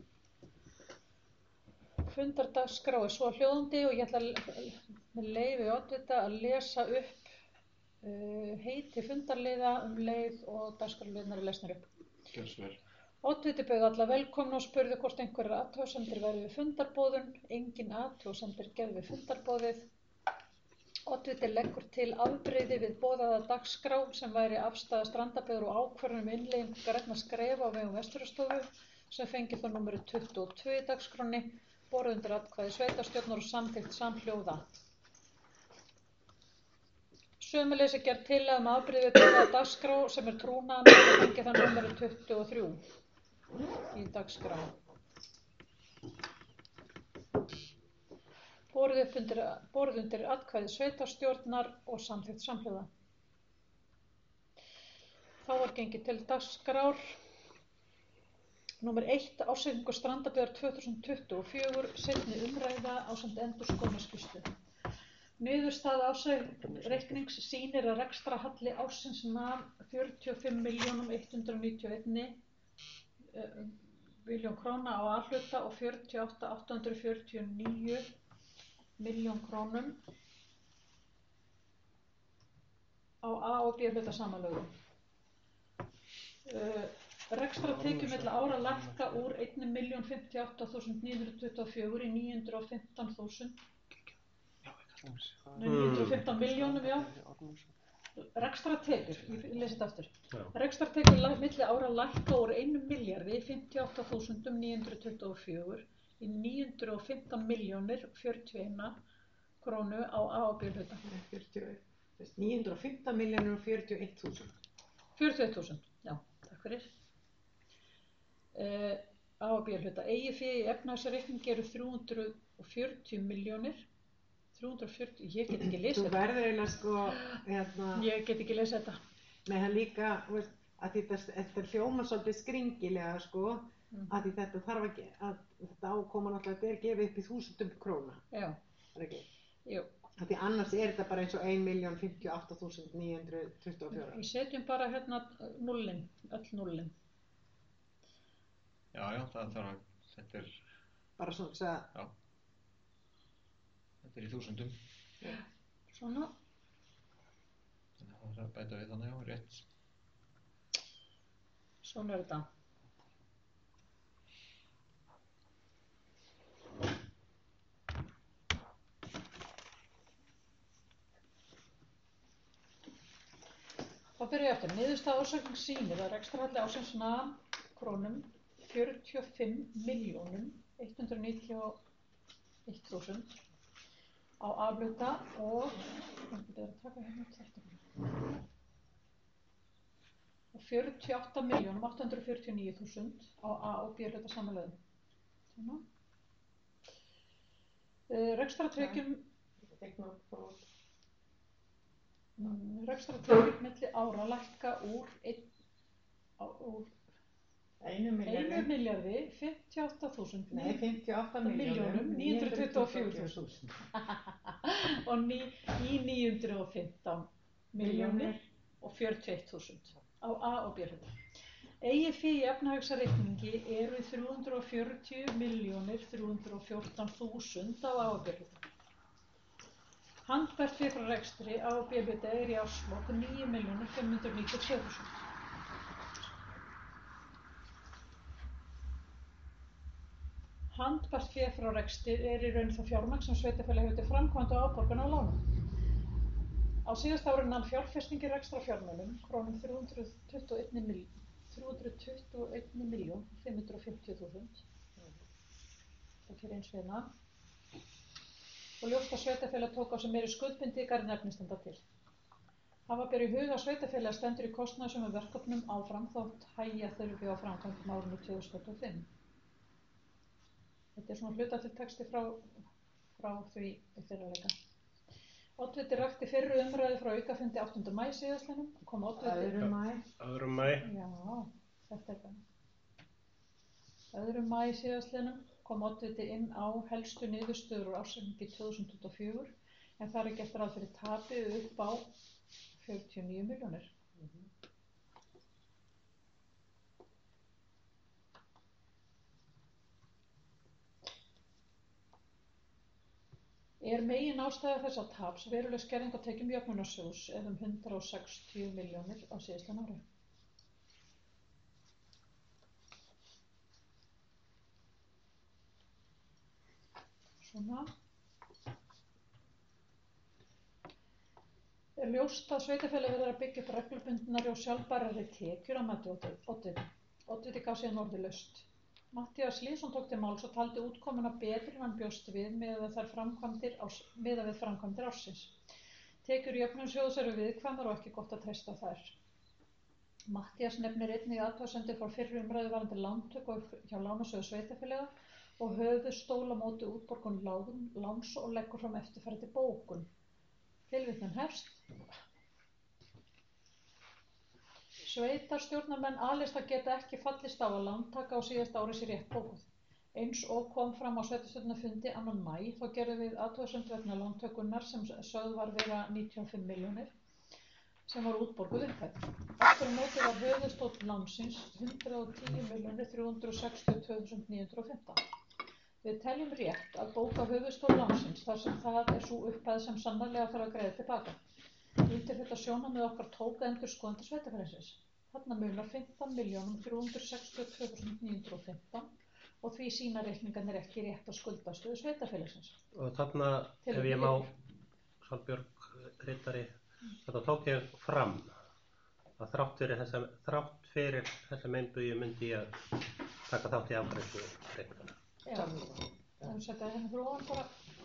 Fundardagsskrá er svohljóðandi og ég ætla með leyfi oddvita að lesa upp uh, heiti fundarliða um leið og dagskrárliðnar er lesnir upp. Gjörðu svo vel. Oddviti bauð alla velkomna og spurði hvort einhverjar athugasemdir væru við fundarboðun. Engin athugasemdir gerð við fundarboðið. Oddviti leggur til afbrigði við boðaða dagskrá sem væri afstaða Strandabyggðar og ákvörðun um innleiðingu grænna skrefa á vegum Vesturstofu sem fengi þá númerið tuttugu og tvö í dagskránni, borið undir atkvæði sveitarstjórnar og samþykkt samhljóða. Sömuleiðis er gerð tillaga um afbrigði við boðaða dagskrá sem er trúnaðarmál og fengi þá númerið tuttugu og þrjú í dagskrá. Borið upp undir, borið undir atkvæði sveitarstjórnar og samþykkt samhljóða. Þá var gengið til dagskrár. Númer eitt, ársreikningur Strandabyggðar tvö þúsund tuttugu og fjögur, seinni umræða ásamt endurskoðunarskýrslu. Niðurstaða ársreiknings sýnir að rekstrarhalli ársins nam fjörutíu og fimm milljónir hundrað níutíu og eina milljón króna á A-hluta og fjörutíu og átta þúsund átta hundruð fjörutíu og níu milljón krónum á A- og B-hluta samanlögðum. Uh, Rekstrartekjur milli ára lækka úr ein milljón fimmtíu og átta þúsund níu hundruð tuttugu og fjögur í níu hundruð og fimmtán þúsund níu hundruð og fimmtán milljónum, já. Rekstrartekjur, ég lesi þetta aftur. Rekstrartekjur milli ára lækka úr einum milljarði fimmtíu og átta þúsund níu hundruð tuttugu og fjögur í níu hundruð og fimmtán milljónir fjörutíu og eina krónu á A- og B-hluta. níu hundruð og fimmtán milljónir og fjörutíu og eitt þúsund. fjörutíu og eitt þúsund, já, takk fyrir. Uh, A- og B-hluta. Eigið fé í efnahagsreikningi eru þrjú hundruð og fjörutíu milljónir. þrjú hundruð og fjörutíu, ég get ekki lesið Þú þetta. verður eiginlega sko, hérna, Ég get ekki lesið þetta. með það líka, þú veist, að þetta, þetta er hljóma svolítið skringilega sko, Mm. að því þetta þarf ekki, að þetta ákoma náttúrulega, þetta er gefið upp í þúsundum króna, Já, er ekki? jú. Að því annars er þetta bara eins og ein milljón fimmtíu og átta þúsund níu hundruð tuttugu og fjögur. Við setjum bara hérna nullin, öll nullin. Já, já, það þarf að, þetta er, Bara svona þess að, já, þetta er í þúsundum. Svona. Þannig að það þarf að bæta við þannig, já, rétt. Svona er þetta. Þá byrja ég eftir. Niðurstaða ársreiknings sýnir að rekstrarhalli ársins nam krónum fjörutíu og fimm milljónum hundrað níutíu og eitt þúsund á A-hluta og fjörutíu og átta milljónum átta hundruð fjörutíu og níu þúsund á A- og B-hluta samanlögðum. Svona. Uh, Rekstrartekjum Rekstrartekjur milli ára lækka úr einn á, úr einu einu milljarði fimmtíu og átta þúsund Nei, fimmtíu og átta milljónum níu hundruð tuttugu og fjögur þúsund og ný, í níu hundruð og fimmtán milljónir og fjörutíu og eitt þúsund á A- og B-hluta. Eigið fé í efnahagsreikningi eru þrjú hundruð og fjörutíu milljónir þrjú hundruð og fjórtán þúsund á A- og B-hluta. Handbært fé frá rekstri A- og B-hluta er í árslok níu milljónir fimm hundruð níutíu og tvö þúsund. Handbært fé frá rekstri er í raun það fjármagn sem sveitarfélag hefur til framkvæmda og afborgana á lánum. Á síðasta ári nam fjárfesting í rekstrarfjármunum krónum þrjú hundruð tuttugu og eina milljón fimm hundruð og fimmtíu þúsund. Það fyrir eins við hérna. Og ljóst að sveitarfélag tók á sig meiri skuldbindingar en efnistanda til. Hafa ber í huga að sveitarfélagið stendur í kostnaðarsömum verkefnum áfram þótt hægja þurfi á framkvæmdum árinu tvö þúsund tuttugu og fimm. Þetta er svona hlutafell texti frá, frá því í fyrraveika. Oddviti rakti fyrri umræðu frá aukafundi áttunda maí síðastliðnum. Kom oddviti... Öðrum maí. Öðrum maí. Já, þetta er það. Öðrum maí síðastliðnum kom oddviti inn á helstu niðurstöður úr ársreikningi tvö þúsund tuttugu og fjögur en þar er gert ráð fyrir tapi upp á fjörutíu og níu milljónir. Er megin ástæða þessa taps veruleg skerðing á tekjum jöfnunarsjóðs eða um hundrað sextíu milljónir á síðastliðnu ári. Svona. Er ljóst að sveitarfélagið verður að byggja upp reglubundnari og sjálfbærari tekjur að mati oddviti. Oddviti gaf síðan orðið laust. Matthías Lýðsson tók til máls og taldi útkomuna betri en hann bjóst við miðað við þær framkvæmdir árs, miðað við framkvæmdir ársins. Tekjur jöfnunarsjóðs eru viðkvæmar og ekki gott að treysta þær. Matthías nefnir einnig athugasemdir frá fyrri umræðu varðandi lántöku hjá Lánasjóði sveitarfélaga og höfuðstól á móti útborgun láns og leggur fram eftirfarandi bókun. Tilvitnun hefst. Sveitarstjórnarmenn A-lista geta ekki fallist á að lántaka á síðasta ári sé rétt bókuð. Eins og kom fram á sveitarstjórnarfundi annan maí þá gerðum við athugasemd vegna lántökunnar sem sögð var vera níutíu og fimm milljónir sem var útborguð upphæð. Aftur á móti var höfuðstóll lánsins hundrað og tíu milljónir þrjú hundruð sextíu og tvö þúsund níu hundruð og fimmtán. Við teljum rétt að bóka höfuðstól lánsins þar sem það er sú upphæð sem sannarlega þarf að greiða tilbaka. Undir þetta sjónarmið okkar tók endurskoðandi sveitarfélagsins. Þarna munar fimmtán milljónir þrjú hundruð sextíu og tvö þúsund níu hundruð og fimmtán og því sýna reikningarnir ekki rétt að skuldastöðu sveitarfélagsins. Og þarna, ef ég má, Svanbjörg ritari, þarna tók ég fram að þrátt fyrir þessa, þrátt fyrir þessa meinbugi myndi ég taka þátt í afgreiðslu reikninganna. Já, það er setja hérna fyrir ofan bara.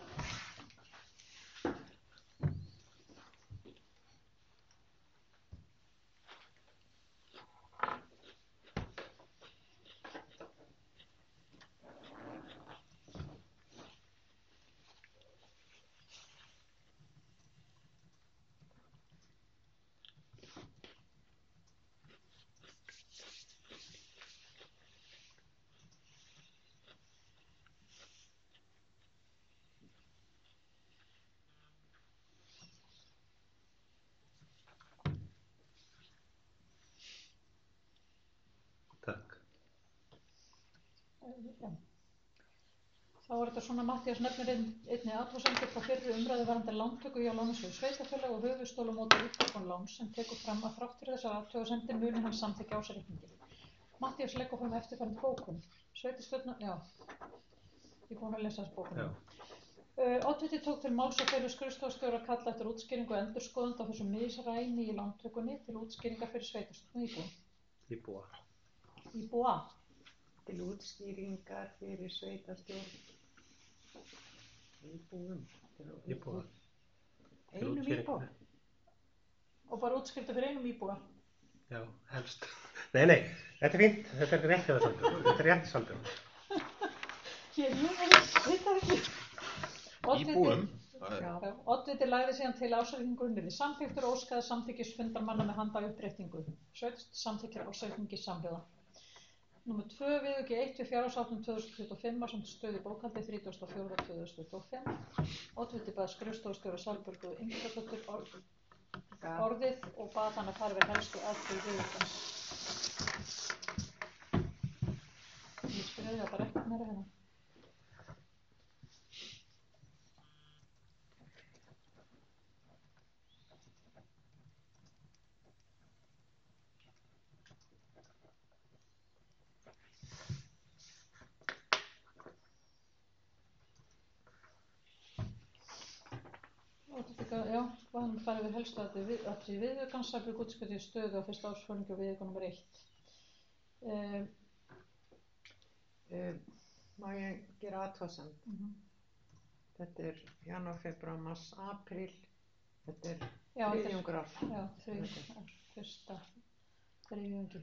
Takk. Já. Þá er þetta svona Matthías nefnir einnig athugasemdir frá fyrri umræðu varðandi lántöku hjá Lánasjóði sveitarfélaga og höfuðstól á móti útborgun láns sem tekur fram að þrátt fyrir þessar athugasemdir muni hann samþykkja ársreikningi. Matthías leggur fram eftirfarandi bókun. Sveitarstjórnar, já, ég er búin að lesa þess bókunum. Uh, Oddviti tók til máls að felur skrifstofustjóra að kalla eftir útskýringu og endurskoðund á þessum misræmi í lántökunni til útskýringa fyrir sveitarstjórn íbúa. Íbúa. Íbúa. Til útskýringar fyrir sveitarstjórn. Íbúum. Íbúa. Einum íbúa. Og bara útskýrta fyrir einum íbúa. Já, helst. Nei, nei, þetta er fínt. Þetta er rétt hjá Svanbjörg. Þetta er rétt Svanbjörg. Hér, ég veit það ekki. Íbúum. Oddviti lagði síðan til ársreikningurinn yrði samþykktur og óskaði samþykkis fundarmanna með handa uppréttingu. Sveitarstjórn samþykkir ársreikningi samhliða. Númer tvö viðauki eitt við fjárhagsáætlun tvö þúsund tuttugu og fimm ásamt stöðu bókhaldi þrítugasta og fjórða tvö þúsund tuttugu og fimm. Oddviti bað skrifstofustjóra Salbjörgu Ingibjarnardóttur orð, orðið og bað hann að fara við helstu atriði viðaukans. Ég spyrir það bara ekkert meira hérna. Já, og hann farið við helstu atriði viðaukans, Salbjörg útskýrði stöðu á fyrsta ársfjórðungi og viðauka númer eitt. Um, um, má ég gera athugasemd? Uh-huh. Þetta er janúar, febrúar, mars, apríl. Þetta er Já, þetta er- þriðjungur ár. Já, þriðjungur ár, fyrsta þriðjungi.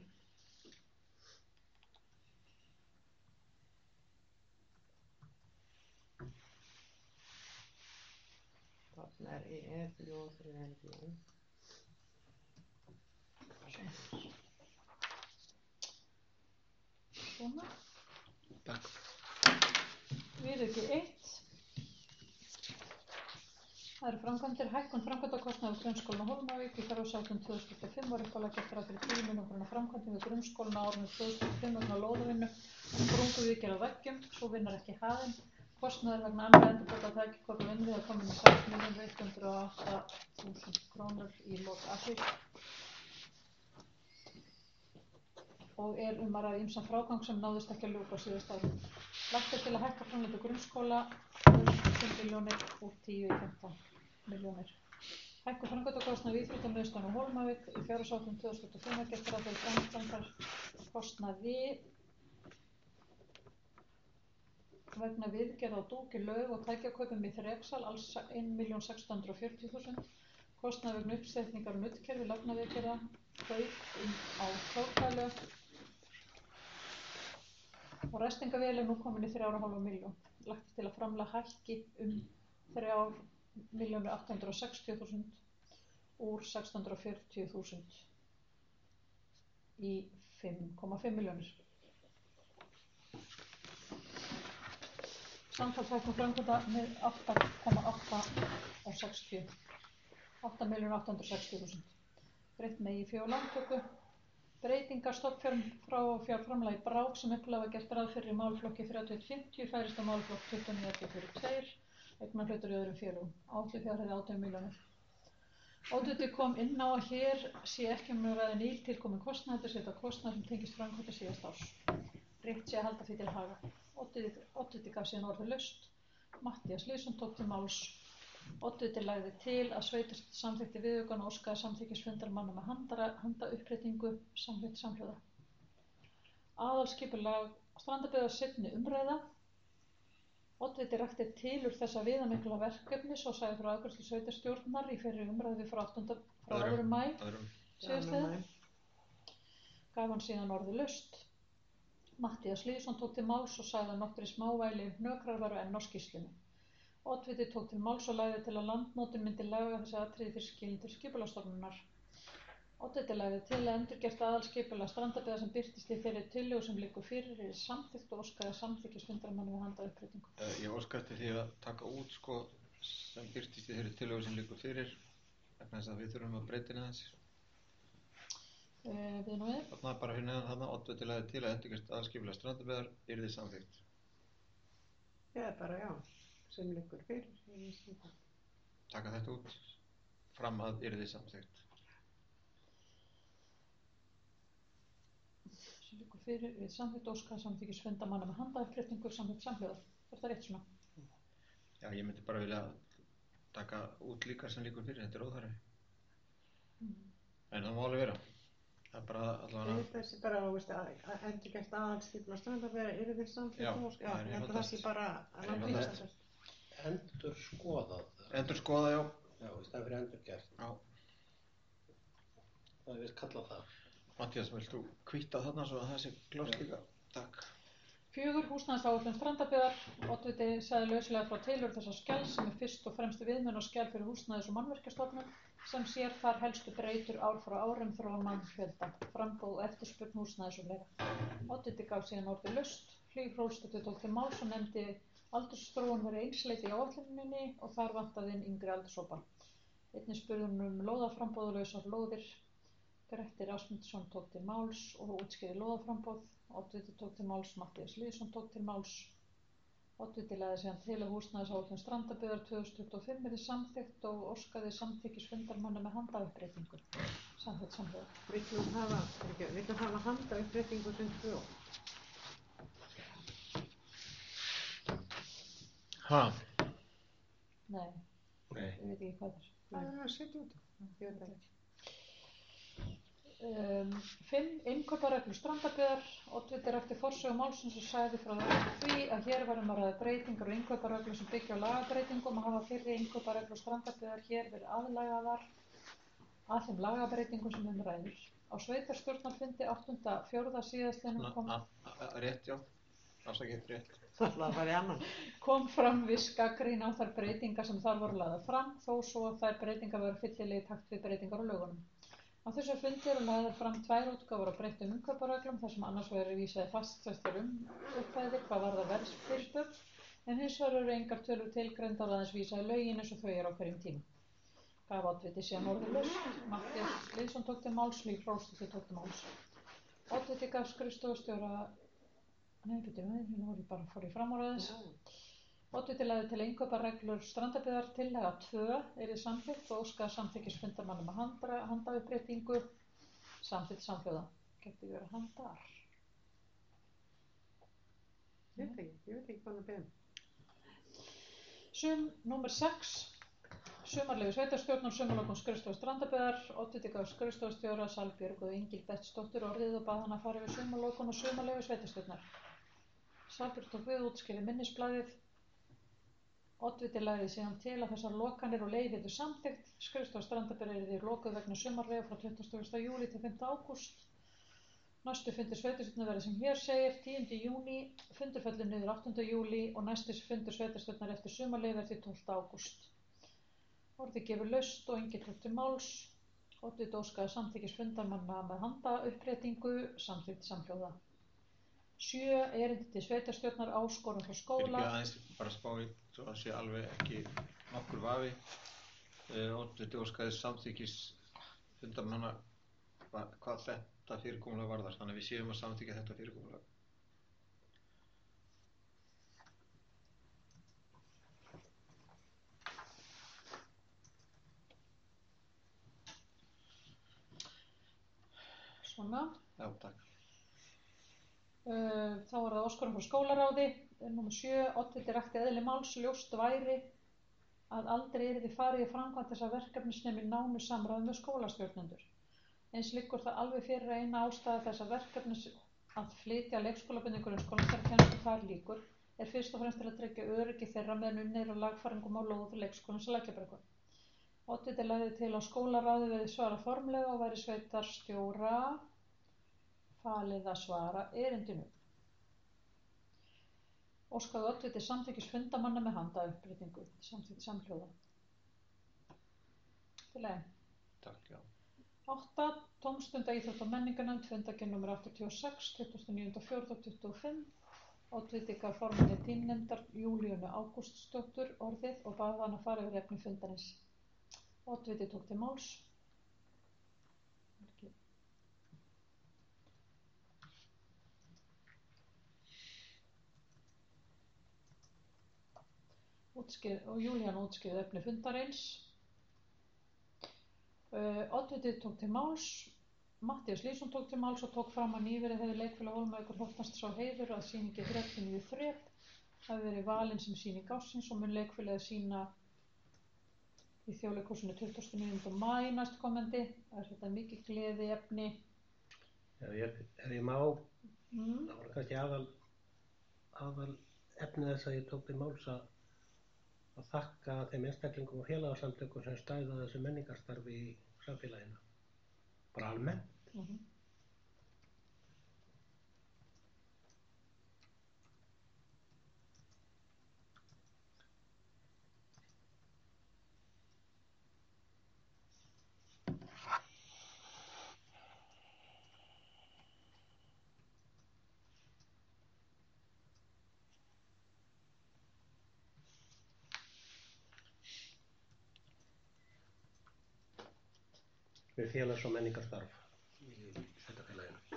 Þarna er í E-þrjú og þriðjungi. Svona. Takk. Viðauki eitt. Það eru framkvæmdir, hækkun framkvæmdakostnaðar við grunnskólann á Hólmavík í fjárhagsáætlun tvö þúsund tuttugu og fimm var upphaflega gert ráð fyrir tíu milljónir króna framkvæmdum við grunnskólann á árinu tvö þúsund tuttugu og fimm vegna lóðavinnu og sprunguviðgerð á veggjum. Sú vinna er ekki hafin. Kostnaður vegna annarra endurbóta á tækjakaupa og innviða kominn í sex milljónir hundrað og átta þúsund krónur í lok apríl. Og er um að ræða ýmsan frágang sem náðist ekki að ljúka á síðasta ári. Lagt er til að hækka framlög til grunnskóla um fimm milljónir úr tíu í fimmtán milljónir. Hækkun framkvæmdakostnaðar við íþróttamiðstöðina á Hólmavík í fjárhagsáætlun tvö þúsund tuttugu og fimm er gert ráð fyrir framkvæmdakostnaði vegna viðgerða á dúk í Laug og tækjakaupum í þreksal alls ein milljón sex hundruð fjörutíu þúsund. Kostnaður vegna uppsetningar og nuddkerfi lagnaviðgerða kaup um á Krókdalur og ræstingavél er nú komin í þrjár og hálfa milljón. Lagt er til að framlag hækki um þrjár milljónir átta hundruð sextíu þúsund úr sex hundruð fjörutíu þúsund í fimm komma fimm milljónir. Samtals hækkun framkvæmda með átta komma átta og sextíu. átta milljónir átta hundruð sextíu þúsund. Greitt með í fjár lántöku. Breytingar stofnfjárframlagi brák sem upphaflega var gert ráð fyrir í málaflokki þrjátíu og eitt fimmtíu færist á málaflokk tuttugu og níu fjörutíu og tvö. Eignarhlutur í öðrum félögum. Áætluð fjárhæð átján milljónir. Oddviti kom inn á að hér sé ekki um að ræða nýtilkominn kostnað, heldur sé þetta kostnað sem tengist framkvæmdum síðasta árs. Rétt sé að halda því til haga. Oddviti gaf síðan orðið laust. Matthías Lýðsson tók til máls. Oddviti lagði til að sveitarstjórn samþykkti viðaukann og óskaði samþykkis fundarmanna með handa, handauppréttingu samþykkt samhljóða. Aðalskipulag Strandabyggðar seinni umræða. Oddviti rakti tilurð þessa viðamikla verkefnis og sagði frá afgreiðslu sveitarstjórnar í fyrri umræðu frá áttunda frá öðrum maí síðastliðinn. Gaf hann síðan orðið laust. Matthías Lýðsson tók til máls og sagði að nokkrir smávæli hnökrar væru enn á skýrslunni. Oddviti tók til máls og lagði til að Landmótun myndi laga þessi atriði fyrir skilin til skipulagsstofnunar. Oddviti lagði til að endurgert aðalskipulag Strandabyggðar sem birtist í þeirri tillögu sem liggur fyrir er samþykkt og óskaði samþykkis fundarmanna við handauppréttingu. Uh, ég óskaði eftir því að taka út sko sem birtist í þeirri tillögu sem liggur fyrir vegna þess að við þurfum að breyta henni aðeins. Uh, við nú við. Þarna bara fyrir neðan þarna Oddviti lagði til að endurgert aðalskipulag Strandabyggðar yrði samþykkt. Já, bara já, sem liggur fyrir. Taka þetta út fram að yrði samþykkt. Sem liggur fyrir við samþykkt óskaði samþykkis fundarmanna með handauppréttingu samþykkt samhljóða. Er það rétt svona? Já, ég myndi bara vilja taka út líka sem liggur fyrir, þetta er óþarfi. Mm. En það má alveg vera. Það er bara allavega... Þessi bara, þú veist, að endurgert aðalskipulag Strandabyggðar yrði samþykkt ósk. Já, ég held að það sé bara að landvísa. Endur skoðað. Endur skoðað, já. Já, í stað fyrir endurgert. Já. Það er vist kallað það. Matthías, vilt þú hvíta þarna svo að það sé klárt líka? Takk. Fjögur húsnæðisáætlun Strandabyggðar. Oddviti sagði lauslega frá tilurð þessa skjals sem er fyrst og fremst viðmiðun og skjal fyrir húsnæðis- og mannvirkjastofnun sem sér þar helstu breytur ár frá árum þróun mannfjölda, framboð og eftirspurn húsnæðis og fleira. Oddviti gaf síðan orðið laust. Hlíf Hrólfsdóttir tók til máls og nefndi aldursþróun verið einsleiti í áætluninni og þar vantaði inn yngri aldurshópa. Einnig spurði hún um lóðaframboð og lausar lóðir. Grettir Ásmundsson tók til máls og útskýrði lóðaframboð. Oddviti tók til máls, Matthías Lýðsson tók til máls. Oddviti lagði síðan til að húsnæðisáætlun Strandabyggðar tvö þúsund tuttugu og fimm yrði samþykkt og óskaði samþykkis fundarmanna með handauppréttingu. Samþykkt samhljóða. Viljum hafa, viljum hafa handauppréttingu sem tvö. Ha? Nei. Nei. Ég veit ekki hvað það er. Það er að setja út. Ég veit ekki. Um, fimm innkaupareglur Strandabyggðar. Oddviti rakti forsögu málsins og sagði frá því að hér var um að ræða breytingar og innkaupareglur sem byggja á lagabreytingum og hafa fyrri innkaupareglur Strandabyggðar hér verið aðlagaðar að þeim lagabreytingum sem um ræður. Á sveitarstjórnarfundi áttunda fjórða síðastliðnum kom, Na, a, a, rétt, já, afsakið, rétt. Það var í annan. kom fram viss gagnrýni á þær breytingar sem þar voru lagðar fram, þó svo að þær breytingar voru fyllilega í takt við breytingar á lögunum. Á þessu fundi eru lagðar fram tvær útgáfur á breyttum innkaupareglum þar sem annars vegar er vísað í fastsettar upphæðir hvað varðar verðsfyrirspurn, en hins vegar eru engar tölur tilgreindar aðeins vísað í lögin eins og þau eru á hverjum tíma. Gaf oddviti síðan orðið laust, Matthías Lýðsson tók til máls, Líf Hrósdóttir tók til máls. Oddviti gaf skrifstofustjóra, nei, betur með, nú voru ég bara fór í framúræðis. Oddviti lagði til innkaupareglur strandabyggðar tillaga tvö yrði samþykkt og óskaði samþykkis fundarmanna með handa, handauppréttingu, samþykkt samhljóða. Gæti verið handar. Ég veit ekki, ég veit ekki hvað það beðum. Sum, númer sex. Sumarleyfi sveitarstjórn og sumarlokun skrifstofu strandabyggðar. Oddviti gaf skrifstofustjóra Salbjörg og Engilbertsdóttur orðið og bað hana að fara yfir sumarlokun og sumarleyfi sveitarstjórnar. Salbjörg tók við útskýrði minnisblaðið. Oddviti lagði síðan til að þessar lokanir og leyfi yrðu samþykkt. Skrifstofa strandabyggðar yrði lokuð vegna sumarleyfa frá tuttugasta og fyrsta júlí til fimmta ágúst. Næstu fundur sveitarstjórnar verði sem hér segir tíunda júní, fundur fellur niður áttunda júlí og næsti fundur sveitarstjórnar eftir sumarleyfi er til tólfta ágúst. Orðið gefur laust og enginn tók til máls. Oddviti óskaði samþykkis fundarmanna með handauppréttingu, samþykkt samhljóða. Sjö, erindi til sveitarstjórnar, áskorun frá skóla. Fyrir ekki aðeins bara spá í, svo að sé alveg ekki nokkur vafi. Uh, Oddviti óskaði samþykkis fundarmanna hvað þetta fyrirkomulag varðar, þannig að við séum að samþykkja þetta fyrirkomulag. Svona. Já, takk. Uh, þá var það áskorun frá skólaráði. Númer sjö, oddviti rakti eðli máls, ljóst væri að aldrei yrði farið í framkvæmd þessa verkefnis nema í nánu samráði með skólastjórnendur. Eins liggur það alveg fyrir að eina ástæða þessa verkefnis að flytja leikskólabindingu grunnskólakennslu þar líkur er fyrst og fremst til að tryggja öryggi þeirra meðan unnið er á lagfæringum á lóð leikskólans að Lækjarbrekku. Oddviti lagði til að skólaráði verði svara formlega og væri sveitarstjóra falið að svara erindinu. Óskaði oddviti samþykkis fundarmanna með handauppréttingu, samþykkt samhljóða. Til einn. Takk, já. átta. Tómstunda íþrótta og menningarnefnd, fundargerð númer áttatíu og sex, tuttugasta og níunda fjórða tuttugu og fimm. Oddviti gaf formanni tímnefndar Júlíönu Ágústsdóttur orðið og bað hana að fara yfir efni fundarins. Oddviti tók til máls. Útskýr, og Júlíana útskýrði efni fundarins. Uh, Oddviti tók til máls. Matthías Lýðsson tók til máls og tók fram að nýverið hefði Leikfélag Hólmavíkur hlotnast sá heiður að sýningi þrettán við þrep hafi verið valin sem sýning ársins og mun leikfélagið sýna í Þjóðleikhúsinu tuttugasta og níunda maí næstkomandi. Er þetta mikið gleði efni? Já, ég, ef ég má, Mm. það var kannski aðal, aðal efni þess að ég tók til máls að, að þakka þeim einstaklingum og félagasamtökum sem stæða þessu menningarstarfi í samfélaginu. Bara almennt. Mm-hmm. Við félags- og menningarstarf í sveitarfélaginu.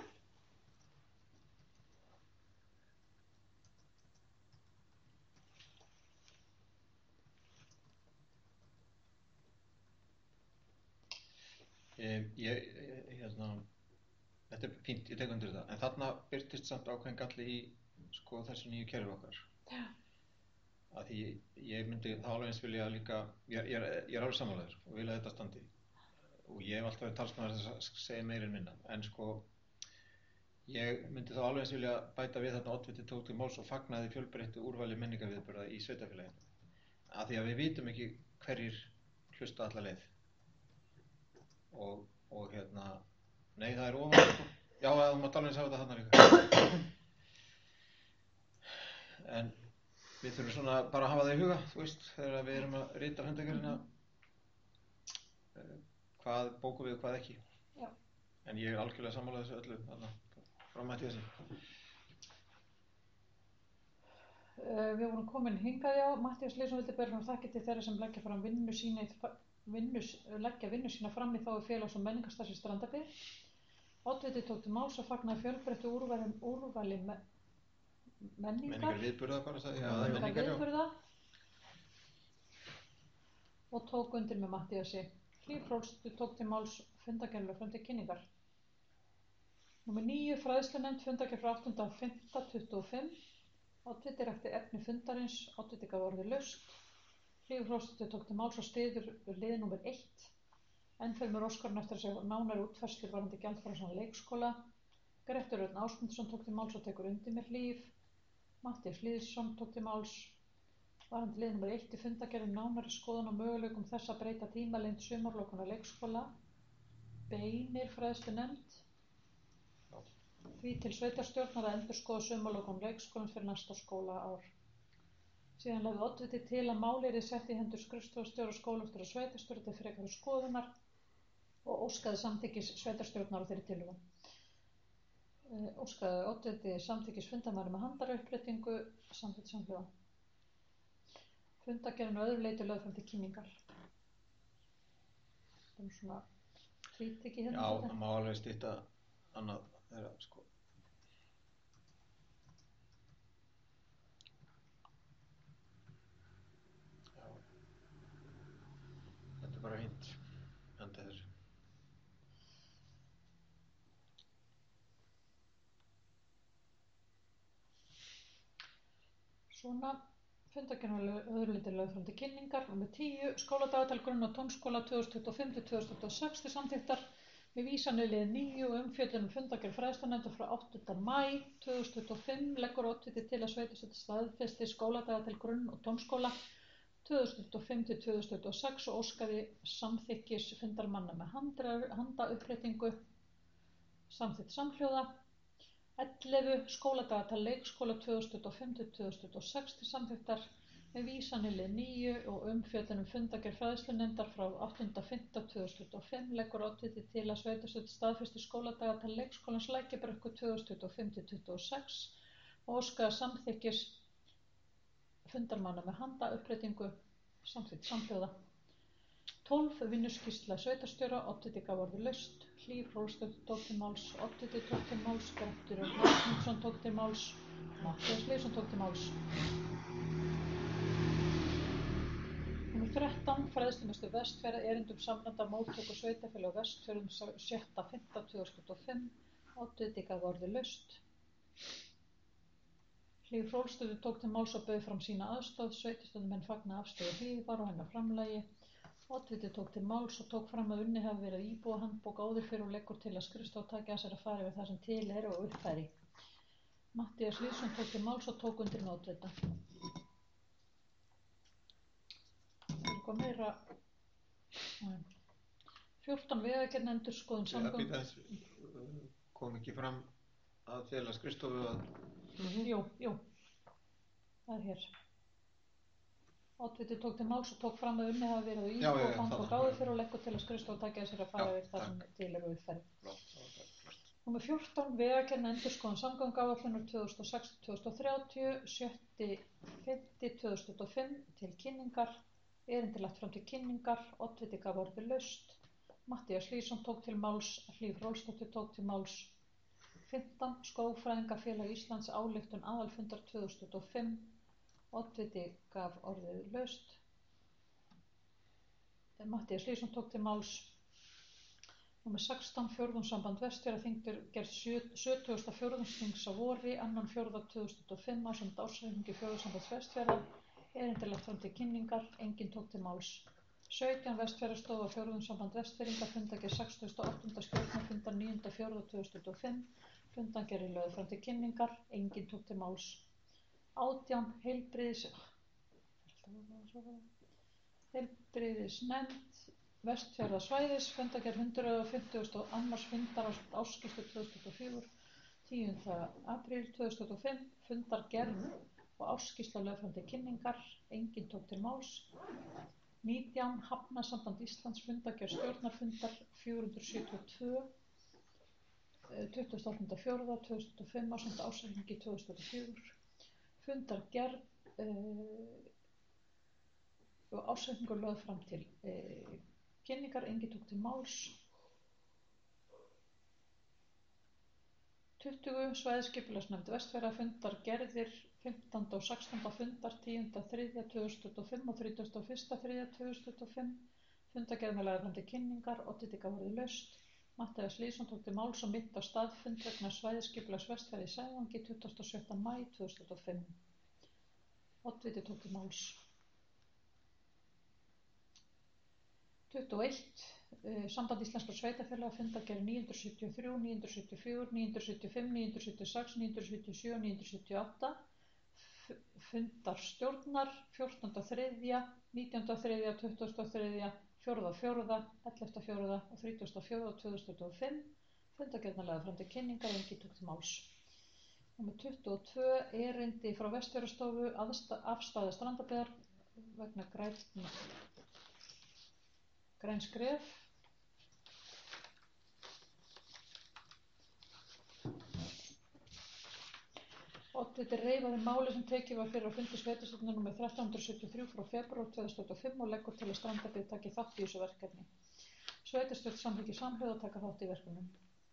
Ég, ég, hérna, þetta er fínt, ég tek undir þetta, en þarna birtist samt ákveðin galli í sko, þessu nýju kerfi okkar. Já. Að því ég, ég myndi þá alveg eins vilja líka, ég, ég, er, ég er alveg sammálaður og vil að þetta standi. Og ég hef alltaf verið talsmaður þess að segja meira en minna, en sko, ég myndi þá alveg eins vilja bæta við þarna oddviti tók til máls og fagnaði fjölbreyttu úrvali menningarviðburða í sveitarfélaginu. Að því að við vitum ekki hverjir hlusta alla leið. og, og hérna, nei það er ofan, sko. Já, þú mátt alveg sjá þetta þarna líka. En við þurfum svona bara að hafa það í huga, þú veist, þegar við erum að rita fundargerðina, hvað bókum við og hvað ekki. Já. En ég er algjörlega sammála þessu öllu, þarna, frá Matthíasi. Uh, við vorum komin hingað, já. Matthías Leifsson vildi bera fram þakkir til þeirra sem leggja fram vinnu sína, í, vinnu, leggja vinnu sína fram í þágu félags- og menningarstarfs í Strandabyggð. Oddviti tók til máls og fagnaði fjölbreyttu úrvali, úrvali me, menningar. Menningar viðburða bara, sagði ég. Já, Menningar menningar, já. viðburða. Og tók undir með Matthíasi. Hlíf Hrólfsdóttir tók til máls fundargerð fram til kynningar. Númer níu, fræðslunefnd fundargerð frá áttunda fimmta tuttugu og fimm. Oddviti rakti efni fundarins, oddviti gaf orðið laust. Hlíf Hrólfsdóttir tók til máls og styður lið númer eitt. Ennfremur óskarinn eftir að segja nánari útfærslur varðandi gjaldfrjálsan leikskóla. Grettir Örn Ásmundsson tók til máls og tekur undir með Hlíf. Matthías Lýðsson tók til máls varðandi lið númer eitt í fundargerð nánari skoðun og möguleikum þess að breyta tímalengd sumarlokunar leikskóla. Beinir fræðslunefnd því til sveitarstjórnar að endurskoða sumarlokun leikskólans fyrir næsta skólaár. Síðan lagði oddviti til að málið yrði sett í hendur skrifstofustjóra skólastjóra og sveitarstjóra til frekari skoðunar og óskaði samþykkis sveitarstjórnar á þeirri tillögu. Uh, óskaði oddviti samþykkis fundarmanni með handauppréttingu samþykkt samhljóða. Fundargerðin að öðru leyti lögð fram til kynningar. Það er svona krítik í hérna. Já, það má alveg stytta annað þeirra, sko. Já. Þetta er bara fínt. Enda þessu. Svona, fundargerðin að öðru leyti lögð fram til kynningar. Númer tíu, skóladagatal grunn- og tónskóla tvö þúsund tuttugu og fimm til tvö þúsund tuttugu og sex til samþykktar með vísan í lið níu og umfjöllun um fundargerð fræðslunefndar frá áttunda maí tvö þúsund tuttugu og fimm leggur oddviti til að sveitarstjórn staðfesti skóladagatal grunn- og tónskóla tvö þúsund tuttugu og fimm til tvö þúsund tuttugu og sex og óskaði samþykkis fundarmanna með handauppréttingu samþykkt samhljóða. ellefu Skóladagatal leikskóla tvö þúsund tuttugu og fimm til tvö þúsund tuttugu og sex til samþykktar með vísan í lið níu og umfjöllun um fundargerð fræðslunefndar frá áttunda fimmta tvö þúsund tuttugu og fimm leggur oddviti til að sveitarstjórn staðfesti skóladagatal leikskólans Lækjarbrekku tvö þúsund tuttugu og fimm til tuttugu og sex og óskaði samþykkis fundarmanna með handauppréttingu samþykkt samhljóða. tólf Vinnuskýrsla sveitarstjóra, oddviti gaf orðið laust. Hlíf Hrólfsdóttir tók til máls, oddviti tók til máls, Grettir Örn Ásmundsson tók til máls, Matthías Leifsson tók til máls. Númer þrettán Fræðslumiðstöð Vestfjarða erindum samnefnda móttöku sveitarfélaga á Vestfjörðum sjötta fimmta tvö þúsund tuttugu og fimm, oddviti gaf orðið laust. Hlíf Hrólfsdóttir tók til máls og bauð fram sína aðstoð, sveitarstjórnarmenn fagna afstöðu Hlífar og hennar framlagi. Oddviti tók til máls og tók fram að unnið hafi verið íbúahandbók áður fyrr og leggur til að skrifstofa taki að sér að fara yfir það sem til er og uppfæri. Matthías Lýðsson tók til máls og tók undir með oddvita. Það er eitthvað meira. fjórtán Vegagerðin endurskoðun samgöngu. Kom ekki fram að fela skrifstofu að... Mm-hmm. Jú, jú. Það er hér. Oddviti tók til máls og tók fram að unnið hafi verið á íbúahandbók áður fyrr og leggur til að skrifstofa taki að sér að fara yfir það sem til er og uppfæri. Númer fjórtán Vegagerðin endurskoðun samgönguáætlunar tvö þúsund og sex til tvö þúsund og þrjátíu, sjötta fimmta tvö þúsund tuttugu og fimm til kynningar, erindi lagt fram til kynningar, oddviti gaf orðið laust. Matthías Lýðsson tók til máls, Hlíf Hrólfsdóttir tók til máls. fimmtán Skógfræðingafélag Íslands ályktun aðalfundar tvö þúsund tuttugu og fimm, oddviti gaf orðið laust. Matthías Lýðsson tók til máls. Númer sextán Fjórðungssamband Vestfjarða þingdir gerð sjötugasta fjórðungsþings á vori, annan fjórða tvö þúsund tuttugu og fimm ásamt ársreikningi Fjórðungssambands Vestfjarða, erindi lagt fram til kynningar, enginn tók til máls. sautján Vestfjarðastofa og Fjórðungssamband Vestfirðinga fundargerð sextugasta og áttunda stjórnarfundar níunda fjórða tvö þúsund tuttugu og fimm, fundargerð lögð fram til kynningar, enginn tók til máls. átján Heilbrigðis heilbrigðisnefnd Vestfjarðasvæðis, fundargerð hundrað fimmtugasta og annars fundar ársskýrslu tvö þúsund tuttugu og fjögur, tíunda apríl tvö þúsund tuttugu og fimm, fundargerð og ársskýrsla lögð fram til kynningar, enginn tók til máls. nítján Hafnasamband Íslands, fundargerð stjórnarfundar fjögur hundruð sjötíu og tvö, tuttugasta og áttunda fjórða tvö þúsund tuttugu og fimm ásamt ársreikningi tvö þúsund tuttugu og fjögur, fundargerð uh, og ársreikningur lögð fram til uh, kynningar, enginn tók til máls. tuttugu Svæðisskipulagsnefnd Vestfjarða, fundargerðir fimmtánda og sextánda fundar tíunda þriðja tvö þúsund tuttugu og fimm og þrítugasta og fyrsta þriðja tvö þúsund tuttugu og fimm, fundargerð með lagðar fram til kynningar, oddviti gaf orðið laust. Matthías Lýðsson tók til máls og mitt á staðfund vegna Svæðisskipulags Vestfjarða í Sævangi tuttugasta og sjötta maí tvö þúsund tuttugu og fimm. Oddviti tók til máls. tuttugu og eitt uh, Samband Íslenskra sveitarfélaga, fundargerð níu hundruð sjötíu og þrjú, níu hundruð sjötíu og fjögur, níu hundruð sjötíu og fimm, níu hundruð sjötíu og sex, níu hundruð sjötíu og sjö og níu hundruð sjötíu og átta, fundar stjórnar fjórtánda þriðja, nítjánda þriðja, tuttugasta og þriðja, fjórða fjórða, ellefta fjórða og þrítugasta fjórða tvö þúsund tuttugu og fimm, fundargerðnar lagðar fram til kynningar, enginn tók til máls. Númer tuttugu og tvö erindi frá Vestfjarðastofu, afstaða Strandabyggðar vegna grænna Græn skref. Oddviti reifaði máli sem tekið var fyrir á fundi sveitarstjórnar númer þrettán hundruð sjötíu og þrjú frá febrúar tvö þúsund tuttugu og fimm og leggur til að Strandabyggð taki þátt í þessu verkefni. Sveitarstjórn samþykkir samhljóða að taka þátt í verkefnum.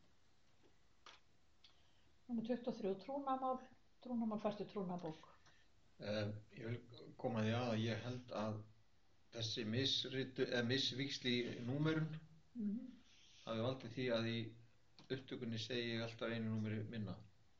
Númer tuttugu og þrjú trúnaðarmál, trúnaðarmál fært í trúnaðarbók. Uh, ég vil koma því að að ég held að þessi misritu, eða misvíxli í númerun Mm-hmm. hafi valdið því að í upptökunni segi ég alltaf einu númeri minna.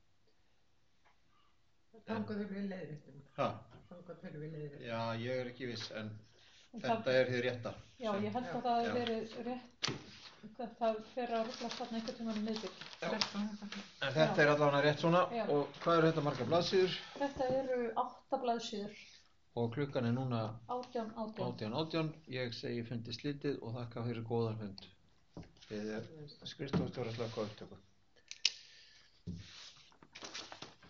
Þangað þurfum við leiðréttum. Ha? Þangað þurfum við leiðréttum. Já, ég er ekki viss, en En þetta það- er þið rétta. Já, sem- ég held að Já. það Já. hafi verið rétt, það fer að ruglast þarna einhvern tímann um miðbik. En þetta er allavega rétt svona. Já. Og hvað eru þetta margar blaðsíður? Þetta eru átta blaðsíður, Og klukkan er núna átján, átján. átján átján. Ég segi fundi slitið og þakka fyrir góðan fund. Við skrifstofustjóra slökk á upptöku.